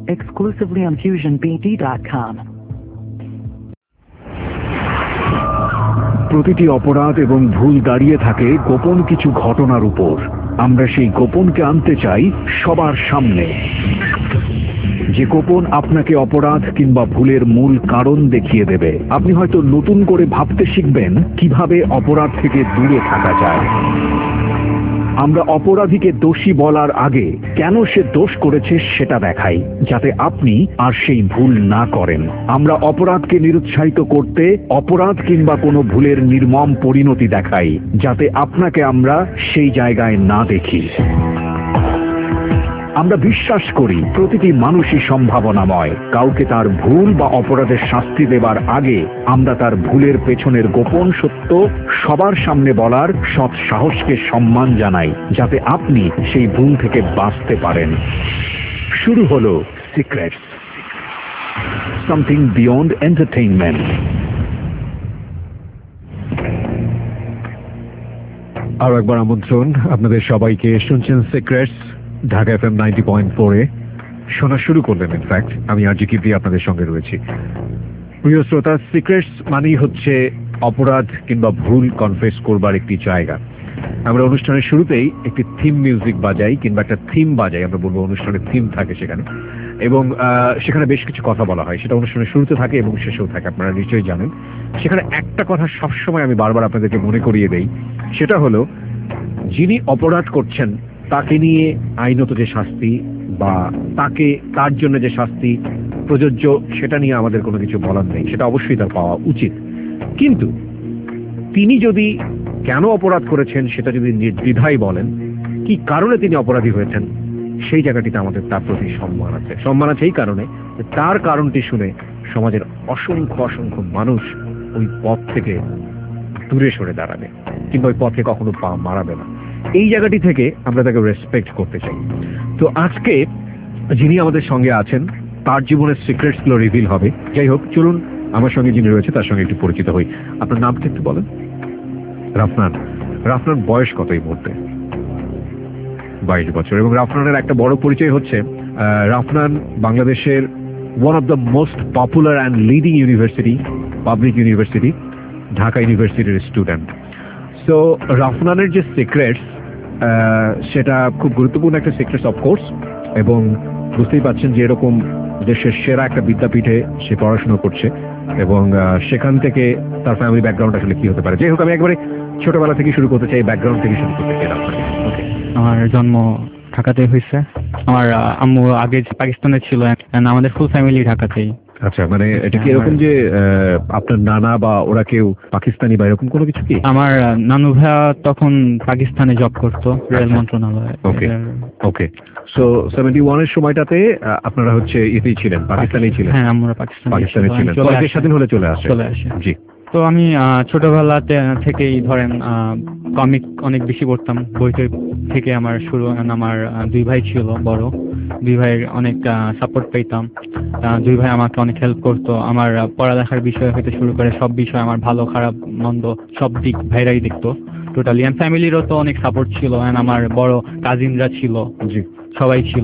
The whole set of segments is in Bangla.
exclusively on FusionBD.com. প্রতিটি অপরাধ এবং ভুল দাঁড়িয়ে থাকে গোপন কিছু ঘটনার উপর। আমরা সেই গোপনকে আনতে চাই সবার সামনে, যে গোপন আপনাকে অপরাধ কিংবা ভুলের মূল কারণ দেখিয়ে দেবে। আপনি হয়তো নতুন করে ভাবতে শিখবেন কিভাবে অপরাধ থেকে দূরে থাকা যায়। আমরা অপরাধীকে দোষী বলার আগে কেন সে দোষ করেছে সেটা দেখাই, যাতে আপনি আর সেই ভুল না করেন। আমরা অপরাধকে নিরুৎসাহিত করতে অপরাধ কিংবা কোনো ভুলের নির্মম পরিণতি দেখাই, যাতে আপনাকে আমরা সেই জায়গায় না দেখি। আমরা বিশ্বাস করি প্রতিটি মানুষই সম্ভাবনাময়। কাউকে তার ভুল বা অপরাধের শাস্তি দেবার আগে আমরা তার ভুলের পেছনের গোপন সত্য সবার সামনে বলার সৎ সাহসকে সম্মান জানাই, যাতে আপনি সেই ভুল থেকে বাঁচতে পারেন। শুরু হলো সিক্রেটস, সামথিং বিয়ন্ড এন্টারটেইনমেন্ট। আরো একবার আমন্ত্রণ আপনাদের সবাইকে। শুনছেন সিক্রেটস, ঢাকা FM 90.4-এ শোনা শুরু করলেন। ইনফ্যাক্ট আমি আরজি কিবরি আপনাদের সঙ্গে রয়েছি। প্রিয় শ্রোতা, সিক্রেটস মানেই হচ্ছে অপরাধ কিংবা ভুল কনফেস করবার একটি জায়গা। আমরা অনুষ্ঠানের শুরুতেই একটি থিম মিউজিক বাজাই কিংবা একটা থিম বাজাই, আমরা বলবো অনুষ্ঠানের থিম থাকে সেখানে, এবং সেখানে বেশ কিছু কথা বলা হয়। সেটা অনুষ্ঠানের শুরুতে থাকে এবং শেষেও থাকে, আপনারা নিশ্চয়ই জানেন। সেখানে একটা কথা সবসময় আমি বারবার আপনাদেরকে মনে করিয়ে দেই, সেটা হলো যিনি অপরাধ করছেন তাকে নিয়ে আইনত যে শাস্তি বা তার জন্য যে শাস্তি প্রযোজ্য সেটা নিয়ে আমাদের কোনো কিছু বলার নেই, সেটা অবশ্যই তার পাওয়া উচিত। কিন্তু তিনি যদি কেন অপরাধ করেছেন সেটা যদি নির্দ্বিধায় বলেন, কি কারণে তিনি অপরাধী হয়েছেন, সেই জায়গাটিতে আমাদের তার প্রতি সম্মান আছে। সম্মান আছে এই কারণে যে তার কারণটি শুনে সমাজের অসংখ্য অসংখ্য মানুষ ওই পথ থেকে দূরে সরে দাঁড়াবে কিংবা ওই পথে কখনো পা মারাবে না। এই জায়গাটি থেকে আমরা তাকে রেসপেক্ট করতে চাই। তো আজকে যিনি আমাদের সঙ্গে আছেন তার জীবনের সিক্রেটস গুলো রিভিল হবে। যাই হোক, চলুন আমার সঙ্গে যিনি রয়েছে তার সঙ্গে একটু পরিচিত হই। আপনার নামটা একটু বলেন। রাফনান। রাফনান বয়স কত এই মুহূর্তে? 22 বছর। এবং রাফনানের একটা বড় পরিচয় হচ্ছে রাফনান বাংলাদেশের one of the most popular and leading university, public university, Dhaka ইউনিভার্সিটির স্টুডেন্ট। সো রাফনানের যে সিক্রেটস সেটা খুব গুরুত্বপূর্ণ একটা সিক্রেটস অফকোর্স, এবং বুঝতেই পাচ্ছেন যে এরকম দেশের সেরা একটা বিদ্যাপীঠে সে পড়াশোনা করছে, এবং সেখান থেকে তার ফ্যামিলি ব্যাকগ্রাউন্ড আসলে কি হতে পারে। যাই হোক, আমি একবারে ছোটবেলা থেকে শুরু করতে চাই, ব্যাকগ্রাউন্ড থেকে শুরু করতে চাই। আপনাকে ওকে। আমার জন্ম ঢাকাতে হয়েছে। আমার আম্মু আগে পাকিস্তানে ছিল, আমাদের ফুল ফ্যামিলি ঢাকাতেই। আচ্ছা, মানে এটা কি এরকম যে আপনার নানা বা ওরা কেউ পাকিস্তানি বা এরকম কোনো কিছু কি? আমার নানু ভাইয়া তখন পাকিস্তানে জব করতো, রেল মন্ত্রণালয়ে। ওকে ওকে। সো 71 এর সময়টাতে আপনারা হচ্ছে এতেই ছিলেন, পাকিস্তানেই ছিলেন? হ্যাঁ, আমরা পাকিস্তানে ছিলেন। দেশ স্বাধীন হলে চলে আসে। জি। তো আমি ছোটবেলাতে থেকেই ধরেন কমিক অনেক বেশি পড়তাম। বই থেকে আমার শুরু। আমার দুই ভাই ছিল বড়, দুই ভাইয়ের অনেক সাপোর্ট পেতাম। দুই ভাই আমাকে অনেক হেল্প করতো। আমার পড়ালেখার বিষয় হইতে শুরু করে সব বিষয়, আমার ভালো খারাপ মন্দ সব দিক ভাইরাই দেখতো টোটালি। অ্যান্ড ফ্যামিলিরও তো অনেক সাপোর্ট ছিল, অ্যান্ড আমার বড় কাজিনরা ছিল, সবাই ছিল।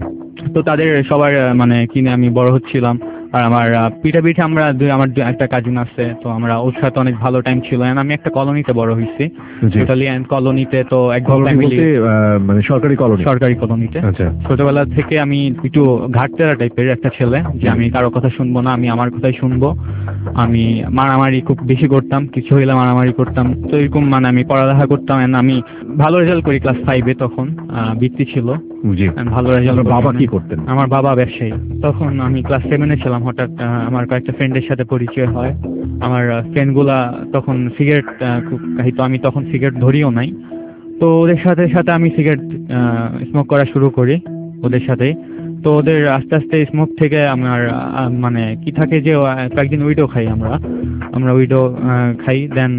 তো তাদের সবার মানে কিনে আমি বড় হচ্ছিলাম। আর আমার পিঠে আমার একটা কাজিন আছে, তো আমরা ওর সাথে অনেক ভালো টাইম ছিল। আমি একটা কলোনিতে বড় হয়েছি টোটালি। কলোনিতে তো একদম ফ্যামিলি, মানে সরকারি কলোনিতে। ছোটবেলা থেকে আমি একটু ঘাটতেরা টাইপের একটা ছেলে, যে আমি কারো কথা শুনবো না, আমি আমার কথাই শুনবো। আমি মারামারি খুব বেশি করতাম, কিছু হইলে মারামারি করতাম। তো এরকম মানে আমি পড়ালেখা করতাম, আমি ভালো রেজাল্ট করি ক্লাস 5-এ, তখন বৃত্তি ছিল। ভালো রেজাল্ট। বাবা কি করতেন? আমার বাবা ব্যবসায়ী। তখন আমি ক্লাস 7-এ ছিলাম, হঠাৎ আমার কয়েকটা ফ্রেন্ডের সাথে পরিচয় হয়। আমার ফ্রেন্ডগুলা তখন সিগারেট খুব খাইতো, আমি তখন সিগারেট ধরিও নাই। তো ওদের সাথে সাথে আমি সিগারেট স্মোক করা শুরু করি ওদের সাথেই। তো ওদের আস্তে আস্তে স্মোক থেকে আমার মানে কি থাকে যে কয়েকদিন উইডো খাই, আমরা উইডো খাই। দেন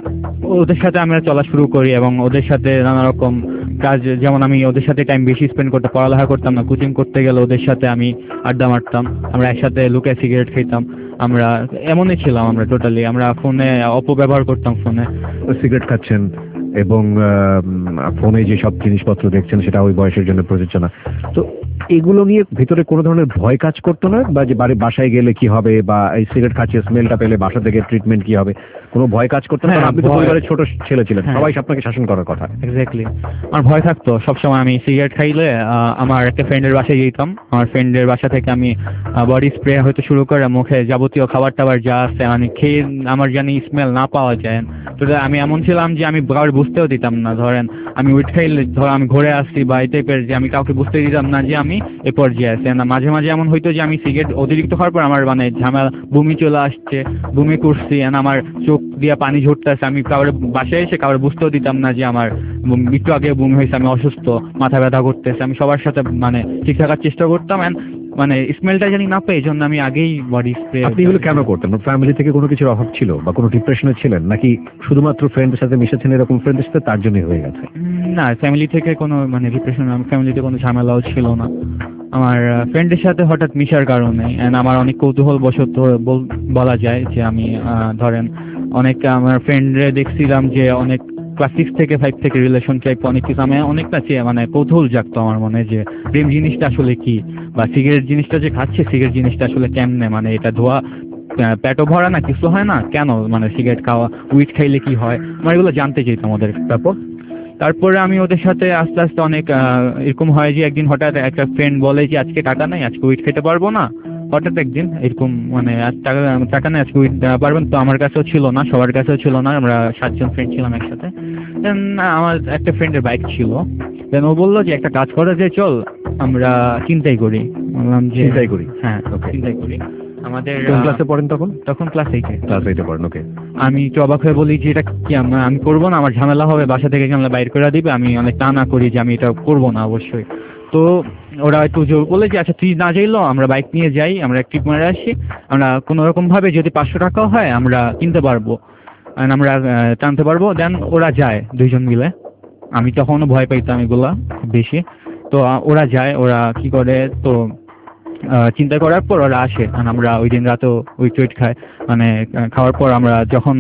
ওদের সাথে আমরা চলা শুরু করি, এবং ওদের সাথে নানা রকম কাজ, যেমন আমি ওদের সাথে টাইম বেশি স্পেন্ড করতে, পড়ালেখা করতাম না, কোচিং করতে গেলে ওদের সাথে আমি আড্ডা মারতাম, আমরা একসাথে লুকে সিগারেট খেতাম। আমরা এমনই ছিলাম, আমরা টোটালি। আমরা ফোনে অপব্যবহার করতাম, ফোনে সিগারেট খাচ্ছেন এবং ফোনে যে সব জিনিসপত্র দেখছেন সেটা ওই বয়সের জন্য প্রযোজ্য না। তো এগুলো নিয়ে ভেতরে কোনো ধরনের ভয় কাজ করতো না, বা যে বাসায় গেলে কি হবে, বা এই সিগারেট খাচ্ছে স্মেলটা পেলে বাসা থেকে ট্রিটমেন্ট কি হবে, কোনো ভয় কাজ করতো না? হ্যাঁ, কারণ আপনি তো ভয়। পরিবারের ছোট ছেলে ছিলেন, হ্যাঁ। সবাই আপনাকে শাসন করার কথা। এক্স্যাক্টলি, আমার ভয় থাকতো সবসময়। আমি সিগারেট খাইলে আমার একটা ফ্রেন্ডের বাসায় যেতাম, আমার ফ্রেন্ডের বাসা থেকে আমি বডি স্প্রে হয়তো শুরু করে মুখে যাবতীয় খাবার টাবার যা আছে মানে খেয়ে আমার জানি স্মেল না পাওয়া যায়। তো আমি এমন ছিলাম যে আমি কাউকে বুঝতেও দিতাম না। ধরেন আমি উইট খাইলে ধর আমি ঘুরে আসছি বা এই টাইপের, যে আমি কাউকে বুঝতে দিতাম না যে আমি এ পর্যায়ে আছি না। মাঝে মাঝে এমন হইতো যে আমি সিগারেট অতিরিক্ত খাওয়ার পর আমার মানে ঝামেলা বমি চলে আসছে, বমি করছি, আমার চোখ দিয়ে পানি ঝরতেছে। আমি কাউরে বাসায় এসে কাউরে বুঝতেও দিতাম না যে আমার একটু আগে বমি হয়েছে, আমি অসুস্থ, মাথা ব্যথা করতেছে। আমি সবার সাথে মানে ঠিক থাকার চেষ্টা করতাম, মানে স্মেলটা জানি না পাই, এই জন্য আমি আগেই বডি স্প্রে। আপনি এগুলো কেন করতেন? ফ্যামিলি থেকে কোনো কিছুর অভাব ছিল বা কোনো ডিপ্রেশনে ছিলেন, নাকি শুধুমাত্র ফ্রেন্ডের সাথে মিশেছেন এরকম ফ্রেন্ডের সাথে তার জন্যই হয়ে গেছে? না, ফ্যামিলি থেকে কোনো মানে ডিপ্রেশন, ফ্যামিলিতে কোনো ঝামেলাও ছিল না। আমার ফ্রেন্ডের সাথে হঠাৎ মিশার কারণে আমার অনেক কৌতূহল বশত বলা যায় যে আমি ধরেন অনেক আমার ফ্রেন্ডরে দেখছিলাম যে অনেক ক্লাস 6 থেকে 5 থেকে রিলেশন টাইপ অনেক কিছু, আমি অনেকটা মানে কৌতূহল জাগতো আমার মনে যে প্রেম জিনিসটা আসলে কি, বা সিগারেট জিনিসটা যে খাচ্ছে সিগারেট জিনিসটা আসলে কেমনে, মানে এটা ধোয়া পেটও ভরা না, কিছু হয় না কেন, মানে সিগারেট খাওয়া উইট খাইলে কি হয়, আমার এগুলো জানতে চাইতাম ওদের। তারপরে আমি ওদের সাথে আস্তে আস্তে অনেক এরকম হয় যে একদিন হঠাৎ একটা ফ্রেন্ড বলে যে আজকে টাকা নাই, আজকে উইট খেতে পারবো না। হঠাৎ একদিন এরকম মানে আজ টাকা নেই, আজকে উইট পারবেন তো? আমার কাছেও ছিল না, সবার কাছেও ছিল না, আমরা 7 জন ফ্রেন্ড ছিলাম একসাথে। দেন আমার একটা ফ্রেন্ডের বাইক ছিল, দেন ও বললো যে একটা কাজ করা যায়, চল আমরা চিন্তাই করি। বললাম যে চিন্তাই করি? হ্যাঁ, Okay. চিন্তাই করি। আমাদের কোন ক্লাসে পড়েন তখন? তখন ক্লাস 8-এ। ক্লাস 8-এ পড়েন, ওকে। আমি একটু অবাক হয়ে বলি যে এটা কি, আমি করবো না, আমার ঝামেলা হবে, বাসা থেকে ঝামেলা বাইর করে দিবে। আমি অনেক টানা করি যে আমি এটা করবো না অবশ্যই। তো ওরা একটু জোর বলে যে আচ্ছা তুই না যাইলো, আমরা বাইক নিয়ে যাই, আমরা ট্রিপ মারে আসি, আমরা কোনো রকম ভাবে যদি 500 টাকাও হয় আমরা কিনতে পারবো, আমরা টানতে পারবো। দেন ওরা যায় 2 জন মিলে। আমি তখনও ভয় পাইতাম এগুলা খুব বেশি। তো ওরা যায়, ওরা কি করে, তো চিন্তা করার পর ওরা আসে, আর আমরা ওই দিন রাতেও উইট খাই, মানে খাওয়ার পর আমরা যখন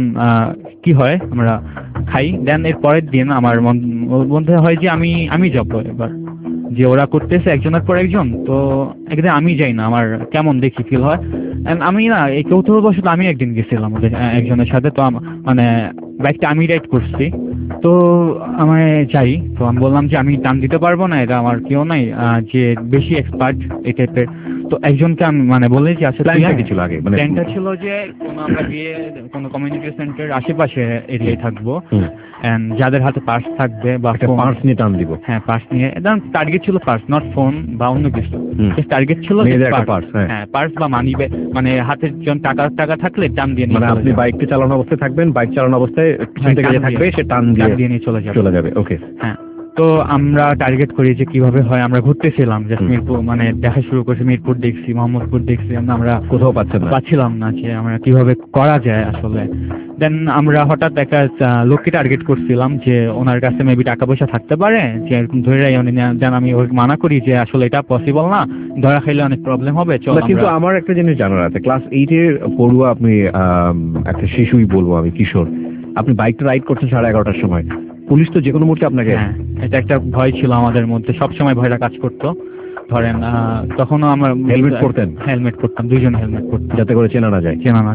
কি হয় আমরা খাই। দেন এর পরের দিন আমার মধ্যে হয় যে আমি যাবো এবার, যে ওরা করতেছে একজনের পর একজন, তো একদিন আমি যাই না, আমার কেমন দেখি ফিল হয়। And আমি না এই কৌতূহলবশত আমি একদিন গেছিলাম ওদের একজনের সাথে, তো মানে বাইকটা আমি রাইড করছি, তো আমি যাই, তো আমি বললাম যে আমি টান দিতে পারবো না, এটা আমার কেউ নাই যে বেশি এক্সপার্ট এই টাইপের। তো একজনকে আমি মানে বলে যে আসলে প্ল্যানটা কি ছিল আগে? মানে প্ল্যানটা ছিল যে আমরা গিয়ে কোনো কমিউনিটি সেন্টার আশেপাশে এরিয়ায় থাকবো, এন্ড যাদের হাতে পার্স থাকবে বা পার্স নিয়ে টান দিব। হ্যাঁ, পার্স নিয়ে, টার্গেট ছিল পার্স, নট ফোন বা অন্য কিছু। টার্গেট ছিল পার্স, হ্যাঁ পার্স বা মানি, মানে হাতের জন টাকা থাকলে টান দিয়ে মানে আপনি বাইকটা চালানো অবস্থায় থাকবেন, বাইক চালানো অবস্থায় পিছন থেকে যে থাকবে সে টান দিয়ে নিয়ে চলে যাবে। ওকে। হ্যাঁ, তো আমরা টার্গেট করি যে কিভাবে হয়। আমরা ঘুরতেছিলাম জাস্ট মিরপুর, মানে দেখা শুরু করছি, মিরপুর দেখছি, মোহাম্মদপুর দেখছি, আমরা কোথাও পাচ্ছিলাম না যে আমরা কিভাবে করা যায় আসলে। দেন আমরা হঠাৎ একটা লোককে টার্গেট করছিলাম যে ওনার কাছে মেবি টাকা পয়সা থাকতে পারে, যে এরকম ধরে উনি দেন। আমি ওকে মানা করি যে আসলে এটা পসিবল না, ধরা খাইলে অনেক প্রবলেম হবে, চল। কিন্তু আমার একটা জিনিস জানার আছে, ক্লাস 8-এর পড়ুয়া আপনি, একটা শিশুই বলবো আমি, কিশোর, আপনি বাইকটা রাইড করছেন 11:30টার সময়, পুলিশ তো যে কোনো মুহূর্তে আপনাকে। হ্যাঁ, এটা একটা ভয় ছিল আমাদের মধ্যে, সবসময় ভয়টা কাজ করতো। ধরেন তখনও আমরা হেলমেট পরতেন? হেলমেট পরতাম, 2 জন হেলমেট পরতাম, যাতে করে চেনা না যায়।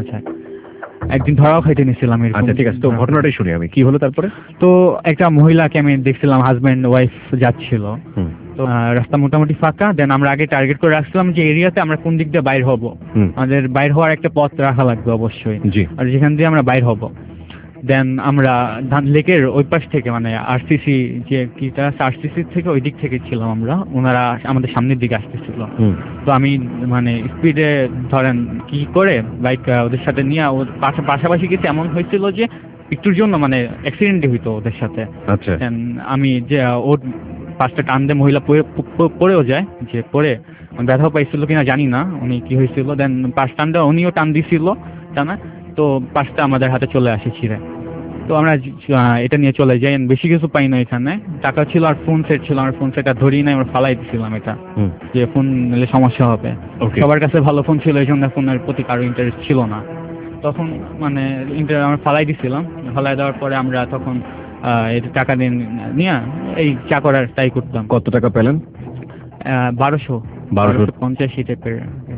একদিন ধরাও খাইতে নিছিলাম এরকম। আচ্ছা ঠিক আছে, তো ঘটনাটাই শুনি আমি, কি হলো তারপরে? তো একটা মহিলাকে আমি দেখছিলাম, হাজবেন্ড ওয়াইফ যাচ্ছিল, তো রাস্তা মোটামুটি ফাঁকা। দেন আমরা আগে টার্গেট করে রাখছিলাম যে এরিয়াতে আমরা কোন দিক দিয়ে বাইর হব, আমাদের বাইর হওয়ার একটা পথ রাখা লাগবে অবশ্যই, আর যেখান দিয়ে আমরা বাইর হব। দেন আমরা লেকের ওই পাশ থেকে, মানে আরসিসি যে কিটা আরসিসি থেকে ওই দিক থেকে ছিলাম আমরা, ওনারা আমাদের সামনের দিকে আসতেছিল। তো আমি মানে স্পিডে ধরেন কি করে বাইক ওদের সাথে নিয়ে পাশাপাশি গেছি, এমন হয়েছিল যে একটুর জন্য মানে অ্যাক্সিডেন্টই হইতো ওদের সাথে। আচ্ছা। আমি যে ওর পাঁচটা টান দিয়ে মহিলা পড়েও যায়, যে পড়ে ব্যথাও পাইছিল কিনা জানি না, উনি কি হয়েছিল। দেন পাঁচ টানটা উনিও টান দিছিল টানা, তো পাঁচটা আমাদের হাতে চলে আসে ছিঁড়ে। তো আমরা এটা নিয়ে চলে যাই, বেশি কিছু পাই না এখানে, টাকা ছিল আর ফোন সেট ছিল, আমার ফোন সেটটা ধরি নাই, আমরা ফালাই দিছিলাম এটা, যে ফোন নিলে সমস্যা হবে। সবার কাছে ভালো ফোন ছিল, এই জন্য ফোনের প্রতি কারো ইন্টারেস্ট ছিল না তখন, মানে আমরা ফালাই দিছিলাম। ফালাই দেওয়ার পরে আমরা তখন এটা টাকা দিয়ে নিয়ে এই চা করার ট্রাই করতাম। কত টাকা পেলেন? 1200 1250 এই টাইপের।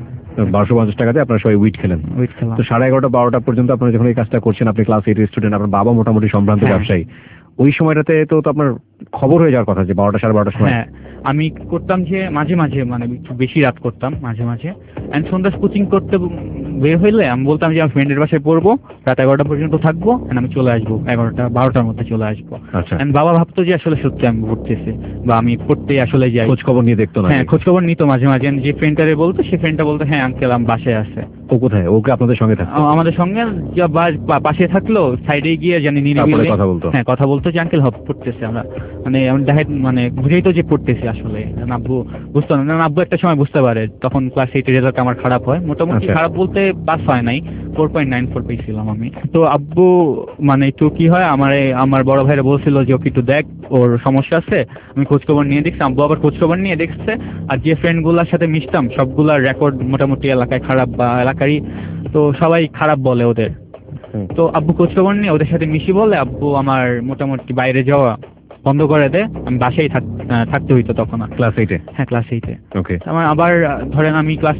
1250 টাকাতে আপনারা সবাই উইট খেলেন। উইট খেলাম। তো 11:30 12টা পর্যন্ত আপনারা যখন এই কাজটা করছেন, আপনি ক্লাস 8 এর স্টুডেন্ট, আপনার বাবা মোটামুটি সম্ভ্রান্ত ব্যবসায়ী, ওই সময়টাতে তো আপনার খবর হয়ে যাওয়ার কথা যে 12টা 12:30টার সময়। হ্যাঁ, আমি করতাম যে মাঝে মাঝে মানে একটু বেশি রাত করতাম মাঝে মাঝে, এন্ড সন্ধ্যা কোচিং করতে বের হইলে আমি বলতাম যে আমার ফ্রেন্ডের বাসায় পড়বো, রাত 11টা পর্যন্ত থাকবো, আমি চলে আসবো 11টা 12টার মধ্যে চলে আসবো। আচ্ছা। এন্ড বাবা ভাবতো যে আসলে সত্যি আমি পড়তেছি বা আমি পড়তে আসলে যাই। খোঁজ খবর নিয়ে দেখতো না? হ্যাঁ, খোঁজ খবর নিত মাঝে মাঝে। যে ফ্রেন্ডটারে বলতো, সে ফ্রেন্ডটা বলতো হ্যাঁ আঙ্কেল আমি বাসায় আছে। ও কোথায়? ওকে আপনাদের সঙ্গে থাকতো? আমাদের সঙ্গে পাশে থাকলো, সাইডে গিয়ে জানি নিরিবিলি কথা বলতো। হ্যাঁ, কথা বলতো যে আঙ্কেল পড়তেছে। আমরা মানে মানে বুঝাইতো যে পড়তেছি আসলে। আব্বু বুঝতো না, আব্বু একটা সময় বুঝতে পারে, তখন ক্লাস 8 এর রেজাল্ট আমার খারাপ হয়, মোটামুটি খারাপ বলতে পাস হয় নাই, 4.94 পেয়েছিলাম আমি। তো আব্বু মানে একটু কি হয়, আমার বড় ভাইরা বলছিল যে ওকে একটু দেখ, ওর সমস্যা আছে। আমি খোঁজখবর নিয়ে দেখছি, আব্বু আবার খোঁজখবর নিয়ে দেখছে, আর যে ফ্রেন্ড গুলার সাথে মিশতাম সবগুলার রেকর্ড মোটামুটি এলাকায় খারাপ, বা এলাকারই তো সবাই খারাপ বলে ওদের। তো আব্বু খোঁজখবর নিয়ে ওদের সাথে মিশি বলে আব্বু আমার মোটামুটি বাইরে যাওয়া বন্ধ করে দেয়, আমি বাসায় থাকতে হইতো তখন। ক্লাস 8 এ? হ্যাঁ, ক্লাস 8 এ। ওকে। আমার আবার ধরেন আমি ক্লাস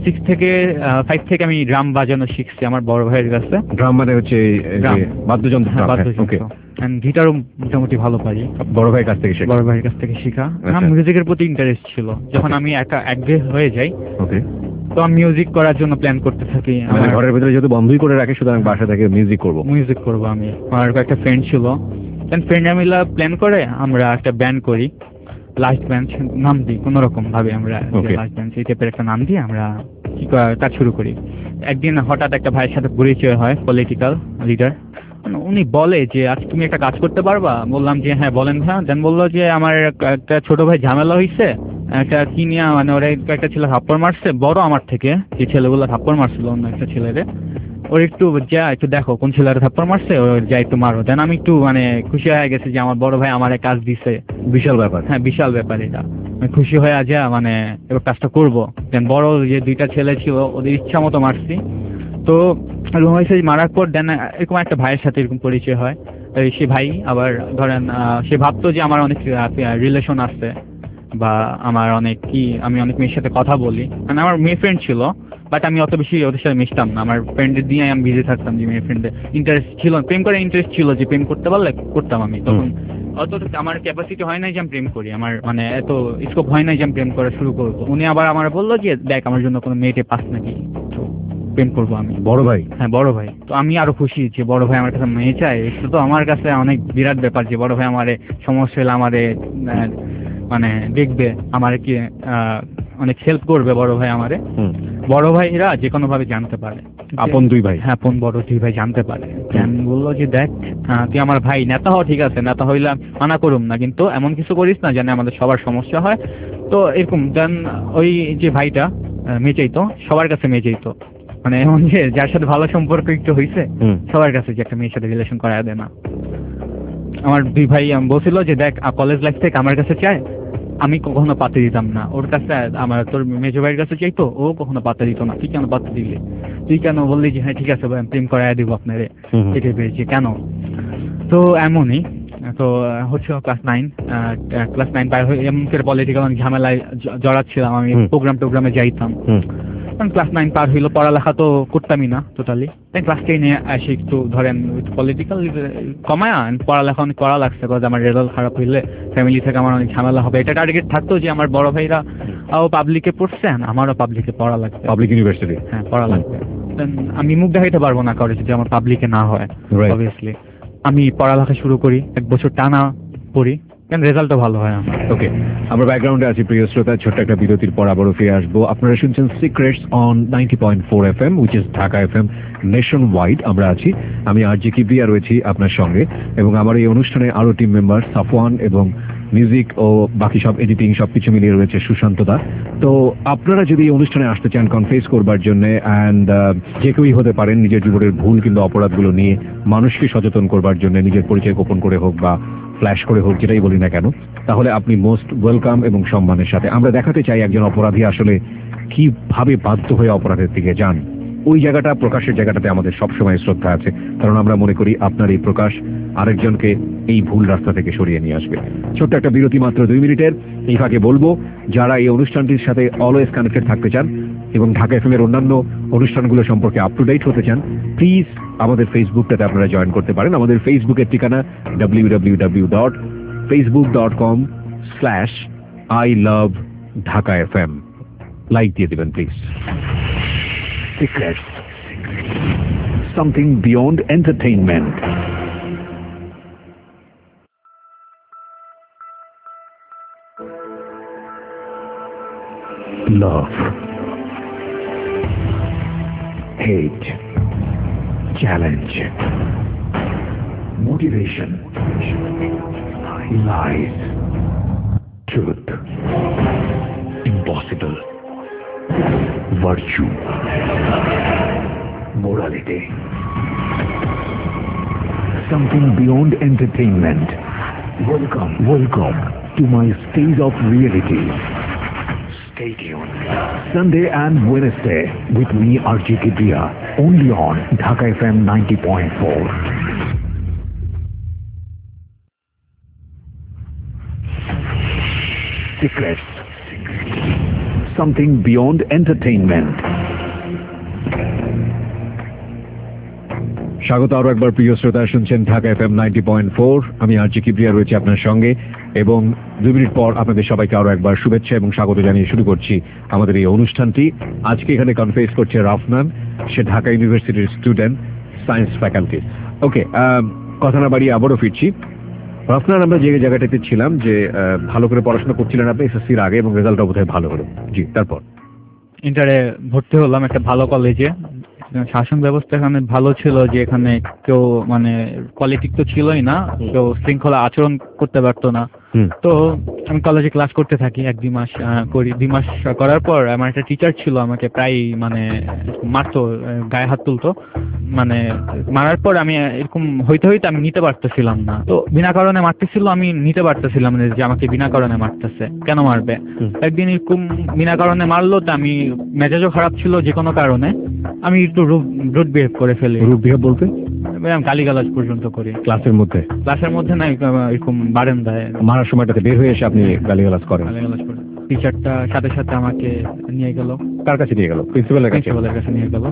5 থেকে আমি ড্রাম বাজানো শিখছি আমার বড় ভাইয়ের কাছে। ড্রাম মানে হচ্ছে বাদ্যযন্ত্র? ওকে। গিটারও মোটামুটি ভালো পারি। বড় ভাইয়ের কাছ থেকে শেখা? বড় ভাইয়ের কাছ থেকে শেখা। আমার মিউজিকের প্রতি ইন্টারেস্ট ছিল। যখন আমি একঘেয়ে হয়ে যাই, ওকে, তো আমি মিউজিক করার জন্য প্ল্যান করতে থাকি। আমার ঘরের ভিতরে যেহেতু বন্ধই করে রাখে, সুতরাং বাসা থেকে মিউজিক করবো আমি। আমার একটা ফ্রেন্ড ছিল, ফ্রেন্ডরা মিলে প্ল্যান করে আমরা একটা ব্যান্ড করি, লাস্ট বেঞ্চ নাম দিই কোন রকম ভাবে। আমরা লাস্ট বেঞ্চ এই টাইপের একটা নাম দিয়ে আমরা কাজ শুরু করি। একদিন হঠাৎ একটা ভাইয়ের সাথে পরিচয় হয়, পলিটিক্যাল লিডার। উনি বলে যে আজ তুমি একটা কাজ করতে পারবা? বললাম যে হ্যাঁ বলেন ভাই। দেন বললো যে আমার একটা ছোট ভাই ঝামেলা হয়েছে, একটা কি নিয়ে মানে ওরা একটা ছেলে থাপ্পড় মারছে, বড় আমার থেকে, যে ছেলেগুলো থাপ্পড় মারছিল অন্য একটা ছেলেরে, ওর একটু যা একটু দেখো কোন ছেলেরা থাপ্পড় মারছে, ওর যা একটু মারো। দেন আমি একটু মানে খুশি হয়ে গেছি যে আমার বড় ভাই আমার কাজ দিছে। বিশাল ব্যাপার। হ্যাঁ, বিশাল ব্যাপার এটা। আমি খুশি হয়ে যা মানে এবার কাজটা করবো। দেন বড় যে দুইটা ছেলে ছিল ওদের ইচ্ছা মতো মারছি। তো এরকম হয়েছে, মারার পর দেন এরকম একটা ভাইয়ের সাথে এরকম পরিচয় হয়। সে ভাই আবার ধরেন সে ভাবতো যে আমার অনেক রিলেশন আছে, বা আমার আমি অনেক মেয়ের সাথে কথা বলি, মানে আমার মেয়ে ফ্রেন্ড ছিল, বাট আমি অত বেশি ওদের সাথে মিশতাম না। আমার ফ্রেন্ডের দিয়ে আমি বিজি থাকতাম, যে মেয়ে ফ্রেন্ডের ইন্টারেস্ট ছিল, প্রেম করার ইন্টারেস্ট ছিল, যে প্রেম করতে পারলে করতাম আমি। তখন অত আমার ক্যাপাসিটি হয় নাই যে আমি প্রেম করি, আমার মানে এত স্কোপ হয় নাই যে আমি প্রেম করা শুরু করবো। উনি আবার আমার বললো যে দেখ আমার জন্য কোনো মেয়েটে পাস নাকি, তো প্রেম করবো আমি। বড় ভাই? হ্যাঁ, বড় ভাই। তো আমি আরো খুশি যে বড় ভাই আমার কাছে মেয়ে চায়। এটা তো আমার কাছে অনেক বিরাট ব্যাপার যে বড় ভাই আমারে সমস্যা হলে আমারে মানে দেখবে, আমার কি অনেক হেল্প করবে বড় ভাই আমারে। বড় ভাইরা যে কোনো ভাবে জানতে পারে, আপন দুই ভাই। হ্যাঁ, আপন বড় দুই ভাই জানতে পারে। বললো যে দেখ তুই আমার ভাই, নেতা হওয়া ঠিক আছে, নেতা হইলে মানা করুম না, কিন্তু এমন কিছু করিস না জানে আমাদের সবার সমস্যা হয়। তো এরকম দেন ওই যে ভাইটা মেয়ে চাইতো, সবার কাছে মেয়ে চাইতো, মানে এমন যে যার সাথে ভালো সম্পর্ক একটু হয়েছে সবার কাছে, যে একটা মেয়ের সাথে রিলেশন করা দেয় না। আমার দুই ভাই বলছিল যে দেখ কলেজ লাইফ থেকে আমার কাছে চায়, আমি কখনো পাতে দিতাম না। ওর কাছে আমার তোর মেজো ভাইয়ের কাছে চাইতো, ও কখনো পাতে দিত না। তুই কেন পাতে দিলি? তুই কেন বললি যে হ্যাঁ ঠিক আছে ভাই প্রেম করাই দিব আপনারে? এটা পেয়েছি কেন? তো এমনই তো হচ্ছে ক্লাস 9 পার হয়ে এমন করে পলিটিক্যাল ঝামেলায় জড়াচ্ছিলাম আমি, প্রোগ্রামে যাইতাম। ক্লাস 9 পার হইলো, পড়ালেখা তো করতামই না টোটালি। তাই ক্লাস 10-এ আসি একটু ধরেন পলিটিক্যাল কমায় পড়ালেখা অনেক করা লাগছে, কারণ আমার রেজাল্ট খারাপ হইলে ফ্যামিলি থেকে আমার অনেক ঝামেলা হবে। এটা টার্গেট থাকতো যে আমার বড় ভাইরা পাবলিকে পড়ছেন, আমারও পাবলিকে পড়া লাগবে, পাবলিক ইউনিভার্সিটি। হ্যাঁ, পড়া লাগবে। আমি মুখ দেখাইতে পারবো না কারো যদি আমার পাবলিকে না হয়, অবভিয়াসলি। আমি পড়ালেখা শুরু করি, 1 বছর টানা পড়ি, কেন রেজাল্টও ভালো হয় আমার। ওকে, আমরা ব্যাকগ্রাউন্ডে আছি প্রিয় শ্রোতা, ছোট্ট একটা বিরতির পর আবারও ফিরে আসবো। আপনারা শুনছেন secrets on 90.4 FM, which is Dhaka FM nationwide. আমরা আছি, আমি আরজি কিবরিয়া রয়েছি আপনার সঙ্গে, এবং আমার এই অনুষ্ঠানে আরো টিম মেম্বার সাফওয়ান এবং মিউজিক ও বাকি সব এডিটিং সবকিছু মিলিয়ে রয়েছে সুশান্ত দা। তো আপনারা যদি এই অনুষ্ঠানে আসতে চান কনফেস করবার জন্য, অ্যান্ড যে কেউই হতে পারেন, নিজের জীবনের ভুল কিংবা অপরাধগুলো নিয়ে মানুষকে সচেতন করবার জন্য, নিজের পরিচয় গোপন করে হোক বা ফ্ল্যাশ করে হোক, যেটাই বলি না কেন, তাহলে আপনি মোস্ট ওয়েলকাম এবং সম্মানের সাথে। আমরা দেখাতে চাই একজন অপরাধী আসলে কিভাবে বাধ্য হয়ে অপরাধের দিকে যান। ওই জায়গাটা, প্রকাশের জায়গাটাতে আমাদের সবসময় শ্রদ্ধা আছে, কারণ আমরা মনে করি আপনার এই প্রকাশ আরেকজনকে এই ভুল রাস্তা থেকে সরিয়ে নিয়ে আসবে। ছোট্ট একটা বিরতি, মাত্র 2 মিনিটের। এই ফাঁকে বলবো, যারা এই অনুষ্ঠানটির সাথে অলওয়েজ কানেক্টেড থাকতে চান এবং ঢাকা এফএম-এর অন্যান্য অনুষ্ঠানগুলো সম্পর্কে আপ টু ডেট হতে চান, প্লিজ আমাদের ফেসবুকটাতে আপনারা জয়েন করতে পারেন। আমাদের ফেসবুকের ঠিকানা www.facebook.com/ILoveDhakaFM। লাইক দিয়ে দেবেন please. Secrets, something beyond entertainment. Love, hate, challenge, motivation, lies, truth, impossible, virtue, morality, something beyond entertainment. Welcome to my stage of reality. Stay tuned. Sunday and Wednesday with me, RJ Kibriya, only on Dhaka FM 90.4. Secrets, something beyond entertainment. স্বাগত আরো একবার প্রিয় শ্রোতা, শুনছেন ঢাকা এফএম 90.4। আমি আরজি কিবরিয়া রয়েছি আপনার সঙ্গে, এবং 2 মিনিট পর আপনাদের সবাইকে আরো একবার শুভেচ্ছা এবং স্বাগত জানিয়ে শুরু করছি আমাদের এই অনুষ্ঠানটি। আজকে এখানে কনফেস করছে রাফনান, সে ঢাকা ইউনিভার্সিটির স্টুডেন্ট, সায়েন্স ফ্যাকাল্টি। ওকে, কথা না বাড়িয়ে আবারও ফিরছি। রাফনান, আমরা যে জায়গাটাতে ছিলাম যে ভালো করে পড়াশোনা করছিলেন আপনি এসএসসির আগে, এবং রেজাল্টটা বোধহয় ভালো হলো। জি, তারপর ইন্টারে ভর্তি হলাম একটা ভালো কলেজে। শাসন ব্যবস্থা এখানে ভালো ছিল, যে এখানে কেউ মানে পলিটিক্স তো ছিলই না, কেউ শৃঙ্খলা আচরণ করতে পারতো না। তো আমি কলেজে ক্লাস করতে থাকি, 1-2 মাস করি। 2 মাস করার পর আমার একটা টিচার ছিল, আমাকে প্রায় মানে মারতো, গায়ে হাত তুলতো। মানে মারার পর আমি এরকম হইতে হইতে আমি নিতে পারতেছিলাম না, তো বিনা কারণে মারতেছিল, আমি নিতে পারতেছিলাম না যে আমাকে বিনা কারণে মারতেছে, কেন মারবে। একদিন এরকম বিনা কারণে মারলো, তো আমি মেজাজও খারাপ ছিল যে কোনো কারণে, আমি একটু রুড বিহেভ করে ফেলি। রুড বিহেভ বলতে গালিগালাজ পর্যন্ত করি। ক্লাসের মধ্যে? ক্লাসের মধ্যে না, এরকম বারান্দায়। মারার সময়টাতে বের হয়ে এসে আপনি গালিগালাজ করেন? গালিগালাজ করেন। টিচারটা সাথে সাথে আমাকে নিয়ে গেল। কার কাছে নিয়ে গেল? প্রিন্সিপালের কাছে? প্রিন্সিপালের কাছে নিয়ে গেল।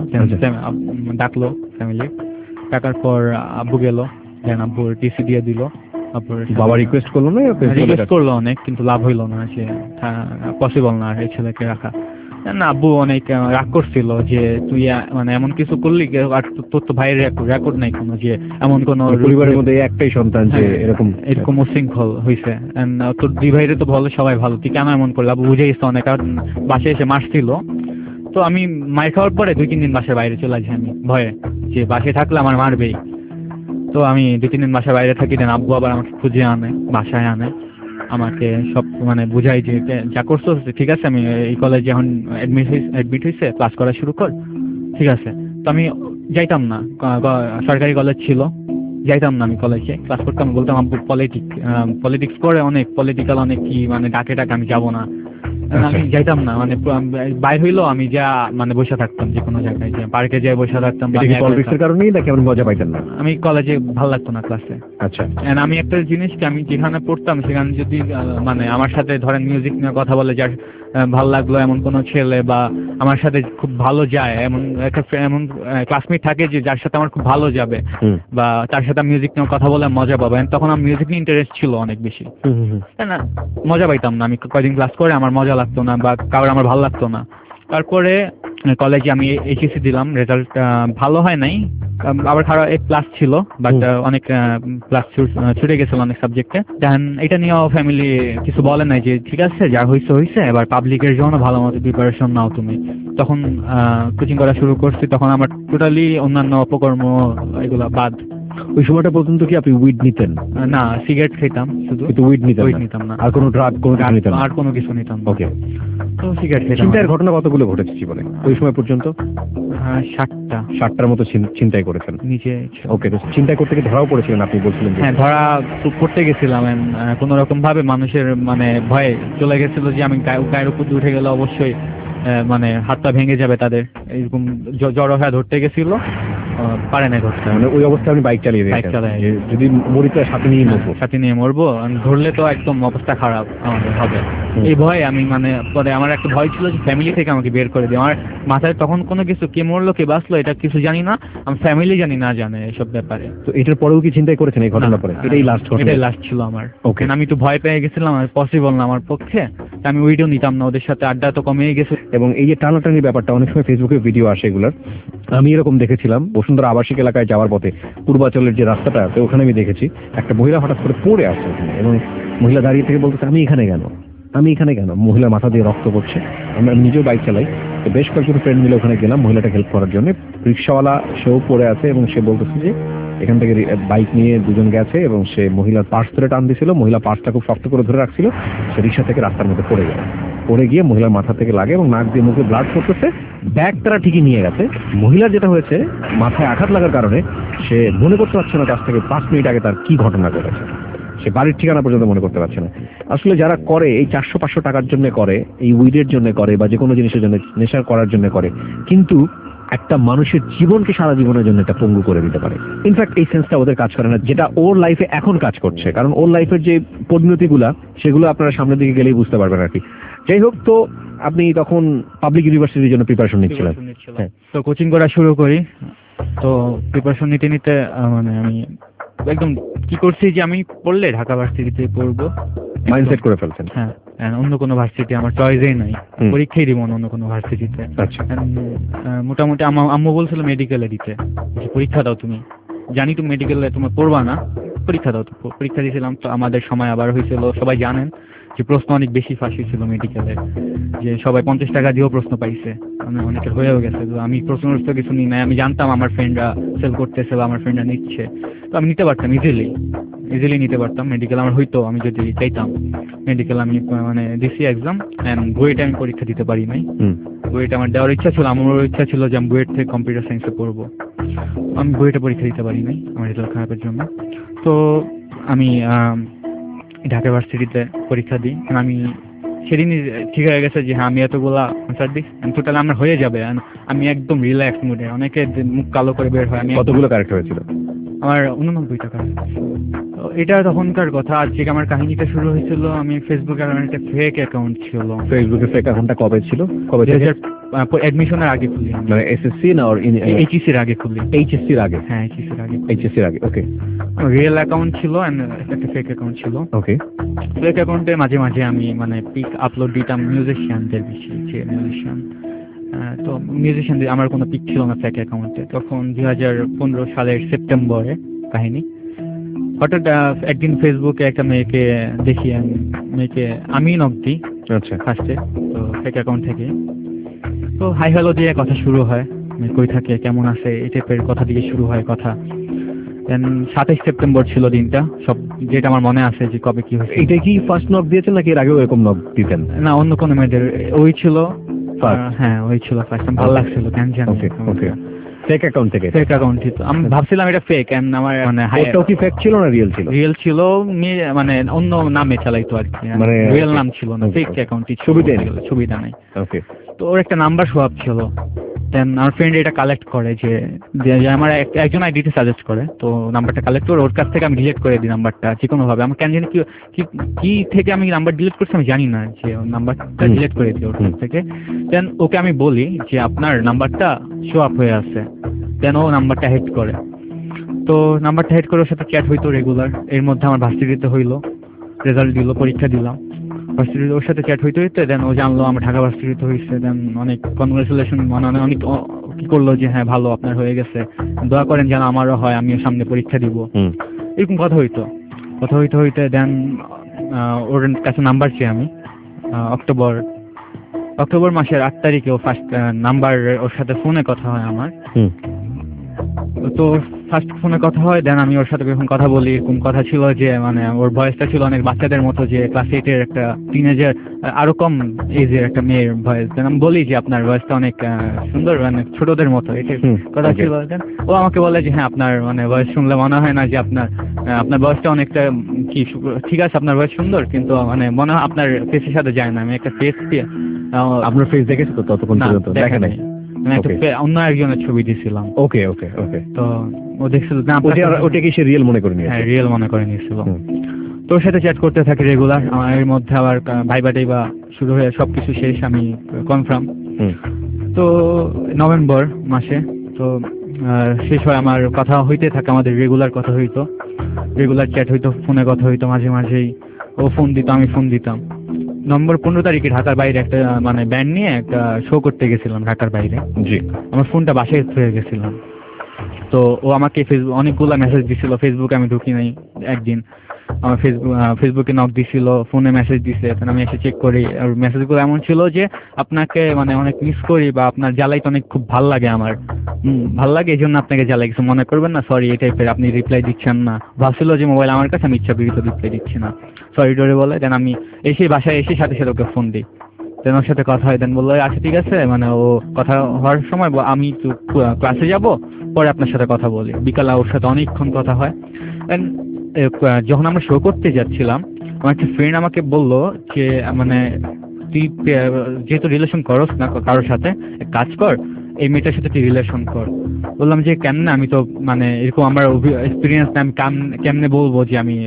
ডাকলো ফ্যামিলি, ডাকার পর আব্বু গেল, দেন আব্বুর টিসি দিয়ে দিল। বাবা রিকোয়েস্ট করলো না? রিকোয়েস্ট করলো অনেক, কিন্তু লাভ হইলো না, সে পসিবল না এই ছেলেকে রাখা। না, আব্বু অনেক রাগ করছিল যে তুই মানে এমন কিছু করলি, আর তোর তো ভাইয়ের রেকর্ড নাই কোনো, যে এমন কোন পরিবারের মধ্যে একটাই সন্তান যে এরকম উশৃঙ্খল হয়েছে, তোর 2 ভাইরে তো ভালো, সবাই ভালো, তুই কেন এমন করলি। আব্বু বুঝে গেছে অনেক, আর বাসায় এসে মারছিল। তো আমি মার খাওয়ার পরে 2-3 দিন বাসার বাইরে চলে আসি, আমি ভয়ে যে বাসায় থাকলে আমার মারবেই। তো আমি 2-3 দিন বাসার বাইরে থাকি, দেন আব্বু আবার আমাকে খুঁজে আনে, বাসায় আনে, আমাকে সব মানে বুঝাই যে যা করছো ঠিক আছে, আমি এই কলেজে এখন অ্যাডমিট হয়েছে, ক্লাস করা শুরু কর, ঠিক আছে। তো আমি যাইতাম না, সরকারি কলেজ ছিল, যাইতাম না আমি কলেজে ক্লাস করতাম, বলতাম আব্বু পলিটিক্স করে অনেক, পলিটিক্যাল অনেক কি মানে ডাকে আমি যাবো না। আমি যাইতাম না, মানে বাইর হইলো আমি যা মানে বসে থাকতাম, যে কোনো জায়গায় যে পার্কে যেয়ে বসে থাকতাম। পলিটিক্সের কারণেই নাকি আপনি মজা পাইতেন না? আমি কলেজে ভালো লাগতো না ক্লাসে। আচ্ছা। আমি একটা জিনিস কি, আমি যেখানে পড়তাম সেখানে যদি মানে আমার সাথে ধরেন মিউজিক নিয়ে কথা বলে, যার ভালো লাগলো এমন কোনো ছেলে, বা আমার সাথে খুব ভালো যায় এমন একটা এমন ক্লাসমেট থাকে যে যার সাথে আমার খুব ভালো যাবে, বা তার সাথে মিউজিক নিয়ে কথা বলে মজা পাবো, তখন আমার মিউজিক নিয়ে ইন্টারেস্ট ছিল অনেক বেশি, তাই না? মজা পাইতাম না, আমি কয়েকদিন ক্লাস করে আমার মজা লাগতো না, বা কারোর আমার ভালো লাগতো না। তারপরে কলেজে আমি এইচএসসি দিলাম, রেজাল্ট ভালো হয় নাই, আবার খারাপ ক্লাস ছিল, বাট অনেক ক্লাস ছুটে গেছিল অনেক সাবজেক্টে। দেন এটা নিয়েও ফ্যামিলি কিছু বলে নাই, যে ঠিক আছে যা হয়েছে হয়েছে, এবার পাবলিকের জন্য ভালো মতো প্রিপারেশন নাও তুমি। তখন কোচিং করা শুরু করছি, তখন আমার টোটালি অন্যান্য অপকর্ম এগুলা বাদ। ওই সময়টা পর্যন্ত কি আপনি উইড নিতেন? না, সিগারেট খেতাম শুধু, কিন্তু উইড নিতাম না। আর কোনো ড্রাগ কোনো কিছু নিতেন না? আর কোনো কিছু নিতাম না। ওকে। তো সিগারেট খেতাম। ছিনতাইয়ের ঘটনা কতগুলো ঘটেছে জীবনে ওই সময় পর্যন্ত? 60টার মতো ছিনতাই করেছেন নিচে। ওকে। তো ছিনতাই করতে গিয়ে ধরাও পড়েছিলেন আপনি বলছিলেন? হ্যাঁ, ধরা করতে গেছিলাম, কোন রকম ভাবে মানুষের মানে ভয়ে চলে গেছিল যে আমি গায়ের উপর উঠে গেলে অবশ্যই মানে হাত পা ভেঙে যাবে তাদের, এরকম জড়ো হয়ে ধরতে গেছিল, পারে না ধরতে। মানে ওই অবস্থায় আপনি বাইক চালিয়ে বাইক চালাই, যদি মরি তো সাথে নিয়ে মরবো। সাথে নিয়ে মরবো, ধরলে তো একদম অবস্থা খারাপ আমাদের হবে। এই ভয় আমি মানে পরে আমার একটা ভয় ছিল যে ফ্যামিলি থেকে আমাকে বের করে দিই। আমার মাথায় তখন কোনো কিছু কে মরলো কে বাঁচলো এটা কিছু জানি না, আমার ফ্যামিলি জানে এসব ব্যাপারে। তো এটার পরেও কি চিন্তাই করেছেন এই ঘটনার পরে? এটাই লাস্ট ঘটনা? এটাই লাস্ট ছিল আমার। ওকে, আমি তো ভয় পেয়ে গেছিলাম, আর পসিবল না আমার পক্ষে, আমি উইডিও নিতাম না, ওদের সাথে আড্ডা তো কমেই গেছে। এবং এই যে টানাটানির ব্যাপারটা, অনেক সময় ফেসবুকে ভিডিও আসে এগুলার, আমি এরকম দেখেছিলাম বসুন্ধরা আবাসিক এলাকায় যাওয়ার পথে পূর্বাচলের যে রাস্তাটা, তো ওখানে আমি দেখেছি একটা মহিলা হঠাৎ করে পড়ে আছে ওখানে, এবং মহিলা দাঁড়িয়ে থেকে বলতেছে আমি এখানে কেন, মহিলা মাথা দিয়ে রক্ত পড়ছে। আমরা নিজেও বাইক চালাই, তো বেশ কয়েকজন ফ্রেন্ড মিলে ওখানে গেলাম মহিলাটা হেল্প করার জন্য। রিক্সাওয়ালা সেও পড়ে আছে এবং সে বলতেছে যে এখান থেকে বাইক নিয়ে দুজন গেছে এবং সে মহিলার পার্স ধরে টান দিছিল, মহিলা পার্সটা খুব শক্ত করে ধরে রাখছিল, সে রিক্সা থেকে রাস্তার মধ্যে পড়ে গিয়ে মহিলার মাথা থেকে লাগে এবং নাক দিয়ে মুখে ব্লাড পড়তেছে। ব্যাগ তারা ঠিকই নিয়ে গেছে, মহিলার যেটা হয়েছে মাথায় আঘাত লাগার কারণে সে মনে করতে পারছে না কাছ থেকে 5 মিনিট আগে তার কি ঘটনা ঘটেছে, সে বাড়ির ঠিকানা পর্যন্ত মনে করতে পারছে না। আসলে যারা করে এই 400-500 টাকার জন্য করে, এই উইডের জন্য করে, বা যে কোনো জিনিসের জন্য নেশা করার জন্য করে, কিন্তু একটা মানুষের জীবনকে সারা জীবনের জন্য এটা পঙ্গু করে দিতে পারে। ইনফ্যাক্ট এই সেন্সটা ওদের কাজ করে না, যেটা ওর লাইফে এখন কাজ করছে, কারণ ওর লাইফের যে পরিণতিগুলা সেগুলো আপনারা সামনের দিকে গেলেই বুঝতে পারবেন আর কি। যাই হোক, তো আপনি তখন পাবলিক ইউনিভার্সিটির জন্য প্রিপারেশন নিচ্ছিলেন? হ্যাঁ। তো কোচিং করা শুরু করি, তো প্রিপারেশন নিতে মানে আমি একদম কি করছি যে আমি পড়লে ঢাকা ভার্সিটিতে পড়বো, মাইন্ডসেট করে ফেলছেন। হ্যাঁ, অন্য কোনো ভার্সিটি আমার চয়েসই নাই, পরীক্ষাই দিব অন্য কোনো ভার্সিটিতে। আচ্ছা। মোটামুটি আম্মু বলছিল মেডিকেলে দিতে, পরীক্ষা দাও, তুমি জানি তুমি মেডিকেলে তোমার পড়বা না, পরীক্ষা দাও। তো পরীক্ষা দিয়েছিলাম, তো আমাদের সময় আবার হয়েছিল, সবাই জানেন যে প্রশ্ন অনেক বেশি ফাঁসি ছিল মেডিকেলে, যে সবাই 50 টাকা দিয়েও প্রশ্ন পাইছে, অনেকের হয়েও গেছে। তো আমি প্রশ্ন কিছু নিই নাই, আমি জানতাম আমার ফ্রেন্ডরা সেল করতেছে বা আমার ফ্রেন্ডরা নিচ্ছে, তো আমি নিতে পারতাম ইজিলি নিতে পারতাম মেডিকেল আমার হইতো, আমি যদি চাইতাম। মেডিকেল আমি মানে দিছি এক্সাম, বুয়েটে আমি পরীক্ষা দিতে পারি নাই। বুয়েটে আমার দেওয়ার ইচ্ছা ছিল, আমারও ইচ্ছা ছিল যে আমি বুয়েট থেকে কম্পিউটার সায়েন্সে পড়বো, আমি বুয়েটে পরীক্ষা দিতে পারি নাই আমার রেজাল্ট খারাপের জন্য। তো আমি ঢাকা ভার্সিটিতে পরীক্ষা দিই, আমি সেদিনই ঠিক হয়ে গেছে যে হ্যাঁ আমি এতগুলা আনসার দিই, টোটাল আমার হয়ে যাবে। আমি একদম রিল্যাক্স মুডে, অনেকে মুখ কালো করে বের হয়। আমি কতগুলো কারেক্ট হয়েছিল? আমার 89 টাকা। এটা তখনকার কথা। আজকে আমার কাহিনীটা শুরু হয়েছিল, আমি ফেসবুকে আমার একটা ফেক অ্যাকাউন্ট ছিল। ফেসবুকে ফেক অ্যাকাউন্টটা কবে ছিল? কবে থেকে? অ্যাডমিশনের আগে খুলি, মানে এসএসসি না আর এইচএসসির আগে খুলি। এইচএসসির আগে? হ্যাঁ, এইচএসসির আগে। ওকে। রিয়েল অ্যাকাউন্ট ছিল, একটা ফেক অ্যাকাউন্ট ছিল। ওকে। ফেক অ্যাকাউন্টে মাঝে মাঝে আমি মানে পিক আপলোড দিতাম মিউজিশিয়ানদের বিষয়ে, যে মিউজিশিয়ান, তো মিউজিশিয়ানদের আমার কোনো পিক ছিল না ফেক অ্যাকাউন্টে। তখন 2015 সালের সেপ্টেম্বরে কাহিনী, হঠাৎ একদিন ফেসবুকে একটা মেয়েকে দেখি, মেয়েকে আমি নক দিই। আচ্ছা। ফার্স্টে তো ফেক অ্যাকাউন্ট থেকে, তো হাই হ্যালো দিয়ে কথা শুরু হয়, কই থাকে, কেমন আছে, এই টাইপের কথা দিয়ে শুরু হয় কথা। দেন 27 সেপ্টেম্বর ছিল দিনটা, সব যেটা আমার মনে আছে যে কবে কি হয়েছে। এটা কি ফার্স্ট নক দিয়েছেন নাকি এর আগেও এরকম নক দিতেন? না, অন্য কোনো মেয়েদের, ওই ছিল। হ্যাঁ, ওই ছিল ফার্স্ট, ভালো লাগছিল কেন জানি। ওকে। ফেক অ্যাকাউন্ট থেকে? ফেক অ্যাকাউন্ট ছিল, আমি ভাবছিলাম এটা ফেক, আমার মানে ওটাও কি ফেক ছিল না রিয়েল ছিল? রিয়েল ছিল, মানে অন্য নামে চালাইতো আর কি, মানে রিয়েল নাম ছিল না, ফেক অ্যাকাউন্টই ছিল, সুবিধা নাই। ওকে। তো ওর একটা নাম্বার সোয়াপ ছিল। দেন আমার ফ্রেন্ড এটা কালেক্ট করে, যে আমার একজন আইডিতে সাজেস্ট করে, তো নাম্বারটা কালেক্ট করে ওর কাছ থেকে আমি ডিলিট করে দিই নাম্বারটা যে কোনো ভাবে। আমার কেন জানি কি থেকে আমি নাম্বার ডিলিট করছি আমি জানি না, যে ওর নাম্বারটা ডিলিট করে দিই ওর কাছ থেকে। দেন ওকে আমি বলি যে আপনার নাম্বারটা শো আপ হয়ে আছে, দেন ও নাম্বারটা হেড করে। তো নাম্বারটা হেড করে ওর সাথে চ্যাট হইতো রেগুলার। এর মধ্যে আমার ভার্সিটিতে হইলো, রেজাল্ট দিল, পরীক্ষা দিলাম, ভার্সিটিতে ওর সাথে চ্যাট হইতে দেন ও জানলো আমার ঢাকা ভার্সিটিতে হয়েছে। দেন অনেক কনগ্রেচুলেশন, মানে অনেক কি করলো যে হ্যাঁ ভালো আপনার হয়ে গেছে, দোয়া করেন যেন আমারও হয়, আমিও সামনে পরীক্ষা দিব, এরকম কথা হইতে দেন ওর কাছে নাম্বার চেয়ে আমি অক্টোবর মাসের 8 তারিখে ও ফার্স্ট নাম্বার, ওর সাথে ফোনে কথা হয় আমার। তো ফার্স্ট ফোনে কথা হয়, দেন আমি ওর সাথে যখন কথা বলি, এরকম কথা ছিল যে মানে ওর ভয়েসটা ছিল অনেক বাচ্চাদের মতো, যে ক্লাস 8-এর একটা টিনেজার, আরো কম এজের একটা মেয়ের ভয়েস। দেন আমি বলি যে আপনার ভয়েসটা অনেক সুন্দর, মানে ছোটদের মতো, এটাই কথা ছিল। দেন ও আমাকে বলে যে হ্যাঁ আপনার মানে ভয়েস শুনলে মনে হয় না যে আপনার ভয়েসটা অনেকটা কি, ঠিক আছে আপনার ভয়েস সুন্দর, কিন্তু মানে মনে হয় আপনার ফেসের সাথে যায় না। আমি একটা ফেস দিয়ে আপনার ফেস দেখেছে তো ততক্ষণ পর্যন্ত? দেখে নাই। আমি একটা অন্য একজনের ছবি দিয়েছিলাম। ওকে ওকে ওকে। তো ও দেখছিল না, ওটা কি সে রিয়েল মনে করে নিয়েছে? হ্যাঁ, রিয়েল মনে করে নিয়েছিল। তো ওর সাথে চ্যাট করতে থাকি রেগুলার। আমার এর মধ্যে আবার ভাইবা টাইবা শুরু হয়ে সবকিছু শেষ, আমি কনফার্ম। তো নভেম্বর মাসে তো শেষ হয়, আমার কথা হইতে থাকে, আমাদের রেগুলার কথা হইতো, রেগুলার চ্যাট হইতো, ফোনে কথা হইতো মাঝে মাঝেই। ও ফোন দিত, আমি ফোন দিতাম। নভেম্বর 15 তারিখে ঢাকার বাইরে একটা মানে ব্যান্ড নিয়ে একটা শো করতে গেছিলাম ঢাকার বাইরে। জি। আমার ফোনটা বাসায় থুয়ে গেছিলাম। তো ও আমাকে অনেকগুলো মেসেজ দিছিল, ফেসবুকে আমি ঢুকি নাই একদিন। আমার ফেসবুকে নক দিছিল, ফোনে মেসেজ দিছে, তখন আমি এসে চেক করি। আর মেসেজগুলো এমন ছিল যে আপনাকে মানে অনেক মিস করি, বা আপনার জ্বালাইতে অনেক খুব ভাল লাগে আমার, ভাল লাগে এই জন্য আপনাকে জ্বালাই, কিছু মনে করবেন না, সরি এই টাইপের। আপনি রিপ্লাই দিচ্ছেন না, ভাবছিল যে মোবাইল আমার কাছে, আমি ইচ্ছাকৃত রিপ্লাই দিচ্ছি না, সরি ডরে বলে। দেন আমি এসে বাসায় এসে সাথে সাথে ওকে ফোন দিই। দেন ওর সাথে কথা হয়। দেন বললো আচ্ছা ঠিক আছে, মানে ও কথা হওয়ার সময় আমি তো ক্লাসে যাব, পরে আপনার সাথে কথা বলি। বিকালে ওর সাথে অনেকক্ষণ কথা হয়। দেন যখন আমরা শো করতে যাচ্ছিলাম, আমার একটা ফ্রেন্ড আমাকে বললো যে মানে তুই যেহেতু রিলেশন করস না কারোর সাথে, কাজ কর, এই মেয়েটার সাথে তুই রিলেশন কর। বললাম যে কেমনে, আমি তো মানে এরকম আমার এক্সপিরিয়েন্স না, আমি কেমনে বলবো যে আমি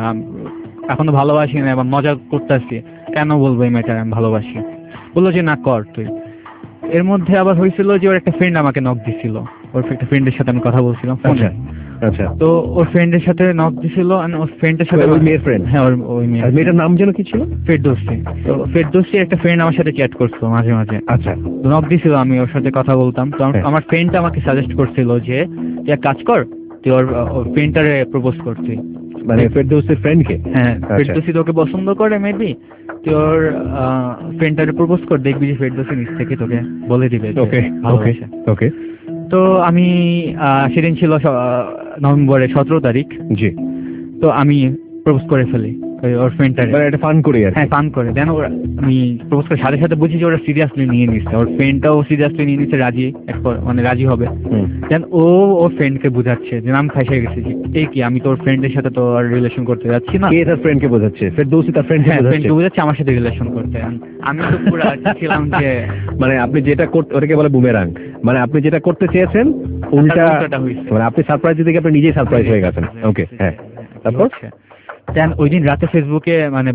এখনো ভালোবাসি না, এবার মজা করতেছি, কেন বলবো এই মেয়েটার আমি ভালোবাসি। বললো যে না কর তুই। এর মধ্যে আবার হয়েছিল যে ওর একটা ফ্রেন্ড আমাকে নক দিছিল, ওর একটা ফ্রেন্ডের সাথে আমি কথা বলছিলাম ফোনে। আচ্ছা। তো ওর ফ্রেন্ডের সাথে নক দিছিল, ওর ফ্রেন্ডের সাথে, ওই মেয়ের ফ্রেন্ড? হ্যাঁ, ওই মেয়েটার নাম যেন কি ছিল? ফেরদৌসী। তো ফেরদৌসীর একটা ফ্রেন্ড আমার সাথে চ্যাট করতো মাঝে মাঝে। আচ্ছা। নক দিছিল, আমি ওর সাথে কথা বলতাম। তো আমার ফ্রেন্ডটা আমাকে সাজেস্ট করছিল যে এক কাজ কর, তুই ওর ফ্রেন্ডটারে প্রপোজ করছি। মানে ফেরদৌসীর ফ্রেন্ডকে? হ্যাঁ, ফেরদৌসী তোকে পছন্দ করে, মেবি তুই ওর ফ্রেন্ডটারে প্রপোজ কর, দেখবি যে ফেরদৌসী নিজ থেকে তোকে বলে দিবে। ওকে ওকে ওকে। তো আমি সেদিন ছিল নভেম্বরের 17 তারিখ। জি। তো আমি প্রপোজ করে ফেলি ওর ফ্রেন্ডটারে। মানে এটা ফান করে? হ্যাঁ, ফান করে। দেন আমি প্রপোজ করে সাথে সাথে বুঝি যে ওরা সিরিয়াসলি নিয়ে নিচ্ছে, ওর ফ্রেন্ডটাও সিরিয়াসলি নিয়ে নিচ্ছে, রাজি, মানে রাজি হবে। দেন ও ওর ফ্রেন্ডকে বোঝাচ্ছে যে আমি ফাঁসে গেছি, এই কি, আমি তো ওর ফ্রেন্ডের সাথে তো আর রিলেশন করতে যাচ্ছি না। কে তার ফ্রেন্ডকে বোঝাচ্ছে? ফেরদৌসী তার ফ্রেন্ডকে বোঝাচ্ছে আমার সাথে রিলেশন করতে। আমি তো পুরো ছিলাম যে মানে আপনি যেটা করতে, ওটাকে বলে বুমেরাং, মানে আপনি যেটা করতে চেয়েছেন উল্টাটা হয়েছে, মানে আপনি সারপ্রাইজ দিতে গিয়ে আপনি নিজেই সারপ্রাইজ হয়ে গেছেন। ওকে, হ্যাঁ। তারপর দেন ওই দিন রাতে ফেসবুকে মানে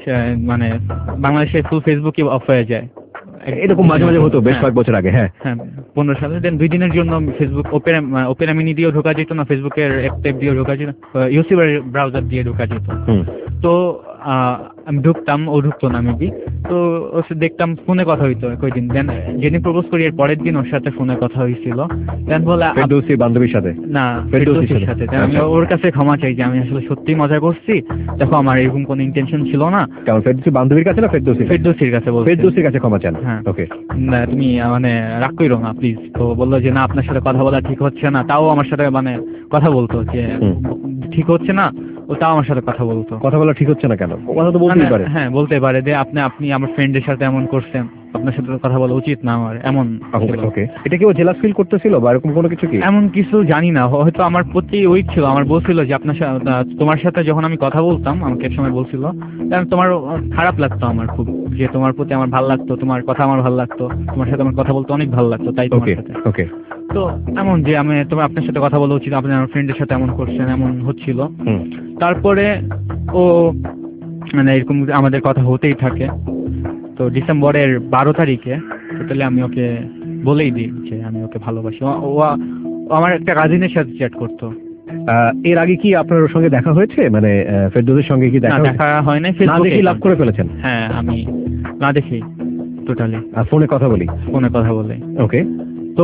বাংলাদেশে ফুল ফেসবুকই অফ হয়ে যায়। এরকম মাঝে মাঝে হতো বেশ কয়েক বছর আগে। হ্যাঁ, 15 সালে। দেন 2 দিনের জন্য ফেসবুক ওপেরা মিনি দিয়েও ঢোকা যেত না, ফেসবুকের অ্যাপ দিয়েও ঢোকা যেত, ইউসিবার ব্রাউজার দিয়ে ঢোকা যেত। তো আমি ঢুকতাম, ও ঢুকতো না মেবি। তো ওর সাথে দেখতাম ফোনে কথা হইতো কয়েকদিন। দেন যেদিন প্রপোজ করি এর পরের দিন ওর সাথে ফোনে কথা হয়েছিল। দেন বলে ফেরদৌসী বান্ধবীর সাথে? না, ফেরদৌসীর সাথে। আমি ওর কাছে ক্ষমা চাই যে আমি আসলে সত্যি মজা করছি, দেখো আমার এরকম কোনো ইন্টেনশন ছিল না। কারণ ফেরদৌসী বান্ধবীর কাছে না ফেরদৌসীর কাছে বলছি। ফেরদৌসীর কাছে ক্ষমা চান? হ্যাঁ। ওকে। না তুমি মানে রাগ কইরো না প্লিজ। তো বললো যে না, আপনার সাথে কথা বলা ঠিক হচ্ছে না। তাও আমার সাথে মানে কথা বলতো যে ঠিক হচ্ছে না, ও তাও আমার সাথে কথা বলতো। কথা বলা ঠিক হচ্ছে না কেন? কথা তো বলতেই পারে। হ্যাঁ, বলতে পারে যে আপনি আমার ফ্রেন্ডের সাথে এমন করছেন, আপনার সাথে কথা বলা উচিত না আমার, এমন। ওকে। এটা কি ও জেলাস ফিল করতেছিল বা এরকম কোনো কিছু? কি এমন কিছু জানি না, হয়তো আমার প্রতি উইক ছিল। আমার বলছিল যে তোমার সাথে যখন আমি কথা বলতাম, আমাকে এক সময় বলছিল তোমার খারাপ লাগতো আমার খুব, যে তোমার প্রতি আমার ভালো লাগতো, তোমার কথা আমার ভালো লাগতো, তোমার সাথে আমার কথা বলতে অনেক ভালো লাগতো, তাই তোমার সাথে। ওকে। তো এমন যে আপনার সাথে কথা বলা উচিত, আপনি আমার ফ্রেন্ডের সাথে এমন করছেন, এমন হচ্ছিল। তারপরে ও মানে এরকম আমাদের কথা হতেই থাকে। তো ডিসেম্বরের 12 তারিখে টোটালি আমি ওকে বলেই দিই যে আমি ওকে ভালোবাসি। ও আমার একটা কাজিনের সাথে চ্যাট করতো। এর আগে কি আপনার ওর সঙ্গে দেখা হয়েছে? মানে ফেরদৌসীর সঙ্গে কি দেখা হয় নাই? না দেখি লাভ করে ফেলেছেন? হ্যাঁ, আমি না দেখি টোটালি। আর ফোনে কথা বলি? ফোনে কথা বলে। ওকে। তো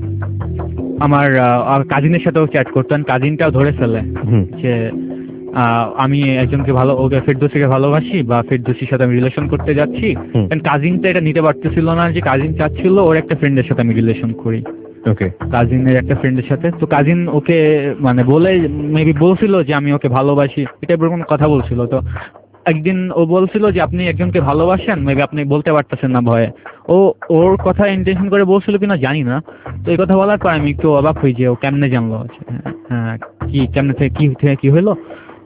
আমার কাজিনের সাথেও চ্যাট করতেন, কাজিনটাও ধরে ফেলে যে আমি একজনকে ওকে ফেরদৌসীকে ভালোবাসি বা ফেরদৌসীর সাথে আমি রিলেশন করতে যাচ্ছি। কাজিনটা এটা নিতে পারতেছিল না, যে কাজিন চাচ্ছিল ওর একটা ফ্রেন্ডের সাথে আমি রিলেশন করি। ওকে। কাজিনের একটা ফ্রেন্ডের সাথে। তো কাজিন ওকে মানে বলে মেবি বলছিল যে আমি ওকে ভালোবাসি, এটা এরকম কথা বলছিল। তো একদিন ও বলছিল যে আপনি একজনকে ভালোবাসেন, মেবি আপনি বলতে পারতেছেন না ভয়ে। ওর কথা ইন্টেনশন করে বলছিল কিনা জানি না। তো এই কথা বলার পর আমি একটু অবাক হই যে ও কেমনে জানলো। হ্যাঁ, কি কেমনে থেকে কি হইলো।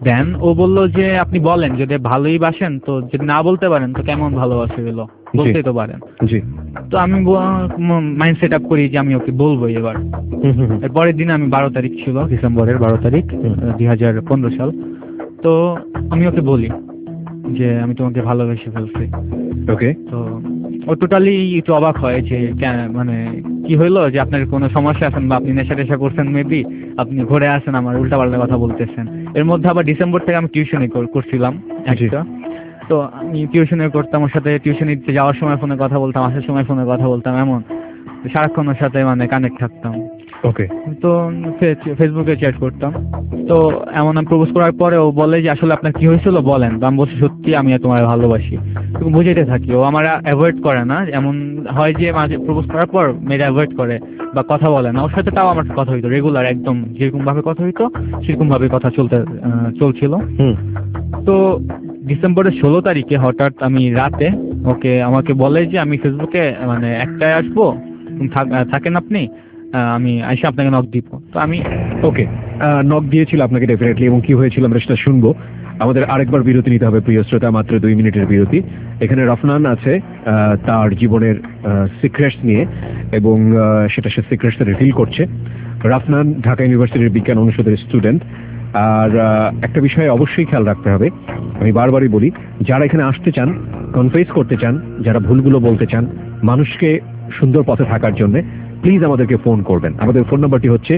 দেন ও বলল যে আপনি বলেন যদি ভালোই বাসেন, তো যদি না বলতে পারেন তো কেমন ভালোবাসে গেলো, বলতেই তো পারেন। জি। তো আমি মাইন্ড সেট আপ করি যে আমি ওকে বলবোই এবার। এর পরের দিন আমি 12 তারিখ ছিল, ডিসেম্বরের 12 তারিখ 2015 সাল। তো আমি ওকে বলি যে আমি তোমাকে ভালোবেসে ফেলছি। ওকে। তো ও টোটালি একটু অবাক হয় যে মানে কি হইলো, যে আপনার কোনো সমস্যা আছেন বা আপনি নেশা টেশা করছেন, মেবি আপনি ঘুরে আসেন আমার উল্টাপাল্টা কথা বলতেছেন। এর মধ্যে আবার ডিসেম্বর থেকে আমি টিউশনি করছিলাম একটা। তো আমি টিউশনি করতাম, ওর সাথে টিউশনিতে যাওয়ার সময় ফোনে কথা বলতাম, আসার সময় ফোনে কথা বলতাম, এমন সারাক্ষণ ওর সাথে মানে কানেক্ট থাকতাম। ওকে। তো ফেসবুকে চ্যাট করতাম। তো এমন আমি প্রপোজ করার পরে ও বলে যে আসলে আপনার কি হয়েছিল বলেন। তো আমি বলছি সত্যি আমি তোমার ভালোবাসি। তুমি বুঝাইতে থাকি, ও আমার অ্যাভয়েড করে না। এমন হয় যে মাঝে প্রপোজ করার পর মেয়েরা অ্যাভয়েড করে বা কথা বলে না। ওর সাথে তাও আমার কথা হইতো রেগুলার, একদম যেরকম ভাবে কথা হইতো সেরকম ভাবে কথা চলছিল। তো ডিসেম্বরের 16 তারিখে হঠাৎ আমি রাতে ওকে আমাকে বলে যে আমি ফেসবুকে মানে একটায় আসবো, থাকেন আপনি, আমি আইসা আপনাকে নক দিব। তো আমি ওকে, নক দিয়েছিল আপনাকে ডেফিনেটলি, এবং কি হয়েছিল আমরা সেটা শুনবো। আমাদের আরেকবার বিরতি নিতে হবে প্রিয় শ্রোতা, মাত্র 2 মিনিটের বিরতি। এখানে রফনান আছে তার জীবনের সিক্রেটস নিয়ে, এবং সেটা সে সিক্রেটস রিভিল করছে। রফনান ঢাকা ইউনিভার্সিটির বিজ্ঞান অনুষদের স্টুডেন্ট। আর একটা বিষয়ে অবশ্যই খেয়াল রাখতে হবে, আমি বারবারই বলি, যারা এখানে আসতে চান, কনফেস করতে চান, যারা ভুলগুলো বলতে চান, মানুষকে সুন্দর পথে থাকার জন্য, প্লিজ আমাদেরকে ফোন করবেন। আমাদের ফোন নাম্বারটি হচ্ছে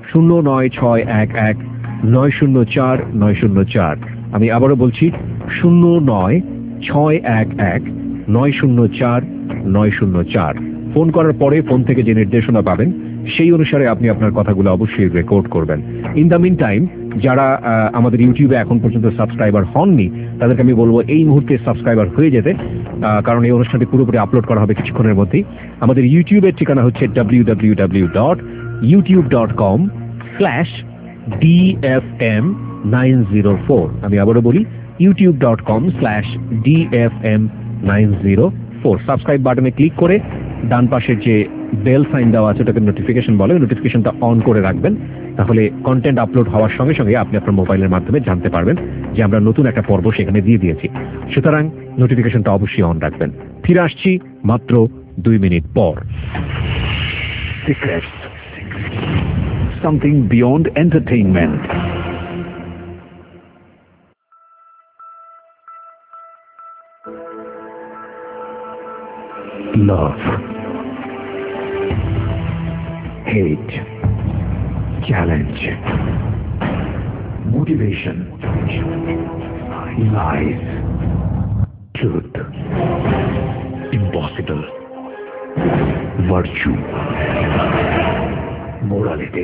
09611904904। আমি আবারও বলছি 09611904904। ফোন করার পরে ফোন থেকে যে নির্দেশনা পাবেন সেই অনুসারে আপনি আপনার কথাগুলো অবশ্যই রেকর্ড করবেন। ইন দ্য মিন টাইম, যারা আমাদের ইউটিউবে এখন পর্যন্ত সাবস্ক্রাইবার হননি তাদেরকে আমি বলবো এই মুহূর্তে সাবস্ক্রাইবার হয়ে যেতে, কারণ এই অনুষ্ঠানটি পুরোপুরি আপলোড করা হবে কিছুক্ষণের মধ্যেই। আমাদের ইউটিউবের ঠিকানা হচ্ছে www.youtube.com/dfm904। আমি আবারও বলি youtube.com/dfm904। সাবস্ক্রাইব বাটনে ক্লিক করে ডান পাশের যে বেল সাইন দেওয়া আছে ওটাকে নোটিফিকেশন বলে, নোটিফিকেশনটা অন করে রাখবেন। তাহলে কন্টেন্ট আপলোড হওয়ার সঙ্গে সঙ্গে আপনি আপনার মোবাইলের মাধ্যমে জানতে পারবেন যে আমরা নতুন একটা পর্ব সেখানে দিয়ে দিয়েছি। সুতরাং নোটিফিকেশনটা অবশ্যই অন রাখবেন। ফিরে আসছি মাত্র 2 মিনিট পর। Secrets. Something beyond entertainment. Love. Hate. Challenge. Motivation. Lies. Truth. Impossible. Virtue. Morality.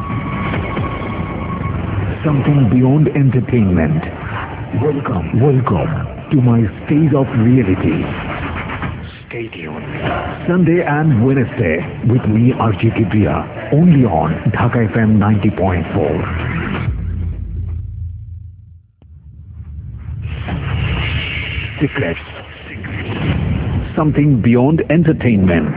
Something beyond entertainment. Welcome to my stage of reality. Stay tuned. Sunday and Wednesday with me, RJ Kibriya, only on Dhaka FM 90.4. Secrets. Something beyond entertainment.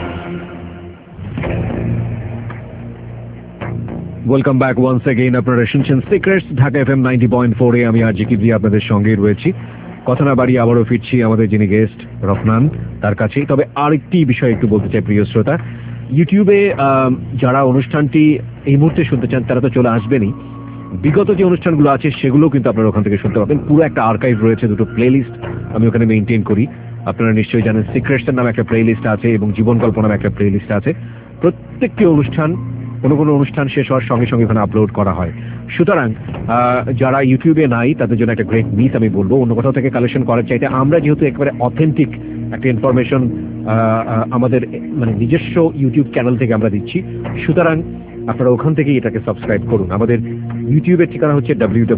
Welcome back once again. আপনারা শুনছেন সিক্রেটস ঢাকা এফএম 90.4 এ। আমি আরজি কিবরিয়া আপনাদের সঙ্গেই রয়েছি। কথা না বাড়িয়ে আবারও ফিরছি আমাদের যিনি গেস্ট রফনান তার কাছেই। তবে আরেকটি বিষয় একটু বলতে চাই প্রিয় শ্রোতা, ইউটিউবে যারা অনুষ্ঠানটি এই মুহূর্তে শুনতে চান তারা তো চলে আসবেনই। বিগত যে অনুষ্ঠানগুলো আছে সেগুলো কিন্তু আপনারা ওখান থেকে শুনতে পাবেন। পুরো একটা আর্কাইভ রয়েছে, দুটো প্লে লিস্ট আমি ওখানে মেনটেন করি। আপনারা নিশ্চয়ই জানেন সিক্রেটসের নামে একটা প্লে লিস্ট আছে এবং জীবন গল্প নামে একটা প্লে লিস্ট আছে। প্রত্যেকটি অনুষ্ঠান, কোনো অনুষ্ঠান শেষ হওয়ার সঙ্গে সঙ্গে ওখানে আপলোড করা হয়। সুতরাং যারা ইউটিউবে নাই তাদের জন্য একটা গ্রেট মিস আমি বলবো। অন্য কোথাও থেকে কালেকশন করার চাইতে আমরা যেহেতু একেবারে অথেন্টিক একটা ইনফরমেশন আমাদের মানে নিজস্ব ইউটিউব চ্যানেল থেকে আমরা দিচ্ছি, সুতরাং আপনারা ওখান থেকেই এটাকে সাবস্ক্রাইব করুন। আমাদের ইউটিউবের ঠিকানা হচ্ছে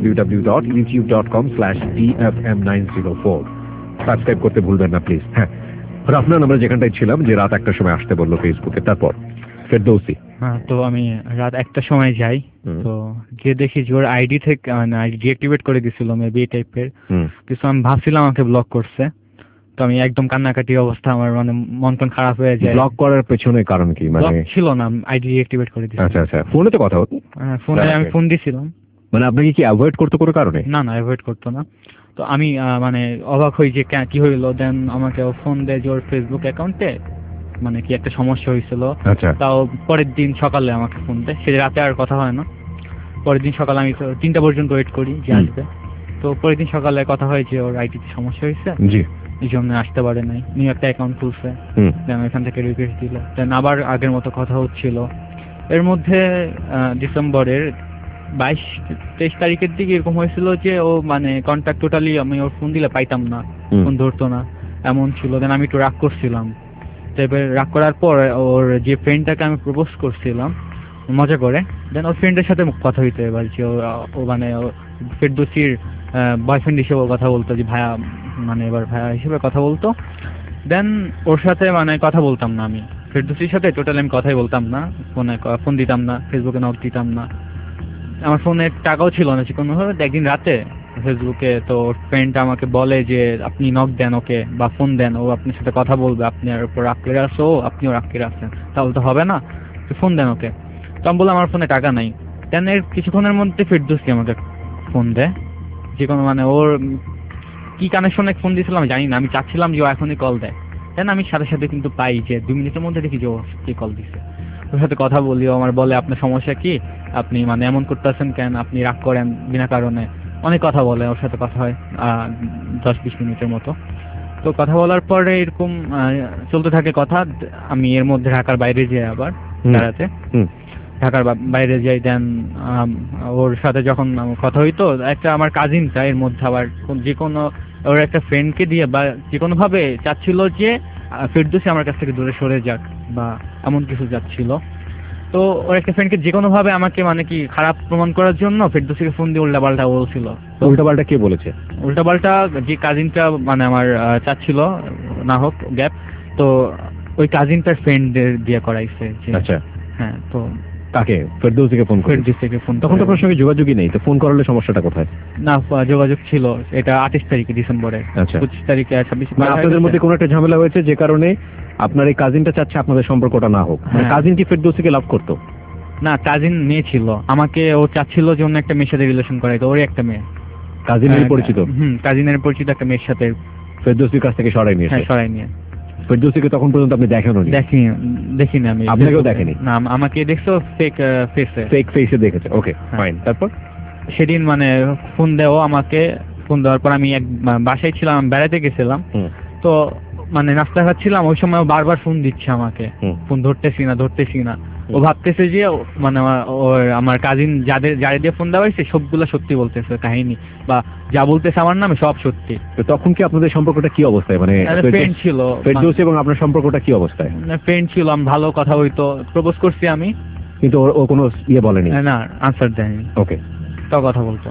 www.youtube.com/dfm904। সাবস্ক্রাইব করতে ভুলবেন না প্লিজ। হ্যাঁ রফনান, আমরা যেখানটায় ছিলাম যে রাত 1টার সময় আসতে বললো ফেসবুকে, তারপর ফেরদৌসি। হ্যাঁ, তো আমি রাত 1টার সময় যাই। তো গিয়ে দেখি যে ওর আইডি থেকে মানে আইডি ডিঅ্যাক্টিভেট করে দিছিল মেবি এই টাইপের কিছু। আমি ভাবছিলাম আমাকে ব্লক করছে। তো আমি একদম কান্নাকাটি অবস্থা, আমার মানে মন টন খারাপ হয়ে যায়। ব্লক করার পেছনে কারণ কি? মানে ছিল না, আইডি ডিঅ্যাক্টিভেট করে দিয়েছি। আচ্ছা আচ্ছা, ফোনে তো কথা হতো। হ্যাঁ, ফোনে আমি ফোন দিছিলাম। মানে আপনাকে কি অ্যাভয়েড করতে কোনো কারণে? না না, অ্যাভয়েড করতো না। তো আমি মানে অবাক হই যে কি হইলো। দেন আমাকে ফোন দেয় যে ওর ফেসবুক অ্যাকাউন্টে মানে কি একটা সমস্যা হয়েছিল। আচ্ছা। তাও পরের দিন সকালে আমাকে ফোন দেয়, সে রাতে আর কথা হয় না। পরের দিন সকালে আমি তো 3টা পর্যন্ত ওয়েট করি যে আসবে। তো পরের দিন সকালে কথা হয় যে ওর আইটিতে সমস্যা হয়েছে, জি। এই জন্য আসতে পারে নাই, নিউ একটা অ্যাকাউন্ট খুলছে। দেন ওইখান থেকে রিকোয়েস্ট দিল, দেন আবার আগের মতো কথা হচ্ছিল। এর মধ্যে ডিসেম্বরের 22-23 তারিখের দিকে এরকম হয়েছিল যে ও মানে কন্ট্যাক্ট টোটালি, আমি ওর ফোন দিলে পাইতাম না, ফোন ধরতো না, এমন ছিল। দেন আমি একটু রাগ করছিলাম। তারপরে রাগ করার পর ওর যে ফ্রেন্ডটাকে আমি প্রপোজ করছিলাম মজা করে, দেন ওর ফ্রেন্ডের সাথে কথা হইতো এবার যে ও মানে ফেরদৌসির বয়ফ্রেন্ড হিসেবে কথা বলতো, যে ভাইয়া মানে এবার ভাইয়া হিসেবে কথা বলতো। দেন ওর সাথে মানে কথা বলতাম না আমি, ফেরদৌসির সাথে টোটালি আমি কথাই বলতাম না, ফোন দিতাম না, ফেসবুকে নক দিতাম না। আমার ফোনে টাকাও ছিল না কোনোভাবে। একদিন রাতে ফেসবুকে তো ফ্রেন্ড আমাকে বলে যে আপনি নক দেন ওকে বা ফোন দেন, ও আপনার সাথে কথা বলবে, আপনি আর উপর রাগ করে আসো, আপনিও রাগ করে আসেন, তাহলে তো হবে না, ফোন দেন ওকে। তো আমি বললাম আমার ফোনে টাকা নাই। দেন এর কিছুক্ষণের মধ্যে ফেরদৌসি আমাকে ফোন দেয়, যে কোনো মানে ওর কি কানেকশনে ফোন দিয়েছিলাম আমি জানি না, আমি চাচ্ছিলাম যে ও এখনই কল দেয়। দেন আমি সাথে সাথে কিন্তু পাই যে 2 মিনিটের মধ্যে দেখি যে ও কি কল দিছে। ওর সাথে কথা বলি, ও আমার বলে আপনার সমস্যা কি, আপনি মানে এমন করতেছেন কেন, আপনি রাগ করেন বিনা কারণে, অনেক কথা বলে। ওর সাথে কথা হয় 10-20 মিনিটের মতো। তো কথা বলার পরে এরকম চলতে থাকে কথা। আমি এর মধ্যে ঢাকার বাইরে যাই আবার বেড়াতে, ঢাকার বাইরে যাই। দেন ওর সাথে যখন কথা হইতো, একটা আমার কাজিন চাই এর মধ্যে আবার যে কোনো ওর একটা ফ্রেন্ডকে দিয়ে বা যে কোনো ভাবে চাচ্ছিল যে ফেরদৌসি আমার কাছ থেকে দূরে সরে যাক বা এমন কিছু যাচ্ছিল। তো ওর একটা ফ্রেন্ডকে যে কোনো ভাবে আমাকে মানে কি খারাপ প্রমাণ করার জন্য ফেরদৌসিকে ফোন দিয়ে উল্টাপাল্টা বলছিল। তো উল্টাপাল্টা কে বলেছে? উল্টাপাল্টা যে কাজিনটা মানে আমার চাচ্ছিল না হোক গ্যাপ, তো ওই কাজিনটার ফ্রেন্ডদের দিয়ে করাইছে। আচ্ছা। হ্যাঁ। তো কাকে? ফেরদৌসিকে ফোন করে? ফেরদৌসিকে ফোন। তখন তো আপনার সঙ্গে যোগাযোগই নেই, তো ফোন করালে সমস্যাটা কোথায়? না, যোগাযোগ ছিল। এটা 28 তারিখে ডিসেম্বরের। আচ্ছা। 25 তারিখে 26 মানে আপনাদের মধ্যে কোনো একটা ঝামেলা হয়েছে যে কারণে আপনার এই কাজিনটা চাচ্ছে আপনাদের সম্পর্কটা না হোক। মানে কাজিন কি ফেরদৌসিকে লাভ করতো? না, কাজিন মেয়ে ছিল, আমাকে ও চাচ্ছিল যে অন্য একটা মেয়ের সাথে রিলেশন করাইতো, ওরই একটা মেয়ে। কাজিনের পরিচিত? কাজিনের পরিচিত একটা মেয়ের সাথে ফেরদৌসির কাছ থেকে সরাই নিয়ে? হ্যাঁ, সরাই নিয়ে। ফেরদৌসিকে তখন পর্যন্ত আপনি দেখেননি? দেখিনি আমি। আপনাকেও দেখেনি? না, আমাকে দেখছো ফেক ফেসে। ফেক ফেসে দেখেছে। Okay fine. তারপর সেদিন মানে ফোন দেও আমাকে, ফোন দেওয়ার পর আমি এক বাসায় ছিলাম, বেড়াতে গেছিলাম। তো মানে নাস্তা খাচ্ছিলাম, ওই সময় বারবার ফোন দিচ্ছে আমাকে, ফোন ধরতেছি না। ও ভাবতেছে যে মানে আমার কাজিন যারে দিয়ে ফোন দেওয়া হয়েছে সবগুলো সত্যি বলতেছে কাহিনী, বা যা বলতেছে আমার নামে সব সত্যি। তো তখন কি আপনাদের সম্পর্কটা কি অবস্থায়? মানে ফ্রেন্ড ছিল, ফেরদৌসি এবং আপনার সম্পর্কটা কি অবস্থায়? ফ্রেন্ড ছিল, ভালো কথা হইতো, প্রপোজ করছি আমি, কিন্তু ও কোনো ইয়ে বলেনি? না, আনসার দেয়নি। ওকে। তাও কথা বলতো।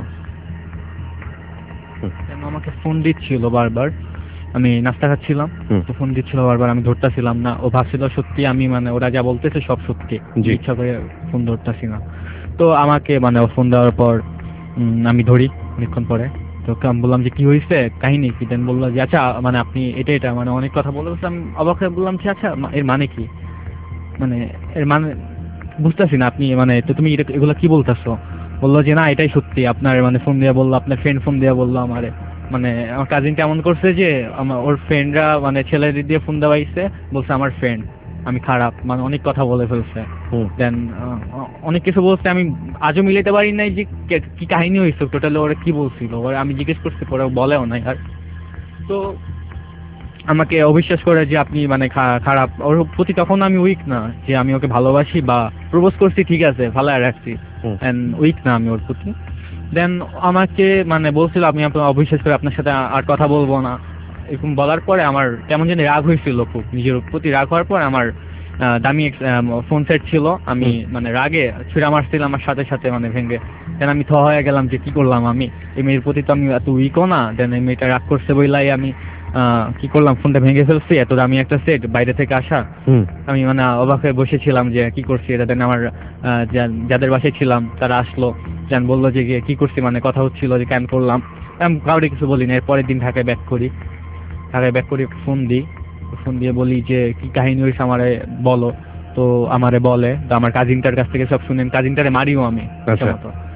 আমাকে ফোন দিচ্ছিল বারবার, আমি নাস্তা খাচ্ছিলাম, তো ফোন দিচ্ছিল বারবার, আমি ধরতেছিলাম না। ও ভাবছিল সত্যি আমি মানে ওরা যা বলতেছে সব সত্যি, ইচ্ছা করে ফোন ধরতেছি না। তো আমাকে মানে ও ফোন দেওয়ার পর আমি ধরি অনেকক্ষণ পরে। তো আমি বললাম যে কি হয়েছে, কাহিনী কি? দেন বললো যে আচ্ছা মানে আপনি এটা মানে অনেক কথা বলে বলছিলাম। অবাক হয়ে বললাম যে আচ্ছা এর মানে কি, মানে এর মানে বুঝতেছি না আপনি মানে, তো তুমি এগুলো কি বলতেছো? বললো যে না এটাই সত্যি, আপনার মানে ফোন দিয়ে বললো, আপনার ফ্রেন্ড ফোন দিয়ে বললো আমারে, মানে আমার কাজিন কেমন করছে যে ওর ফ্রেন্ডরা মানে ছেলেদের দিয়ে ফোন দেওয়াইছে, বলছে আমার ফ্রেন্ড আমি খারাপ, মানে অনেক কথা বলে ফেলছে। দেন অনেক কিছু বলছে, আমি আজও মিলাইতে পারি নাই যে কি কাহিনী হয়েছে টোটালি, ওরা কি বলছিল। ওরা আমি জিজ্ঞেস করছি, পরে বলেও নাই আর। তো আমাকে অবিশ্বাস করে যে আপনি মানে খারাপ, ওর প্রতি তখন আমি উইক না, যে আমি ওকে ভালোবাসি বা প্রপোজ করছি ঠিক আছে ভালো রাখছি, উইক না আমি ওর প্রতি। দেন আমাকে মানে বলছিল আমি আপনার অবিশ্বাস করে আপনার সাথে আর কথা বলবো না, এরকম বলার পরে আমার কেমন জানি রাগ হয়েছিল খুব, নিজের প্রতি রাগ হওয়ার পর আমার দামি ফোন সেট ছিল, আমি মানে রাগে ছুঁড়ে মারছিলাম আমার সাথে সাথে মানে ভেঙে। দেন আমি থ হয়ে গেলাম যে কি করলাম আমি, এই মেয়ের প্রতি তো আমি এত উইকও না। দেন এই মেয়েটা রাগ করছে বইলাই আমি কি করলাম, ফোনটা ভেঙে ফেলছি, এত দামি একটা সেট বাইরে থেকে আসা। আমি মানে অবাক হয়ে বসেছিলাম যে কি করছি এটা। দেন আমার যাদের বাসায় ছিলাম তারা আসলো, দেন বললো যে কি করছি, মানে কথা হচ্ছিল যে কেন করলাম। আমি কাউরে কিছু বলি না। পরের দিন ঢাকায় ব্যাক করি, ফোন দিয়ে বলি যে কি কাহিনী হয়েছে আমারে বলো। তো আমারে বলে, তো আমার কাজিনটার কাছ থেকে সব শুনেন, কাজিনটারে মারিও আমি।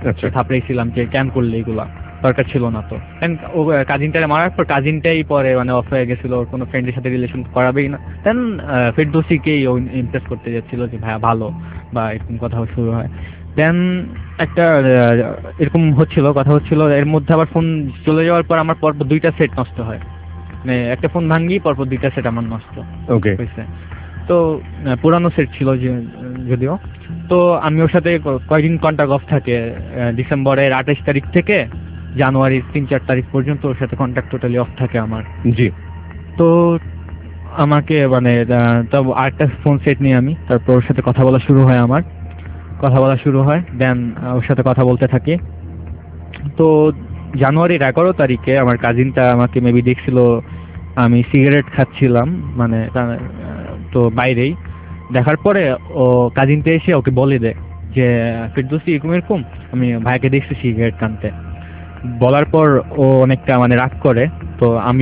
আচ্ছা। থাপড়াইছিলাম যে কেন করলে এগুলা, দরকার ছিল না তো। ও কাজিনটারে মারার পর কাজিনটাই পরে মানে অফ হয়ে গেছিল, ওর কোনো ফ্রেন্ডের সাথে রিলেশন করাবেই না। দেন ফেরদৌসিকেই ও ইমপ্রেস করতে যাচ্ছিল যে ভাইয়া ভালো বা এরকম কথা শুরু হয়। দেন একটা এরকম হচ্ছিল, কথা হচ্ছিল, এর মধ্যে আবার ফোন চলে যাওয়ার পর আমার পরপর 2টা সেট নষ্ট হয়, মানে একটা ফোন ভাঙ্গি পরপর 2টা সেট আমার নষ্ট ওকে। হয়েছে। তো পুরানো সেট ছিল যদিও। তো আমি ওর সাথে কয়েকদিন কন্ট্যাক্ট অফ থাকে, ডিসেম্বরের 28 তারিখ থেকে জানুয়ারির 3-4 তারিখ পর্যন্ত ওর সাথে কন্ট্যাক্ট টোটালি অফ থাকে আমার। জি। তো আমাকে মানে তবে আরেকটা ফোন সেট নিয়ে আমি তারপর ওর সাথে কথা বলা শুরু হয়, আমার কথা বলা শুরু হয়। দেন ওর সাথে কথা বলতে থাকি। তো জানুয়ারির 11 তারিখে আমার কাজিনটা আমাকে মেবি দেখছিল আমি সিগারেট খাচ্ছিলাম, মানে তো বাইরেই দেখার পরে ও কাজিনটা এসে ওকে বলে দেয় যে ফেরদৌসি এরকম এরকম আমি ভাইকে দেখছি সিগারেট টানতে। বলার পর ও অনেকটা মানে রাগ করে। তো আমি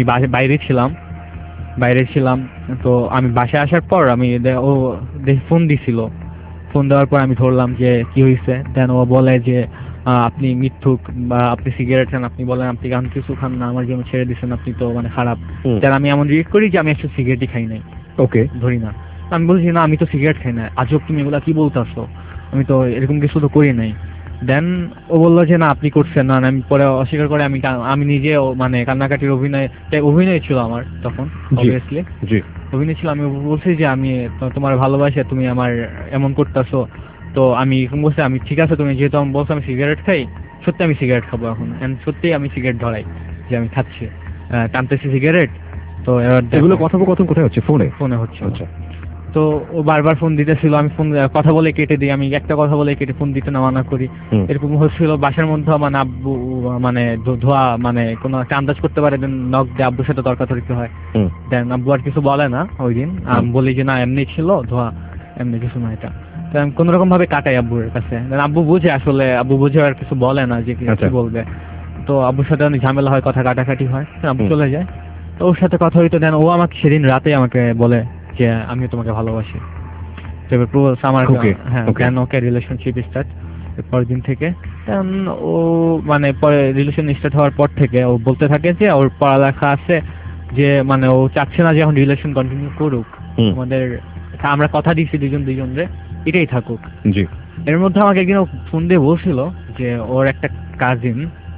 বাইরে ছিলাম। তো আমি বাসায় আসার পর আমি ও ফোন দিছিল, ফোন দেওয়ার পর আমি ধরলাম যে কি হয়েছে। দেন ও বলে যে আপনি মিথ্যুক বা আপনি সিগারেট খান, আপনি বলেন আপনি গান কিছু খান না, আমার জন্য ছেড়ে দিচ্ছেন, আপনি তো মানে খারাপ। দেন আমি এমন রিয়েক্ট করি যে আমি একটা সিগারেটই খাই নাই, ওকে। ধরি না। আমি বলছি না আমি তো সিগারেট খাই না, আজব তুমি এগুলা কি বলতেছো, আমি তো এরকম কিছু তো করি নাই। দেন ও বললো যে না আপনি করছেন না। আমি পরে অস্বীকার করে আমি নিজে মানে কান্নাকাটির অভিনয় ছিল আমার তখন, অবভিয়াসলি জি। অভিনয় ছিল। আমি বলছি যে আমি তোমার ভালোবাসে তুমি আমার এমন করতেছো। তো আমি বলছি আমি ঠিক আছে, তুমি যেহেতু আমি বলছো আমি সিগারেট খাই, সত্যি আমি সিগারেট খাবো এখন। সত্যি আমি সিগারেট ধরাই যে আমি খাচ্ছি, টানতেছি সিগারেট। তো এগুলো কথোপকথন কোথায় হচ্ছে? ফোনে হচ্ছে। আচ্ছা। তো ও বারবার ফোন দিতেছিল, আমি ফোন কথা বলে কেটে দিই, আমি একটা কথা বলে কেটে ফোন দিতে না মানা করি। এরকম হচ্ছিল। বাসার মধ্যে মানে আব্বু মানে ধোয়া মানে কোনো একটা আন্দাজ করতে পারে, দেন নক দিয়ে আব্বুর সাথে তর্কাতর্কি হয়। দেন আব্বু আর কিছু বলে না ওই দিন। আমি বলি যে না এমনি ছিল ধোয়া, এমনি কিছু না এটা। তো আমি কোন রকম ভাবে কাটাই আব্বুর কাছে। আব্বু বুঝে, আসলে আব্বু বুঝে আর কিছু বলে না যে কি বলবে। তো আব্বুর সাথে অনেক ঝামেলা হয়, কথা কাটাকাটি হয়, আব্বু চলে যায়। তো ওর সাথে কথা হইতো। দেন ও আমাকে সেদিন রাতে আমাকে বলে যে আমিও তোমাকে ভালোবাসি। তবে আমার হ্যাঁ দেন ওকে রিলেশনশিপ স্টার্ট পরের দিন থেকে। ও মানে পরে রিলেশন স্টার্ট হওয়ার পর থেকে ও বলতে থাকে যে ওর পড়ালেখা আছে, যে মানে ও চাচ্ছে না যে এখন রিলেশন কন্টিনিউ করুক, আমাদের আমরা কথা দিচ্ছি দুজনরে এটাই থাকুক। জি। এর মধ্যে আমাকে একদিন ফোন দিয়ে বলছিল যে ওর একটা কাজিন,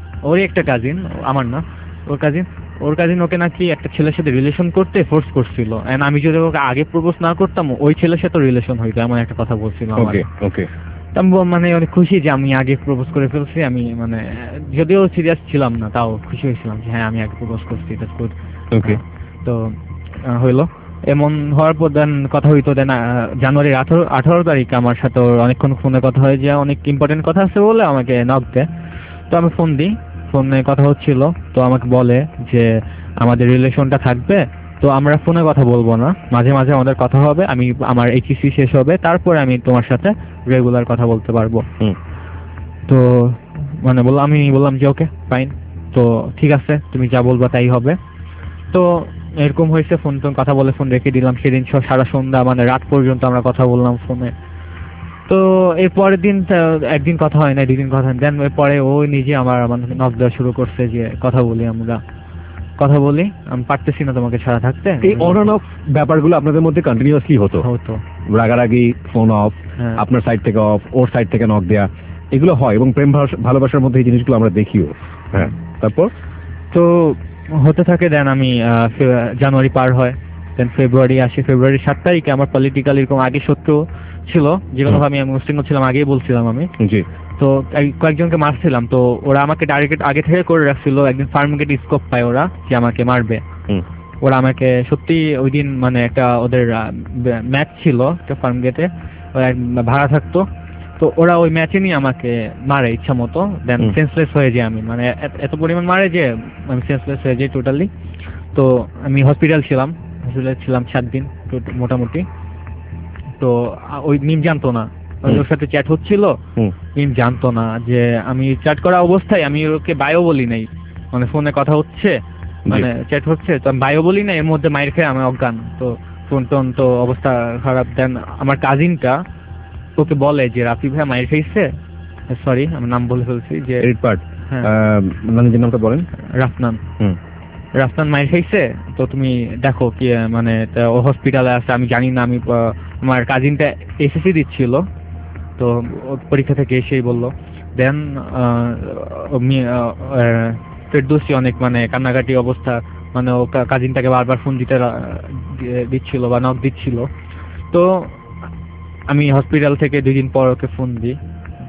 আমার না, ওর কাজিন ওকে নাকি একটা ছেলের সাথে রিলেশন করতে ফোর্স করছিল। এন্ড আমি যদি ওকে আগে প্রপোজ না করতাম ওই ছেলের সাথে রিলেশন হইতো, এমন একটা কথা বলছিল আমার। ওকে। আমি মানে অনেক খুশি যে আমি আগে প্রপোজ করে ফেলছি। আমি মানে যদিও সিরিয়াস ছিলাম না, তাও খুশি হয়েছিলাম যে হ্যাঁ আমি আগে প্রপোজ করছি, দ্যাটস গুড। ওকে। তো হইলো এমন হওয়ার পর দেন কথা হইতো। দেন জানুয়ারির 18 তারিখ আমার সাথে অনেকক্ষণ ফোনে কথা হয়, যে অনেক ইম্পর্টেন্ট কথা আছে বলে আমাকে নক দেয়। তো আমি ফোন দিই, ফোনে কথা হচ্ছিল। তো আমাকে বলে যে আমাদের রিলেশনটা থাকবে, তো আমরা ফোনে কথা বলবো না, মাঝে মাঝে আমাদের কথা হবে, আমার এইচএসসি শেষ হবে তারপরে আমি তোমার সাথে রেগুলার কথা বলতে পারবো। তো মানে আমি বললাম যে ওকে ফাইন, তো ঠিক আছে তুমি যা বলবা তাই হবে। তো এরকম হয়েছে, ফোন কথা বলে ফোন রেখে দিলাম। সেদিন সারা সন্ধ্যা মানে রাত পর্যন্ত আমরা কথা বললাম ফোনে। তো এর পরের দিন একদিন কথা হয় না, 2 দিন কথা হয়। দেন পরে ও নিজে আমার নক দেওয়া শুরু করছে যে কথা বলি, আমি পারতেছি না তোমাকে ছাড়া থাকতে। এই অন অ্যান্ড অফ ব্যাপারগুলো আপনাদের মধ্যে কন্টিনিউয়াসলি হতো? রাগারাগি, ফোন অফ, আপনার সাইড থেকে অফ, ওর সাইড থেকে নক দেয়া, এগুলো হয় এবং প্রেম ভালোবাসার মধ্যে এই জিনিসগুলো আমরা দেখিও। হ্যাঁ, তারপর তো হতে থাকে। দেন আমি জানুয়ারি পার হয়, দেন ফেব্রুয়ারি আসে। ফেব্রুয়ারি 7 তারিখে আমার পলিটিক্যাল এরকম আগে শত্রু ছিল, যেগুলো আমি মুসলিম ছিলাম আগেই বলছিলাম আমি। জি। তো কয়েকজনকে মারছিলাম। তো ওরা আমাকে টার্গেট আগে থেকে করে রাখছিল, একদিন ফার্মগেট স্কোপ পায় ওরা যে আমাকে মারবে। ওরা আমাকে সত্যি ওই দিন মানে একটা ওদের ম্যাচ ছিল একটা ফার্মগেটে, ভাড়া থাকতো। তো ওরা ওই ম্যাচে নিয়ে আমাকে মারে ইচ্ছা মতো। দেন সেন্সলেস হয়ে যাই আমি, মানে এত পরিমাণ মারে যে আমি সেন্সলেস হয়ে যাই টোটালি। তো আমি হসপিটাল ছিলাম 7 দিন মোটামুটি। তো ওই মিম জানতো না, ওর সাথে চ্যাট হচ্ছিল, মিম জানতো না যে আমি চ্যাট করা অবস্থায় আমি ওকে বায়ো বলি নাই, মানে ফোনে কথা হচ্ছে মানে চ্যাট হচ্ছে, তো আমি বায়ো বলি না। এর মধ্যে মাইর খেয়ে আমি অজ্ঞান, তো ফোন টোন তো অবস্থা খারাপ। দেন আমার কাজিনটা ওকে বলে যে রাফি ভাই মাইর খাইছে, সরি আমি নাম বলে ফেলছি, যে এডিট পার্ট, হ্যাঁ। নানির নামটা বলেন। রাফনান। হুম। রাফনান মাইর খাইছে, তো তুমি দেখো কি মানে ও হসপিটালে আছে, আমি জানি না। আমি আমার কাজিনটা এসএসসি দিচ্ছিল, তো ও পরীক্ষা থেকে এসেই বললো। দেন ফেরদৌসী অনেক মানে কান্নাকাটি অবস্থা, মানে ও কাজিনটাকে বারবার ফোন দিচ্ছিল বা নক দিচ্ছিল। তো আমি হসপিটাল থেকে 2 দিন পর ওকে ফোন দিই,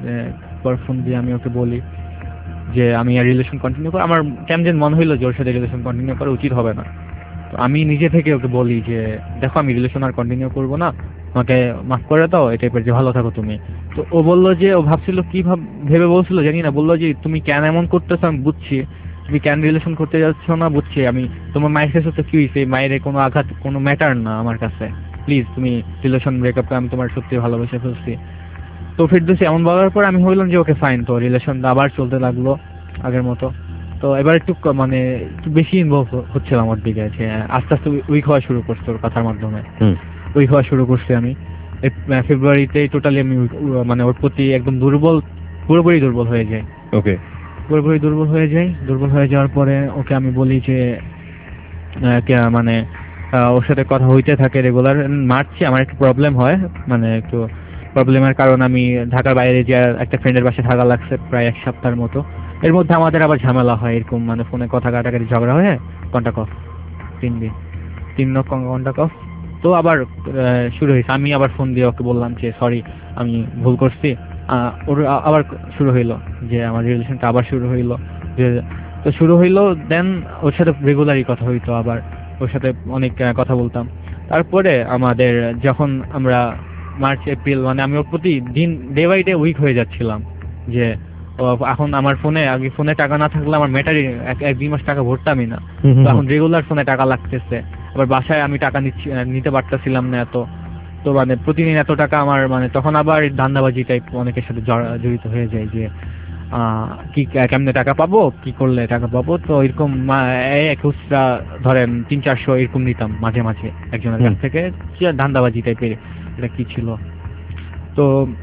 আমি ওকে বলি যে আমি আর রিলেশন কন্টিনিউ করি। আমার কেমন যেন মনে হইলো যে ওর সাথে রিলেশন কন্টিনিউ করা উচিত হবে না। তো আমি নিজে থেকে ওকে বলি যে দেখো আমি রিলেশন আর কন্টিনিউ করবো না, আমাকে মাফ করে দাও, এই টাইপের, যে ভালো থাকো তুমি। তো ও বললো যে ও ভাবছিল কি ভেবে বলছিল জানি না, বললো যে তুমি কেন এমন করতেছো আমি বুঝছি, তুমি কেন রিলেশন করতে যাচ্ছ না বুঝছি আমি, তোমার মায়ের কাছে তো কি হয়েছে, মায়ের কোনো আঘাত কোনো ম্যাটার না আমার কাছে, প্লিজ তুমি রিলেশন ব্রেকআপ, আমি তোমার সত্যি ভালোবেসে ফেলছি। তো ফেরদৌসী এমন বলার পর আমি হইলাম যে ওকে ফাইন, তো রিলেশনটা আবার চলতে লাগলো আগের মতো। তো এবার একটু মানে একটু বেশি ইনভলভ হচ্ছিলাম ওর দিকে, যে আস্তে আস্তে উইক হওয়া শুরু করছে ওর কথার মাধ্যমে, উইক হওয়া শুরু করছি আমি। ফেব্রুয়ারিতে টোটালি আমি মানে ওর প্রতি একদম পুরোপুরি দুর্বল হয়ে যাই। ওকে। পুরোপুরি দুর্বল হয়ে যাওয়ার পরে ওকে আমি বলি যে মানে ওর সাথে কথা হইতে থাকে রেগুলার। মার্চে আমার একটু প্রবলেম হয়, মানে একটু প্রবলেমের কারণ আমি ঢাকার বাইরে যে একটা ফ্রেন্ডের বাসায় থাকা লাগছে প্রায় 1 সপ্তাহের মতো। এর মধ্যে আমাদের আবার ঝামেলা হয় এরকম, মানে ফোনে কথা কাটাকাটি, ঝগড়া হয়ে কন্টাক্ট অফ 3 দিন, 3 কন্টাক্ট অফ। তো আবার শুরু হয়েছে, আমি আবার ফোন দিয়ে ওকে বললাম যে সরি আমি ভুল করছি। ওর আবার শুরু হইলো যে আমার রিলেশনটা আবার শুরু হইলো, যে তো শুরু হইলো। দেন ওর সাথে রেগুলারই কথা হইতো, আবার ওর সাথে অনেক কথা বলতাম। তারপরে আমাদের যখন আমরা মার্চ এপ্রিল, মানে আমি ওর প্রতি দিন ডে বাই ডে উইক হয়ে যাচ্ছিলাম, যে এখন আমার আগে ফোনে টাকা না থাকলে আমার ম্যাটারি 1-2 মাস টাকা ভরতামই না, তো এখন রেগুলার ফোনে টাকা লাগতেছে। আবার বাসায় আমি টাকা নিতে পারতেছিলাম না এত, তো মানে প্রতিদিন এত টাকা আমার, মানে তখন আবার ধান্দাবাজি টাইপ অনেকের সাথে জড়িত হয়ে যায়, যে কি কেমনে টাকা পাবো, কি করলে টাকা পাবো। তো এরকম খুচরা ধরেন 300-400 এরকম নিতাম মাঝে মাঝে একজনের কাছ থেকে, ধান্দাবাজি টাইপের এটা কি ছিল। তো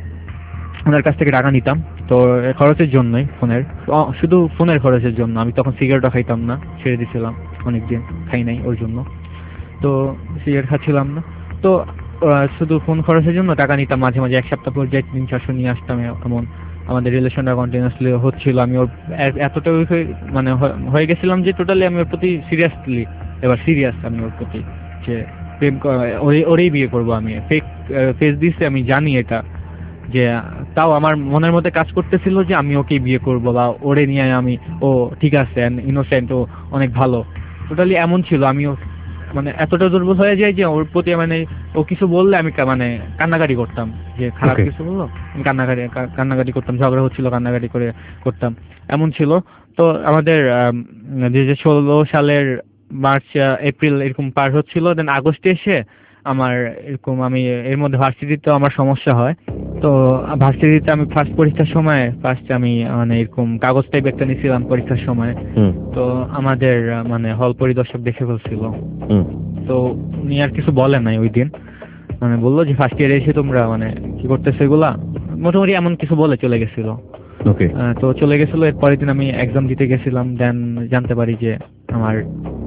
ওনার কাছ থেকে টাকা নিতাম, তো খরচের জন্যই, শুধু ফোনের খরচের জন্য। আমি তখন সিগারেটও খাইতাম না, ছেড়ে দিয়েছিলাম, অনেকদিন খাই নাই ওর জন্য, তো সিগারেট খাচ্ছিলাম না। তো শুধু ফোন খরচের জন্য টাকা নিতাম মাঝে মাঝে, 1 সপ্তাহ পর যাই 300-400 নিয়ে আসতাম। এমন আমাদের রিলেশনটা কন্টিনিউয়াসলি হচ্ছিল। আমি ওর এতটা মানে হয়ে গেছিলাম যে টোটালি আমি ওর প্রতি সিরিয়াস আমি ওর প্রতি, যে প্রেম ওরেই বিয়ে করবো আমি। ফেস দিচ্ছে আমি জানি এটা, যে তাও আমার মনের মধ্যে কাজ করতেছিল যে আমি ওকে বিয়ে করবো বা ওরে নিয়ে আমি, ও ঠিক আছে ইনোসেন্ট, ও অনেক ভালো, টোটালি এমন ছিল। আমিও মানে এতটা দুর্বল হয়ে যায় যে ওর প্রতি মানে ও কিছু বললে আমি মানে কান্নাকাটি করতাম, যে খারাপ কিছু বললো আমি কান্নাকাটি করতাম, ঝগড়া হচ্ছিল কান্নাকাটি করতাম, এমন ছিল। তো আমাদের 2016 সালের মার্চ এপ্রিল এরকম পার হচ্ছিল। দেন আগস্টে এসে আমার এরকম, আমি এর মধ্যে ভার্সিটিতে আমার সমস্যা হয়। তো ভার্সিটিতে আমি পরীক্ষার সময় আমি মানে এরকম কাগজ টাইপ একটা নিয়েছিলাম পরীক্ষার সময়। তো আমাদের মানে হল পরিদর্শক দেখে ফেলছিল। তো উনি আর কিছু বলে নাই ওই দিন, মানে বললো যে ফার্স্ট ইয়ারে এসে তোমরা মানে কি করতেছো এগুলা, মোটামুটি এমন কিছু বলে চলে গেছিল। তো চলে গেছিল। এর পরের দিন আমি এক্সাম দিতে গেছিলাম, দেন জানতে পারি যে আমার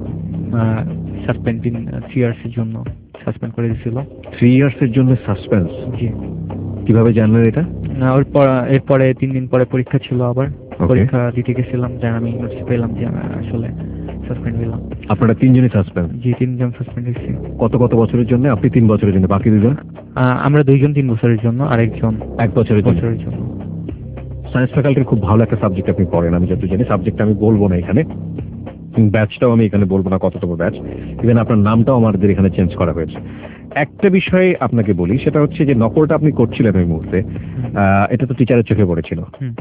সাসপেন্ড 3 ইয়ার্স এর জন্য সাসপেন্ড করে দিয়েছিল। 3 ইয়ার্স এর জন্য সাসপেন্স? জি। কিভাবে জানলেন এটা? এরপরে 3 দিন পরে পরীক্ষা ছিল, আবার পরীক্ষা দিতে গেছিলাম, দেন আমি নোটিস পেলাম যে আসলে সাসপেন্ড হলাম। আপনারা 3 জনই সাসপেন্ড? জি, 3 জন সাসপেন্ড হয়েছি। কত বছরের জন্য? আপনি 3 বছরের জন্য, বাকি 2 জন? আমরা 2 জন 3 বছরের জন্য, আরেকজন 1 বছরের জন্য। সায়েন্স ফ্যাকাল্টির খুব ভালো একটা সাবজেক্ট আপনি পড়েন, আমি যত জানি। সাবজেক্ট আমি বলবো না এখানে, ব্যাচটাও আমি এখানে বলবো না কতটুকু ব্যাচ, ইভেন আপনার নামটাও আমাদের এখানে চেঞ্জ করা হয়েছে। একটা বিষয়ে আপনাকে বলি, সেটা হচ্ছে যে নকলটা আপনি করছিলেন ওই মুহূর্তে, এটা তো টিচারের চোখে পড়েছিল।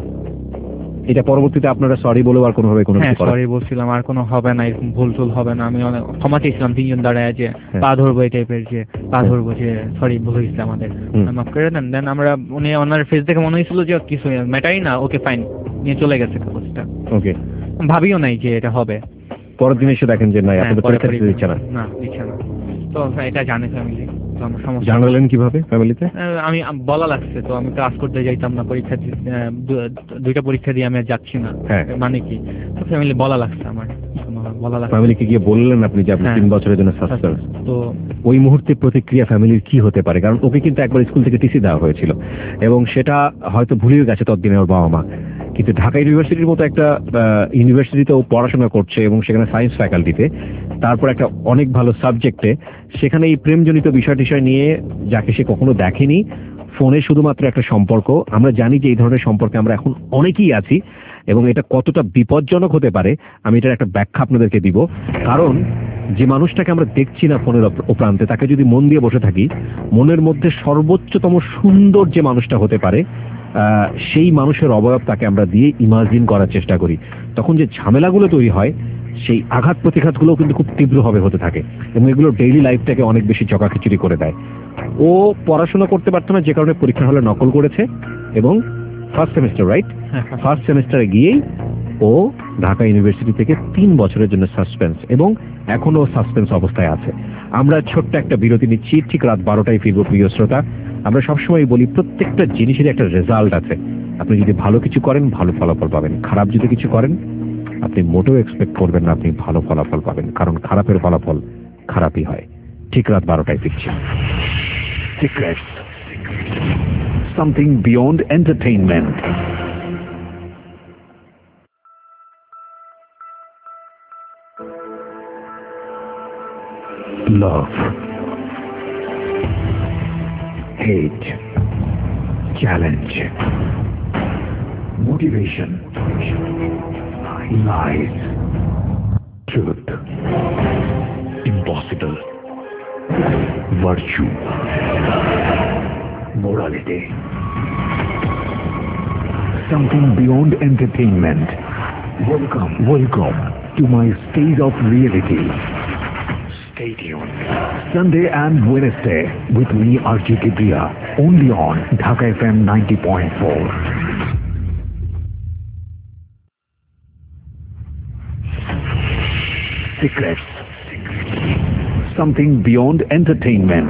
এটা পরবর্তীতে আপনারা সরি বলেও আর কোনোভাবে কোনো কিছু করেন? সরি বলছিলাম, আর কোনো হবে না, এরকম ভুল হবে না। আমি অনেক ক্ষমা চেয়েছিলাম 3 জন দাঁড়ায়, যে পা ধরবো এই টাইপের, যে পা ধরবো যে সরি ভুল হয়েছে আমাদের, মাফ করে দেন। দেন আমরা ওনার ফেস দেখে মনে হয়েছিল যে কিছু ম্যাটারই না, ওকে ফাইন নিয়ে চলে গেছে কাগজটা। ওকে। ভাবিও নাই যে এটা হবে। পরের দিন এসে দেখেন যে না, আপনাদের পরীক্ষা দিতে দিচ্ছে না। দিচ্ছে না। তো এটা জানে ফ্যামিলি। তো আমার সমস্যা। জানালেন কিভাবে ফ্যামিলিতে? আমি বলা লাগছে, তো আমি ক্লাস করতে যাইতাম না, পরীক্ষা দুইটা পরীক্ষা দিয়ে আমি আর যাচ্ছি না, হ্যাঁ। মানে কি ফ্যামিলি বলা লাগছে, আমার বলা লাগছে। ফ্যামিলিকে গিয়ে বললেন আপনি যে আপনি 3 বছরের জন্য সাসপেন্স? তো ওই মুহূর্তে প্রতিক্রিয়া ফ্যামিলির কি হতে পারে? কারণ ওকে কিন্তু একবার স্কুল থেকে টিসি দেওয়া হয়েছিল এবং সেটা হয়তো ভুলেও গেছে ততদিনে ওর বাবা মা। কিন্তু ঢাকা ইউনিভার্সিটির মতো একটা ইউনিভার্সিটিতে ও পড়াশোনা করছে এবং সেখানে সায়েন্স ফ্যাকাল্টিতে, তারপর একটা অনেক ভালো সাবজেক্টে, সেখানে এই প্রেমজনিত বিষয় টিষয় নিয়ে যাকে সে কখনো দেখেনি, ফোনে শুধুমাত্র একটা সম্পর্ক। আমরা জানি যে এই ধরনের সম্পর্কে আমরা এখন অনেকেই আছি এবং এটা কতটা বিপজ্জনক হতে পারে আমি এটার একটা ব্যাখ্যা আপনাদেরকে দিব। কারণ যে মানুষটাকে আমরা দেখছি না ফোনের প্রান্তে, তাকে যদি মন দিয়ে বসে থাকি, মনের মধ্যে সর্বোচ্চতম সুন্দর যে মানুষটা হতে পারে সেই মানুষের অবয়ব তাকে আমরা দিয়ে ইমাজিন করার চেষ্টা করি। তখন যে ঝামেলাগুলো তৈরি হয়, সেই আঘাত প্রতিঘাতগুলো কিন্তু খুব তীব্রভাবে হতে থাকে এবং এগুলো ডেইলি লাইফটাকে অনেক বেশি চকাখিচুড়ি করে দেয়। ও পড়াশোনা করতে পারতো না, যে কারণে পরীক্ষার হলে নকল করেছে এবং ফার্স্ট সেমিস্টার, রাইট? ফার্স্ট সেমিস্টারে গিয়েই ও ঢাকা ইউনিভার্সিটি থেকে 3 বছরের জন্য সাসপেন্স এবং এখনো সাসপেন্স অবস্থায় আছে। আমরা ছোট্ট একটা বিরতি নিচ্ছি, ঠিক রাত 12টায় ফিরবো। প্রিয় শ্রোতা, আমরা সবসময় বলি প্রত্যেকটা জিনিসের একটা রেজাল্ট আছে। আপনি যদি ভালো কিছু করেন ভালো ফলাফল পাবেন, খারাপ যদি কিছু করেন আপনি মোটেও এক্সপেক্ট করবেন না আপনি ভালো ফলাফল পাবেন, কারণ খারাপের ফলাফল খারাপই হয়। ঠিক রাত 12টায় ফিরছি। Secrets. Something beyond entertainment. Love. Hate. Challenge. Motivation. Lies. Truth. Impossible. Virtue. Morality. Something beyond entertainment. Welcome to my stage of reality. Stay tuned. Sunday and Wednesday with me, RJ Kibriya, only on Dhaka FM 90.4. Secrets. Something beyond entertainment.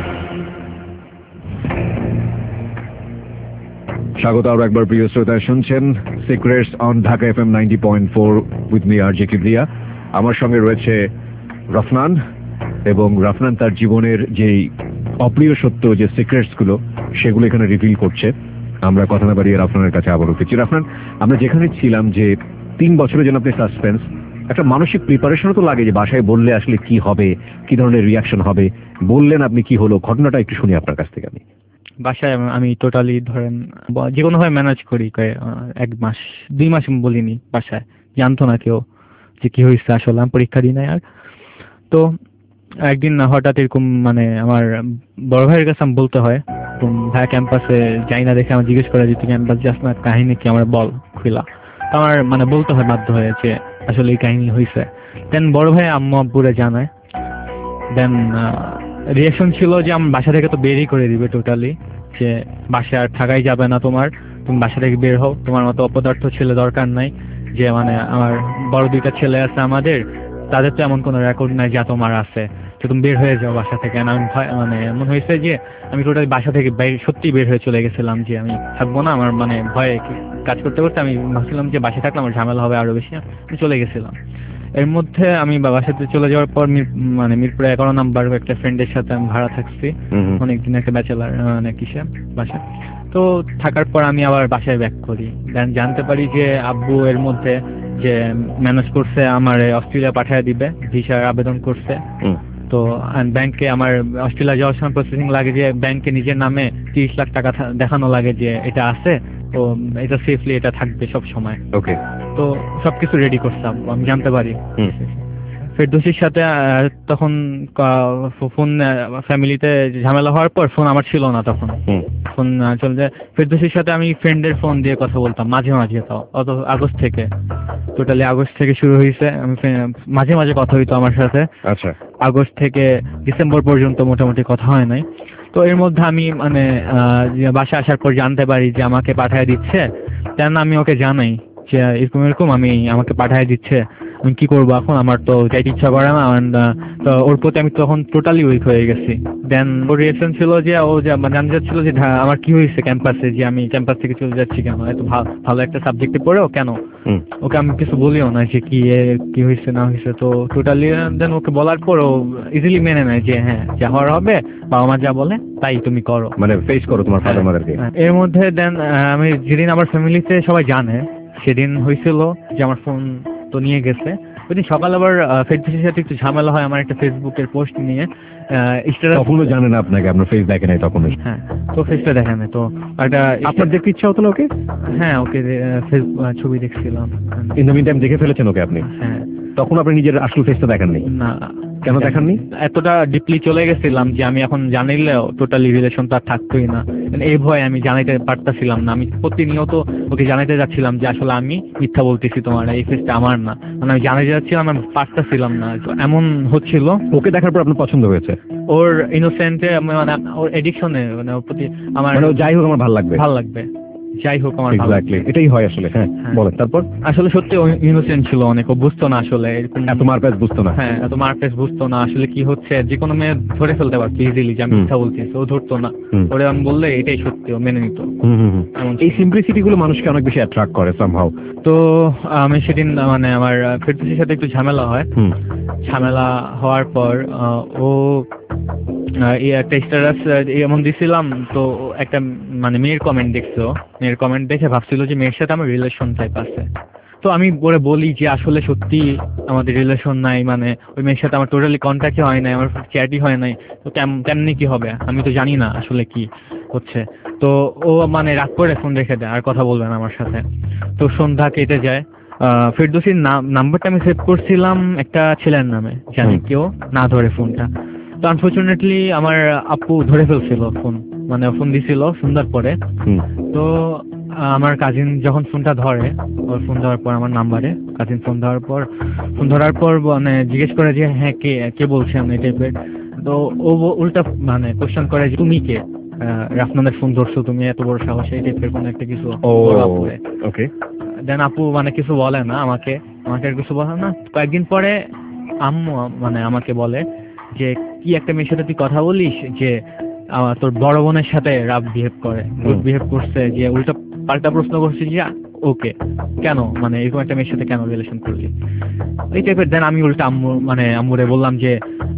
স্বাগত আরো একবার প্রিয় শ্রোতা, শুনছেন secrets on Dhaka FM 90.4 with me RJ Kibria. আমার সঙ্গে রয়েছে রফনান, এবং রফনান তার জীবনের যেই অপ্রিয় সত্য, যে সিক্রেটস গুলো, সেগুলো এখানে রিভিল করছে। আমরা কথা না বাড়িয়ে রফনানের কাছে আবার উঠেছি। রফনান, আমরা যেখানে ছিলাম যে 3 বছরের জন্য আপনি সাসপেন্স, একটা মানসিক প্রিপারেশনও তো লাগে যে বাসায় বললে আসলে কি হবে, কি ধরনের রিয়াকশন হবে। বললেন আপনি, কি হলো ঘটনাটা একটু শুনি আপনার কাছ থেকে। আমি বাসায় আমি টোটালি ধরেন যে কোনো ভাবে ম্যানেজ করি, 1 মাস 2 মাস বলিনি, বাসায় জানতো না কেউ যে কি হয়েছে। আসলে আমি পরীক্ষা দিই নাই। আর তো একদিন হঠাৎ এরকম, মানে আমার বড় ভাইয়ের কাছে আমি বলতে হয়, ভাই ক্যাম্পাসে যাই না, দেখে আমার জিজ্ঞেস করে যে তুই ক্যাম্পাস যাস না, কাহিনী কি আমার বল খুলা। তো আমার মানে বলতে হয় বাধ্য হয়ে যে আসলে এই কাহিনী হয়েছে। দেন বড় ভাই আম্মু আব্বুরে জানায়। দেন রিয়াকশন ছিল যে আমার বাসা থেকে তো বেরই করে দিবে টোটালি, যে বাসা আর থাকাই যাবে না তোমার, তুমি বাসা থেকে বের হও, তোমার মতো অপদার্থ ছেলে দরকার নাই। যে মানে আমার বড় 2টা ছেলে আছে আমাদের, তাদের তো এমন কোনো রেকর্ড নাই যা তোমার আছে, তো তুমি বের হয়ে যাও বাসা থেকে। আমি ভয়, মানে এমন হয়েছে যে আমি টোটালি বাসা থেকে সত্যি বের হয়ে চলে গেছিলাম, যে আমি থাকবো না। আমার মানে ভয়ে কাজ করতে করতে আমি ভাবছিলাম যে বাসায় থাকলে আমার ঝামেলা হবে আরো বেশি, আমি চলে গেছিলাম। এর মধ্যে আমি বাবার সাথে চলে যাওয়ার পর মানে মিরপুরে 11 নাম্বার একটা ফ্রেন্ডের সাথে আমি ভাড়া থাকছি অনেকদিন, একটা ব্যাচেলার মানে কিসে বাসা। তো থাকার পর আমি আবার বাসায় ব্যাক করি। দেন জানতে পারি যে আব্বু এর মধ্যে যে ম্যানেজ করছে আমার অস্ট্রেলিয়া পাঠিয়ে দিবে, ভিসার আবেদন করছে। তো ব্যাংকে আমার অস্ট্রেলিয়া যাওয়ার সময় প্রসেসিং লাগে যে ব্যাংকে নিজের নামে 30 লাখ টাকা দেখানো লাগে যে এটা আছে, তো এটা সেফলি এটা থাকবে সব সময়। ওকে। তো সবকিছু রেডি করতাম, আমি জানতে পারি। ফেরদৌসির সাথে তখন ফোন, ফ্যামিলিতে ঝামেলা হওয়ার পর ফোন আমার ছিল না তখন। ফোন চলে যায়। ফেরদৌসির সাথে আমি ফ্রেন্ডের ফোন দিয়ে কথা বলতাম মাঝে মাঝে, তাও অত আগস্ট থেকে, টোটালি আগস্ট থেকে শুরু হয়েছে। আমি মাঝে মাঝে কথা হইতো আমার সাথে। আচ্ছা। আগস্ট থেকে ডিসেম্বর পর্যন্ত মোটামুটি কথা হয় নাই। তো এর মধ্যে আমি মানে বাসা আসার পর জানতে পারি যে আমাকে পাঠিয়ে দিচ্ছে। কেন আমি ওকে জানাই যে এরকম এরকম আমাকে পাঠিয়ে দিচ্ছে, আমি কি করবো এখন, আমার তো যাইতে ইচ্ছা করে না। And, তো ওর প্রতি আমি তখন টোটালি উইক হয়ে গেছি। দেন ওর রিয়েকশন ছিল যে ও মানে জানতে চাচ্ছিল যে আমার কি হয়েছে ক্যাম্পাসে, যে আমি ক্যাম্পাস থেকে চলে যাচ্ছি কেন, এত ভালো একটা সাবজেক্টে পড়েও কেন। ওকে আমি কিছু বলিও না যে কি হয়েছে না হয়েছে। তো টোটালি দেন ওকে বলার পর ও ইজিলি মেনে নেয় যে হ্যাঁ যা হওয়ার হবে, বাবা মা যা বলে তাই তুমি করো, মানে ফেস করো তোমার ফাদার মাদারকে। এর মধ্যে দেন আমি যেদিন আমার ফ্যামিলিতে সবাই জানে সেদিন হয়েছিল যে আমার ফোন তো নিয়ে গেছে। ওইদিন সকাল আবার ফেসবুকের সাথে একটু ঝামেলা হয় আমার একটা ফেসবুকের পোস্ট নিয়ে। তখনও জানে না আপনাকে, আপনার ফেস দেখে নাই তখনই? হ্যাঁ, তো ফেসটা দেখে নাই। তো একটা আপনার দেখতে ইচ্ছা হতো না ওকে? হ্যাঁ, ওকে ছবি দেখছিলাম। ইন দ্য মিন টাইম দেখে ফেলেছেন ওকে আপনি? হ্যাঁ। তখন আপনি নিজের আসল ফেসটা দেখাননি? না। কেন দেখাননি? এতটা ডিপলি চলে গেছিলাম যে আমি এখন জানিলেও টোটালি রিলেশন তো আর থাকতোই না। এই ভয়ে আমি জানাইতে পারতাছিলাম না। আমি প্রতিনিয়ত ওকে জানাইতে যাচ্ছিলাম যে আসলে আমি মিথ্যা বলতেছি, তোমার এই ফেসটা আমার না। মানে আমি জানাইতে যাচ্ছিলাম, আমি পারতাছিলাম না। তো এমন হচ্ছিল। ওকে দেখার পর আপনার পছন্দ হয়েছে? ওর ইনোসেন্টে মানে ওর এডিকশনে মানে ওর প্রতি আমার যাই হোক আমার ভালো লাগবে, ভালো লাগবে, যাই হোক আমার ভালো লাগবে। এটাই হয় আসলে। হ্যাঁ বলেন তারপর। আসলে সত্যি ইনোসেন্ট ছিল অনেক, ও বুঝতো না আসলে এত মারপ্যাচ বুঝতো না। হ্যাঁ, এত মারপ্যাচ বুঝতো না আসলে কি হচ্ছে। যে কোনো মেয়ে ধরে ফেলতে পারতো ইজিলি যে আমি মিথ্যা বলতেছি, ও ধরতো না। ওরে আমি বললে এটাই সত্যি, ও মেনে নিত। এই সিম্পলিসিটি গুলো মানুষকে অনেক বেশি অ্যাট্রাক্ট করে সামহাউ। তো আমি সেদিন মানে আমার ফেরদৌসীর সাথে একটু ঝামেলা হয়। ঝামেলা হওয়ার পর ও একটা স্ট্যাটাস এমন দিছিলাম, তো একটা মানে মেয়ের কমেন্ট দেখছো, মেয়ের কমেন্ট দেখে ভাবছিল যে মেয়ের সাথে আমার রিলেশন টাইপ আছে। তো আমি ওরে বলি যে আসলে সত্যি আমাদের রিলেশন নাই, মানে ওই মেয়ের সাথে আমার টোটালি কন্ট্যাক্টই হয় নাই, আমার চ্যাটই হয় নাই। তো কেমনি কি হবে, আমি তো জানি না আসলে কি হচ্ছে। তো ও মানে রাগ করে ফোন রেখে দেয়, আর কথা বলবে না আমার সাথে। তো সন্ধ্যা কেটে যায়। ফেরদৌসীর নাম্বারটা আমি সেভ করছিলাম একটা ছেলের নামে, জানি কেউ না ধরে ফোনটা। তো আনফর্চুনেটলি আমার আপু ধরে ফেলছিল ফোন, মানে ফোন দিছিল সন্ধ্যার পরে। তো আমার কাজিন যখন ফোনটা ধরে, ওর ফোন ধরার পর আমার নাম্বারে কাজিন ফোন ধরার পর মানে জিজ্ঞেস করে যে হ্যাঁ কে বলছেন এই টাইপের। তো ও উল্টা মানে কোশ্চেন করে যে তুমি কে, রাফনানের ফোন ধরছো তুমি, এত বড় সাহস, এই টাইপের কোনো একটা কিছু। ওকে। দেন আপু মানে কিছু বলে না আমাকে আর কিছু বলে না। কয়েকদিন পরে আম্মু মানে আমাকে বলে যে কি একটা মেয়ের সাথে তুই কথা বলিস যে তোর বড় বোনের সাথে রাফ বিহেভ করে, বিহেভ করছে, যে উল্টা পাল্টা প্রশ্ন করছে যে ওকে কেন, মানে এরকম একটা মেয়ের সাথে কেন রিলেশন করলি, এই টাইপের। দেন আমি উল্টা আম্মুরে বললাম যে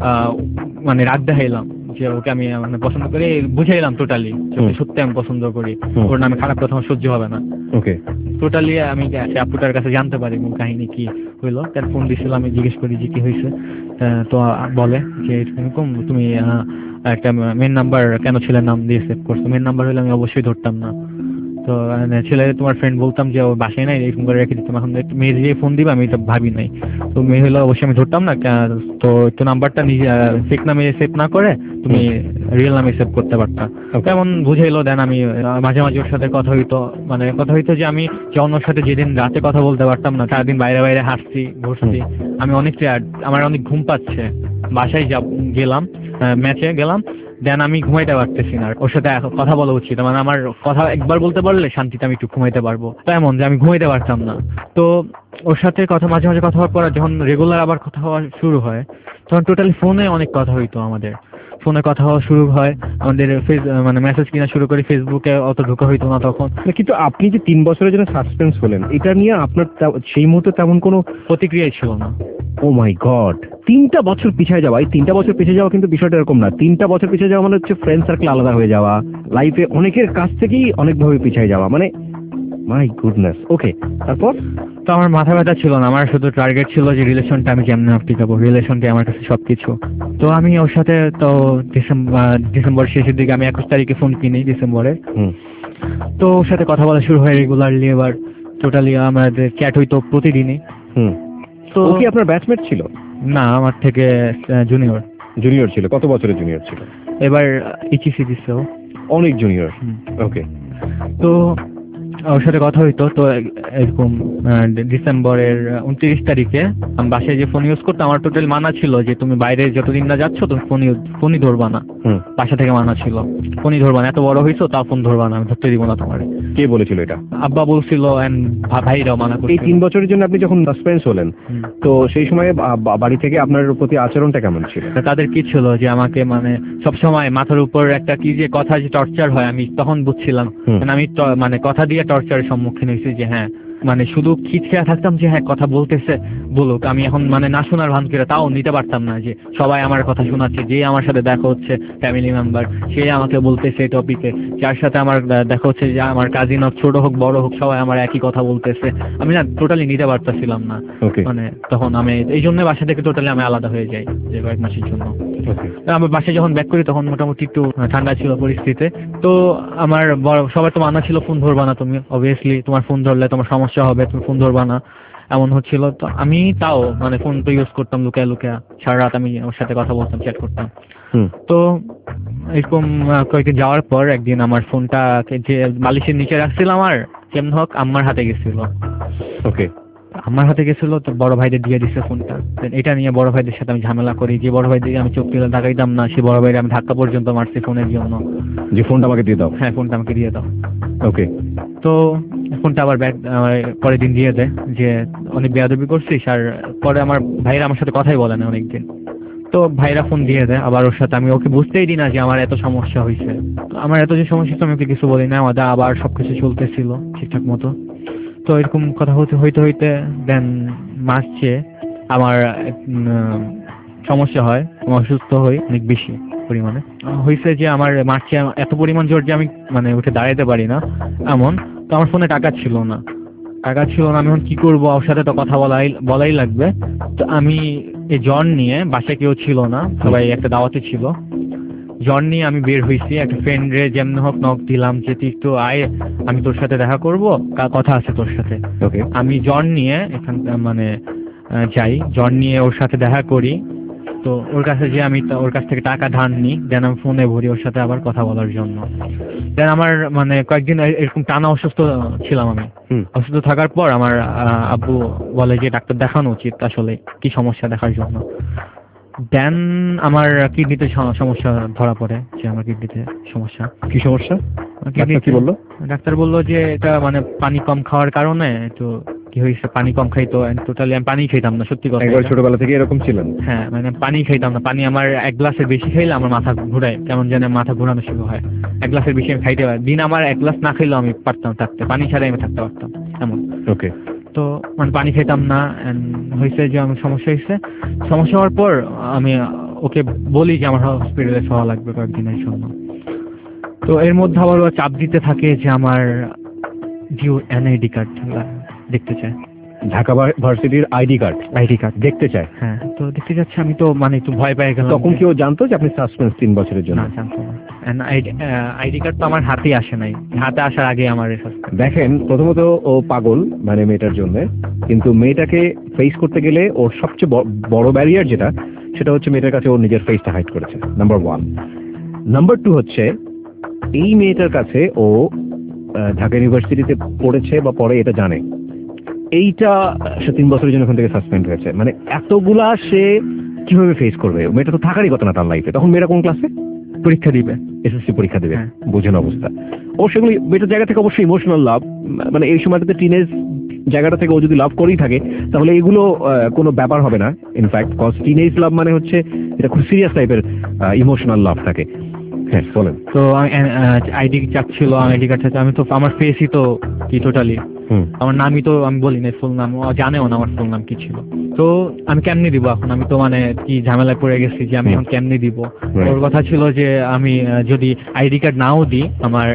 মানে রাগ দেখাইলাম যে ওকে আমি মানে পছন্দ করি, বুঝাইলাম টোটালি সত্যি আমি পছন্দ করি, ওর নামে খারাপ কথা আমার সহ্য হবে না। ওকে। টোটালি আমি আপুটার কাছে জানতে পারি কাহিনী কি হইলো। তার ফোন দিছিল, আমি জিজ্ঞেস করি যে কি হয়েছে। তো বলে যে এরকম তুমি একটা মেন নাম্বার কেন ছেলের নাম দিয়ে সেভ করছো, মেন নাম্বার হলে আমি অবশ্যই ধরতাম না। তো ছেলে তোমার ফ্রেন্ড বলতাম যে ও বাসায় নাই, এরকম করে রেখে দিতাম। এখন মেয়ে দিয়ে ফোন দিবে আমি এটা ভাবি নাই, তো মেয়ে হলে অবশ্যই আমি ধরতাম না। তো একটু নাম্বারটা নিজে ফেক নামে সেভ না করে তুমি রিয়েল নামে সেভ করতে পারতাম। তেমন বুঝাইলো। দেন আমি মাঝে মাঝে ওর সাথে কথা হইতো যে আমি অন্যর সাথে যেদিন রাতে কথা বলতে পারতাম না, সারাদিন বাইরে হাসছি ঘুরছি, আমি অনেক আমার অনেক ঘুম পাচ্ছে, বাসায় গেলাম, ম্যাচে গেলাম, দেন আমি ঘুমাইতে পারতেছি না। ওর সাথে কথা বলা উচিত, মানে আমার কথা একবার বলতে পারলে শান্তিতে আমি একটু ঘুমাইতে পারবো, তেমন যে আমি ঘুমাইতে পারতাম না। তো ওর সাথে মাঝে মাঝে কথা হওয়ার পর যখন রেগুলার আবার কথা হওয়া শুরু হয়, তখন টোটালি ফোনে অনেক কথা হইতো আমাদের। ফোনে কথা হওয়া শুরু হয়, আমাদের মানে মেসেজ কিনা শুরু করি, ফেসবুকে অত ঢোকা হইতো না তখন। কিন্তু আপনি যে 3 বছরের জন্য সাসপেন্স হলেন, এটা নিয়ে আপনার সেই মুহূর্তে তেমন কোনো প্রতিক্রিয়াই ছিল না। ও মাই গড, 3টা বছর পিছিয়ে যাওয়া। এই 3টা বছর পিছিয়ে যাওয়া কিন্তু বিষয়টা এরকম না। 3টা বছর পিছিয়ে যাওয়া মানে হচ্ছে ফ্রেন্ড সার্কেল আলাদা হয়ে যাওয়া, লাইফে অনেকের কাছ থেকেই অনেকভাবে পিছিয়ে যাওয়া, মানে মাই গুডনেস। ওকে, তারপর? তো আমার মাথা ব্যথা ছিল না, আমার শুধু টার্গেট ছিল যে রিলেশনটা আমি কেমনে টিকাবো, রিলেশনটা আমার কাছে সবকিছু। তো আমি ওর সাথে তো ডিসেম্বর শেষের দিকে আমি 21 তারিখে ফোন কিনি ডিসেম্বরে। তো ওর সাথে কথা বলা শুরু হয় রেগুলারলি। এবার টোটালি আমাদের চ্যাট হইতো প্রতিদিনই। তো ও কি আপনার ব্যাচমেট ছিল? না, আমার থেকে জুনিয়র ছিল। কত বছরের জুনিয়র ছিল? এবার ইচিসি দিচ্ছে, অনেক জুনিয়র। ওকে। তো ওর সাথে কথা হইতো। তো এরকম ডিসেম্বরের 29 তারিখে আমি বাসায় যে ফোন ইউজ করতাম, আমার টোটাল মানা ছিল যে তুমি বাইরে যতদিন না যাচ্ছ তুমি ফোনই ধরবা না। বাসা থেকে মানা ছিল ফোনই ধরবা না, এত বড় হয়েছো তাও ফোন ধরবা না, আমি ধরতে দিব না তোমার। কে বলেছিল এটা? আব্বা বলছিল এন্ড ভাইরাও মানা করছিল। এই 3 বছরের জন্য আপনি যখন সাসপেন্স হলেন, তো সেই সময় বাড়ি থেকে আপনার প্রতি আচরণটা কেমন ছিল? তাদের কি ছিল যে আমাকে মানে সবসময় মাথার উপর একটা কি যে কথা যে টর্চার হয়, আমি তখন বুঝছিলাম। মানে আমি মানে কথা দিয়ে টর্চারের সম্মুখীন হয়েছি যে হ্যাঁ, মানে শুধু খিটখিয়া থাকতাম যে হ্যাঁ কথা বলতেছে বলুক, আমি এখন মানে না শোনার ভান করে তাও নিতে পারতাম না যে সবাই আমার কথা শোনাচ্ছে। যে আমার সাথে দেখা হচ্ছে ফ্যামিলি মেম্বার, সে আমাকে বলতেছে টপিকে, যার সাথে আমার দেখা হচ্ছে যে আমার কাজিন হোক, ছোট হোক বড় হোক, সবাই আমার একই কথা বলতেছে, আমি না টোটালি নিতে পারতেছিলাম না। মানে তখন আমি এই জন্য বাসা থেকে টোটালি আমি আলাদা হয়ে যাই যে কয়েক মাসের জন্য। আমার বাসায় যখন ব্যাক করি তখন মোটামুটি একটু ঠান্ডা ছিল পরিস্থিতি। তো আমার সবার তো মানা ছিল ফোন ধরবা না তুমি, অবভিয়াসলি তোমার ফোন ধরলে তোমার সমস্যা হবে, তুমি ফোন ধরবা না, এমন হচ্ছিল। তো আমি তাও মানে ফোন তো ইউজ করতাম লুকিয়ে লুকিয়ে, সারা রাত আমি ওর সাথে কথা বলতাম, চ্যাট করতাম। তো এরকম কয়েকদিন যাওয়ার পর একদিন আমার ফোনটা যে বালিশের নিচে রাখছিলাম আর কেমন হোক আমার হাতে গেছিল। আমার হাতে গেছিল, তো বড় ভাইদের দিয়ে দিচ্ছে ফোনটা। এটা নিয়ে বড় ভাইদের সাথে আমি ঝামেলা করি, যে বড় ভাইদের আমি চোখ তুলে ধাক্কাইতাম না, সে বড় ভাইদের আমি ধাক্কা পর্যন্ত মারছি ফোনের জন্য, যে ফোনটা আমাকে দিয়ে দাও। হ্যাঁ, ফোনটা আমাকে দিয়ে দাও। ওকে। তো ফোনটা আবার পরের দিন দিয়ে দেয় যে অনেক বেয়াদবি করছিস, আর পরে আমার ভাইরা আমার সাথে কথাই বলে না অনেকদিন। তো ভাইরা ফোন দিয়ে দেয় আবার ওর সাথে, আমি ওকে বুঝতেই দিই না যে আমার এত সমস্যা হয়েছে। আমার এত যে সমস্যা আমি ওকে কিছু বলি না, আমাদের আবার সবকিছু চলতেছিল ঠিকঠাক মতো। তো এরকম কথা হইতে হইতে দেন মার্চে আমার সমস্যা হয়, আমি অসুস্থ হই অনেক বেশি পরিমাণে। হয়েছে যে আমার মার্চে এত পরিমাণ জ্বর যে আমি মানে উঠে দাঁড়াতে পারি না এমন। তো আমার ফোনে টাকা ছিল না, আমি এখন কি করবো, ওর সাথে তো কথা বলাই লাগবে। তো আমি এই জ্বর নিয়ে, বাসায় কেউ ছিল না, সবাই একটা দাওয়াতে ছিল, জ্বর নিয়ে আমি বের হয়েছি। একটা ফ্রেন্ডরে যেমন হোক নক দিলাম যে তুই একটু আয়, আমি তোর সাথে দেখা করব, কথা আছে তোর সাথে। আমি জ্বর নিয়ে এখান মানে যাই, জ্বর নিয়ে ওর সাথে দেখা করি। তো ওর কাছে যে আমি ওর কাছ থেকে টাকা ধার নিই, দেন আমি ফোনে ভরি ওর সাথে আবার কথা বলার জন্য। দেন আমার মানে কয়েকদিন এরকম টানা অসুস্থ ছিলাম আমি। অসুস্থ থাকার পর আমার আব্বু বলে যে ডাক্তার দেখানো উচিত, আসলে কি সমস্যা দেখার জন্য। দেন আমার কিডনিতে সমস্যা ধরা পড়ে, যে আমার কিডনিতে সমস্যা। কি সমস্যা? কি বললো? ডাক্তার বললো যে এটা মানে পানি কম খাওয়ার কারণে একটু কি হয়েছে, পানি কম খাইতো, টোটালি আমি পানি খাইতাম না, সত্যি কথা। একবার ছোটবেলা থেকে এরকম ছিলেন? হ্যাঁ, মানে পানি খাইতাম না, পানি আমার 1 গ্লাসের বেশি খাইলে আমার মাথা ঘুরায়, কেমন যেন মাথা ঘুরানো শুরু হয়। 1 গ্লাসের বেশি আমি খাইতে পারি, দিন আমার 1 গ্লাস না খাইলেও আমি পারতাম থাকতে, পানি ছাড়াই আমি থাকতে পারতাম এমন। ওকে। তো মানে পানি খেতাম না, হয়েছে যে আমার সমস্যা হয়েছে। সমস্যা হওয়ার পর আমি ওকে বলি যে আমার হসপিটালে যাওয়া লাগবে কয়েকদিনের জন্য। তো এর মধ্যে আবার ও চাপ দিতে থাকে যে আমার ডিউ এনআইডি কার্ড দেখতে চায়। ঢাকা ভার্সিটির আইডি কার্ড দেখতে চায়? হ্যাঁ, তো দেখতে যাচ্ছে। আমি তো মানে একটু ভয় পেয়ে গেলাম। তখন কেউ জানতো যে আপনি সাসপেন্স 3 বছরের জন্য? না, জানতো না। আইডি কার্ড তো আমার হাতেই আসে নাই, হাতে আসার আগে আমার দেখেন, প্রথমত ও পাগল মানে মেয়েটার জন্য, কিন্তু মেয়েটাকে ফেস করতে গেলে ওর সবচেয়ে বড় ব্যারিয়ার সেটা হচ্ছে মেয়েটার কাছে ওর নিজের ফেসটা হাইড করেছে, নাম্বার 1। নাম্বার 2 হচ্ছে এই মেয়েটার কাছে ও ঢাকা ইউনিভার্সিটিতে পড়েছে বা পড়ে এটা জানে, এইটা সে 3 বছরের জন্য ওখান থেকে সাসপেন্ড হয়েছে। মানে এতগুলা সে কিভাবে ফেস করবে? মেয়েটা তো থাকারই কথা না তার লাইফে। তখন মেয়েটা কোন ক্লাসে? পরীক্ষা দিবে, এসএসসি পরীক্ষা দেবে। বোঝেন অবস্থা। ও সেগুলো মেয়েটার জায়গা থেকে অবশ্যই ইমোশনাল লাভ, মানে এই সময়টাতে টিনেজ জায়গাটা থেকে ও যদি লাভ করেই থাকে তাহলে এগুলো কোনো ব্যাপার হবে না। ইনফ্যাক্ট কজ টিনেজ লাভ মানে হচ্ছে এটা খুব সিরিয়াস টাইপের ইমোশনাল লাভ থাকে। হ্যাঁ, বলেন। তো আইডি চাচ্ছিল, আইডি কার্ড চাচ্ছে। আমি তো আমার ফেসই তো কি টোটালি, আমার নামই তো আমি বলি না, ফুল নাম ও জানেও না আমার ফুল নাম কি ছিল। তো আমি কেমনি দিব এখন? আমি তো মানে কি ঝামেলায় পড়ে গেছি যে আমি এখন কেমনি দিব। ওর কথা ছিল যে আমি যদি আইডি কার্ড নাও দিই, আমার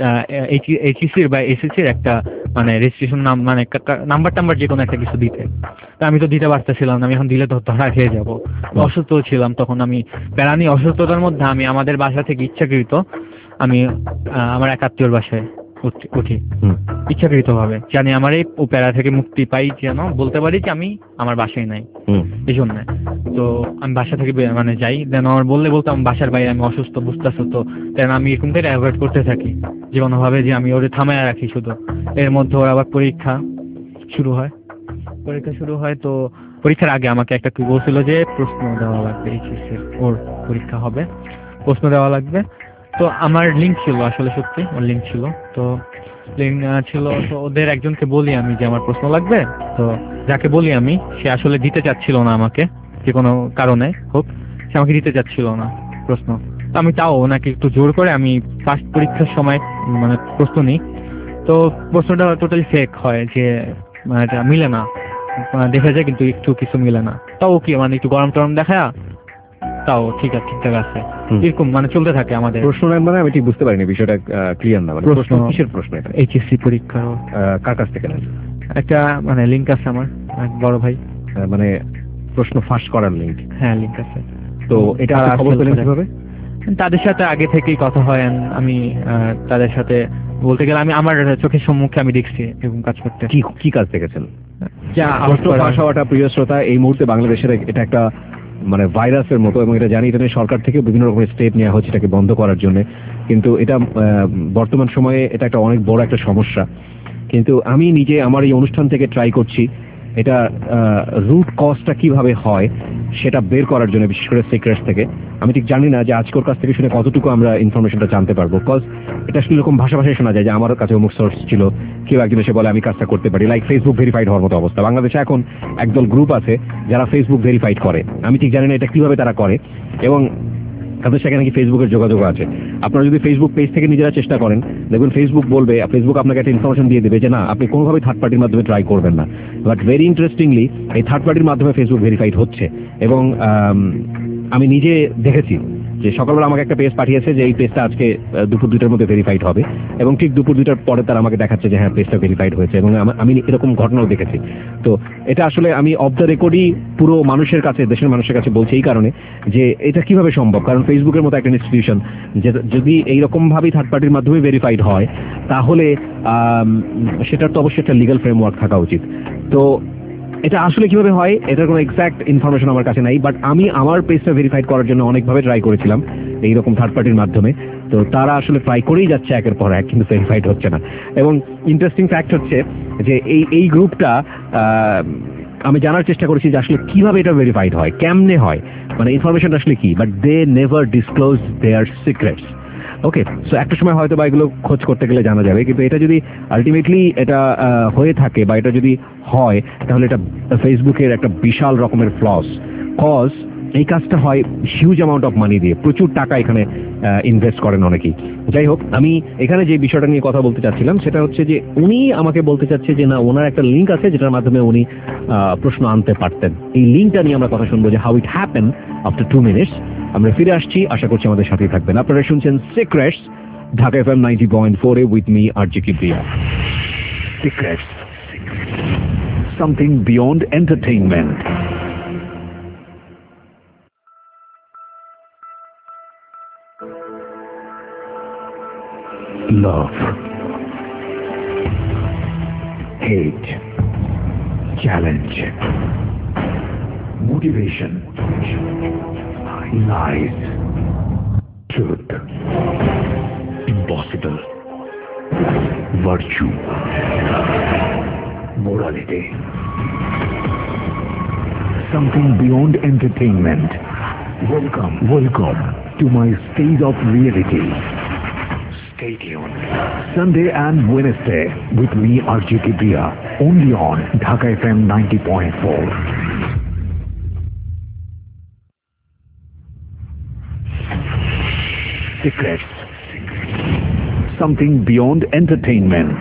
এইচএসসির বা এসএসসির একটা মানে রেজিস্ট্রেশন নাম মানে নাম্বার যে কোনো একটা কিছু দিতে। তা আমি তো দিতে পারতেছিলাম না, আমি এখন দিলে তো ধরা খেয়ে যাবো। অসুস্থ ছিলাম তখন, আমি অসুস্থতার মধ্যে আমি আমাদের বাসা থেকে ইচ্ছাকৃত আমি আমার এক আত্মীয়র বাসায় উঠি হুম। ইচ্ছাকৃত ভাবে, জানি আমার এই প্যারা থেকে মুক্তি পাই, যেন বলতে পারি যে আমি আমার বাসায় নাই হুম। এই জন্য। তো আমি বাসা থেকে মানে যাই, দেন আমার বলতাম বাসার বাইরে আমি অসুস্থ, বুঝতেছো তো, দেন আমি এরকম থেকে অ্যাভয়েড করতে থাকি জীবনভাবে, যে আমি ওরে থামায় রাখি শুধু। এর মধ্যে ওর আবার পরীক্ষা শুরু হয়। তো পরীক্ষার আগে আমাকে একটা কি বলছিল যে প্রশ্ন দেওয়া লাগবে, এইচএসসি ওর পরীক্ষা হবে, প্রশ্ন দেওয়া লাগবে। তো আমার লিঙ্ক ছিল, আসলে সত্যি ওর লিঙ্ক ছিল। তো লিঙ্ক ছিল, তো ওদের একজনকে বলি আমি যে আমার প্রশ্ন লাগবে। তো যাকে বলি আমি, সে আসলে দিতে চাচ্ছিল না আমাকে, যে কোনো কারণে হোক সে আমাকে দিতে চাচ্ছিল না প্রশ্ন। তো আমি তাও ওনাকে একটু জোর করে আমি ফার্স্ট পরীক্ষার সময় মানে প্রশ্ন নিই। তো প্রশ্নটা টোটালি ফেক হয়, যে মানে এটা মিলে না, দেখা যায় কিন্তু একটু কিছু মিলে না। তাও কি মানে একটু গরম টরম দেখায়, তাও ঠিকঠাক আছে। হুম। এরকম মানে চলতে থাকে আমাদের। প্রশ্ন মানে আমি ঠিক বুঝতে পারিনি, বিষয়টা ক্লিয়ার না। মানে প্রশ্ন কিসের প্রশ্ন এটা? এইচএসসি পরীক্ষা। কার কাছ থেকে নেন? একটা মানে লিঙ্ক আছে আমার এক বড় ভাই। মানে প্রশ্ন ফাঁস করার লিঙ্ক? হ্যাঁ, লিঙ্ক আছে। তো এটা তারা খবর পেলেন করে। কিভাবে? তাদের সাথে আগে থেকেই কথা হয়, and আমি তাদের সাথে বলতে গেলে আমি আমার চোখের সম্মুখে আমি দেখছি এরকম কাজ করতে। কি কাজ দেখেছেন? যা প্রশ্ন ফাঁস হওয়াটা, প্রিয় শ্রোতা, এই মুহূর্তে বাংলাদেশের এটা একটা মানে ভাইরাসের মতো, এবং এটা জানি এটা নিয়ে সরকার থেকে বিভিন্ন রকমের স্টেপ নেওয়া হচ্ছে এটাকে বন্ধ করার জন্য। কিন্তু এটা বর্তমান সময়ে এটা একটা অনেক বড় একটা সমস্যা। কিন্তু আমি নিজে আমার এই অনুষ্ঠান থেকে ট্রাই করছি এটা রুট কজটা কিভাবে হয় সেটা বের করার জন্য, বিশেষ করে সিক্রেটস থেকে। আমি ঠিক জানি না যে আজকের কাছ থেকে শুনে কতটুকু আমরা ইনফরমেশনটা জানতে পারবো, কজ এটা আসলে এরকম ভাষায় শোনা যায় যে আমার কাছে অমুক সোর্স ছিল, কেউ একজন এসে বলে আমি কাজটা করতে পারি, লাইক ফেসবুক ভেরিফাইড হওয়ার মতো অবস্থা। বাংলাদেশে এখন একদল গ্রুপ আছে যারা ফেসবুক ভেরিফাইড করে। আমি ঠিক জানি না এটা কিভাবে তারা করে, এবং তাদের সেখানে কি ফেসবুকের যোগাযোগ আছে। আপনারা যদি ফেসবুক পেজ থেকে নিজেরা চেষ্টা করেন, দেখবেন ফেসবুক বলবে, ফেসবুক আপনাকে একটা ইনফরমেশন দিয়ে দেবে যে না, আপনি কোনোভাবে থার্ড পার্টির মাধ্যমে ট্রাই করবেন না। বাট ভেরি ইন্টারেস্টিংলি এই থার্ড পার্টির মাধ্যমে ফেসবুক ভেরিফাইড হচ্ছে। এবং আমি নিজে দেখেছি যে সকালবেলা আমাকে একটা পেজ পাঠিয়েছে যে এই পেজটা আজকে দুপুর 2টার মধ্যে ভেরিফাইড হবে, এবং ঠিক দুপুর 2টার পরে তারা আমাকে দেখাচ্ছে যে হ্যাঁ, পেজটা ভেরিফাইড হয়েছে। এবং আমি এরকম ঘটনাও দেখেছি। তো এটা আসলে আমি অফ দ্য রেকর্ডই পুরো মানুষের কাছে, দেশের মানুষের কাছে বলছি এই কারণে যে এটা কিভাবে সম্ভব। কারণ ফেসবুকের মতো একটা ইনস্টিটিউশন যদি এইরকম ভাবেই থার্ড পার্টির মাধ্যমে ভেরিফাইড হয়, তাহলে সেটার তো অবশ্যই একটা লিগ্যাল ফ্রেমওয়ার্ক থাকা উচিত। তো এটা আসলে কিভাবে হয় এটার কোনো এক্সাক্ট ইনফরমেশন আমার কাছে নাই, বাট আমি আমার পেজটা ভেরিফাইড করার জন্য অনেকভাবে ট্রাই করেছিলাম এইরকম থার্ড পার্টির মাধ্যমে। তো তারা আসলে ট্রাই করেই যাচ্ছে একের পর এক, কিন্তু ভেরিফাইড হচ্ছে না। এবং ইন্টারেস্টিং ফ্যাক্ট হচ্ছে যে এই গ্রুপটা আমি জানার চেষ্টা করেছি যে আসলে কিভাবে এটা ভেরিফাইড হয়, কেমনে হয়, মানে ইনফরমেশনটা আসলে কি, but they never disclose their secrets. Okay, so একটা সময় হয়তো বা এগুলো খোঁজ করতে গেলে জানা যাবে। কিন্তু এটা যদি আলটিমেটলি এটা হয়ে থাকে বা এটা যদি হয়, তাহলে এটা ফেসবুকের একটা বিশাল রকমের ফ্লস। কজ এই কাজটা হয় হিউজ অ্যামাউন্ট অফ মানি দিয়ে, প্রচুর টাকা এখানে ইনভেস্ট করেন অনেকেই। যাই হোক, আমি এখানে যে বিষয়টা নিয়ে কথা বলতে চাচ্ছিলাম সেটা হচ্ছে যে উনি আমাকে বলতে চাচ্ছে যে না, ওনার একটা লিঙ্ক আছে যেটার মাধ্যমে উনি প্রশ্ন আনতে পারতেন। এই লিঙ্কটা নিয়ে আমরা কথা শুনবো যে how it happen after 2 minutes. আমরা ফিরে আসছি, আশা করছি আমাদের সাথেই থাকবেন। আপনারা শুনছেন secrets, Dhaka FM 90.4 with me RJ Kibria. Secrets. Something beyond entertainment. Love, hate, challenge, motivation, lies, truth, impossible, virtue, morality. Something beyond entertainment. Welcome to my stage of reality. Stay tuned. Sunday and Wednesday with me, RJ Kibriya, only on Dhaka FM 90.4. Secrets. Something beyond entertainment.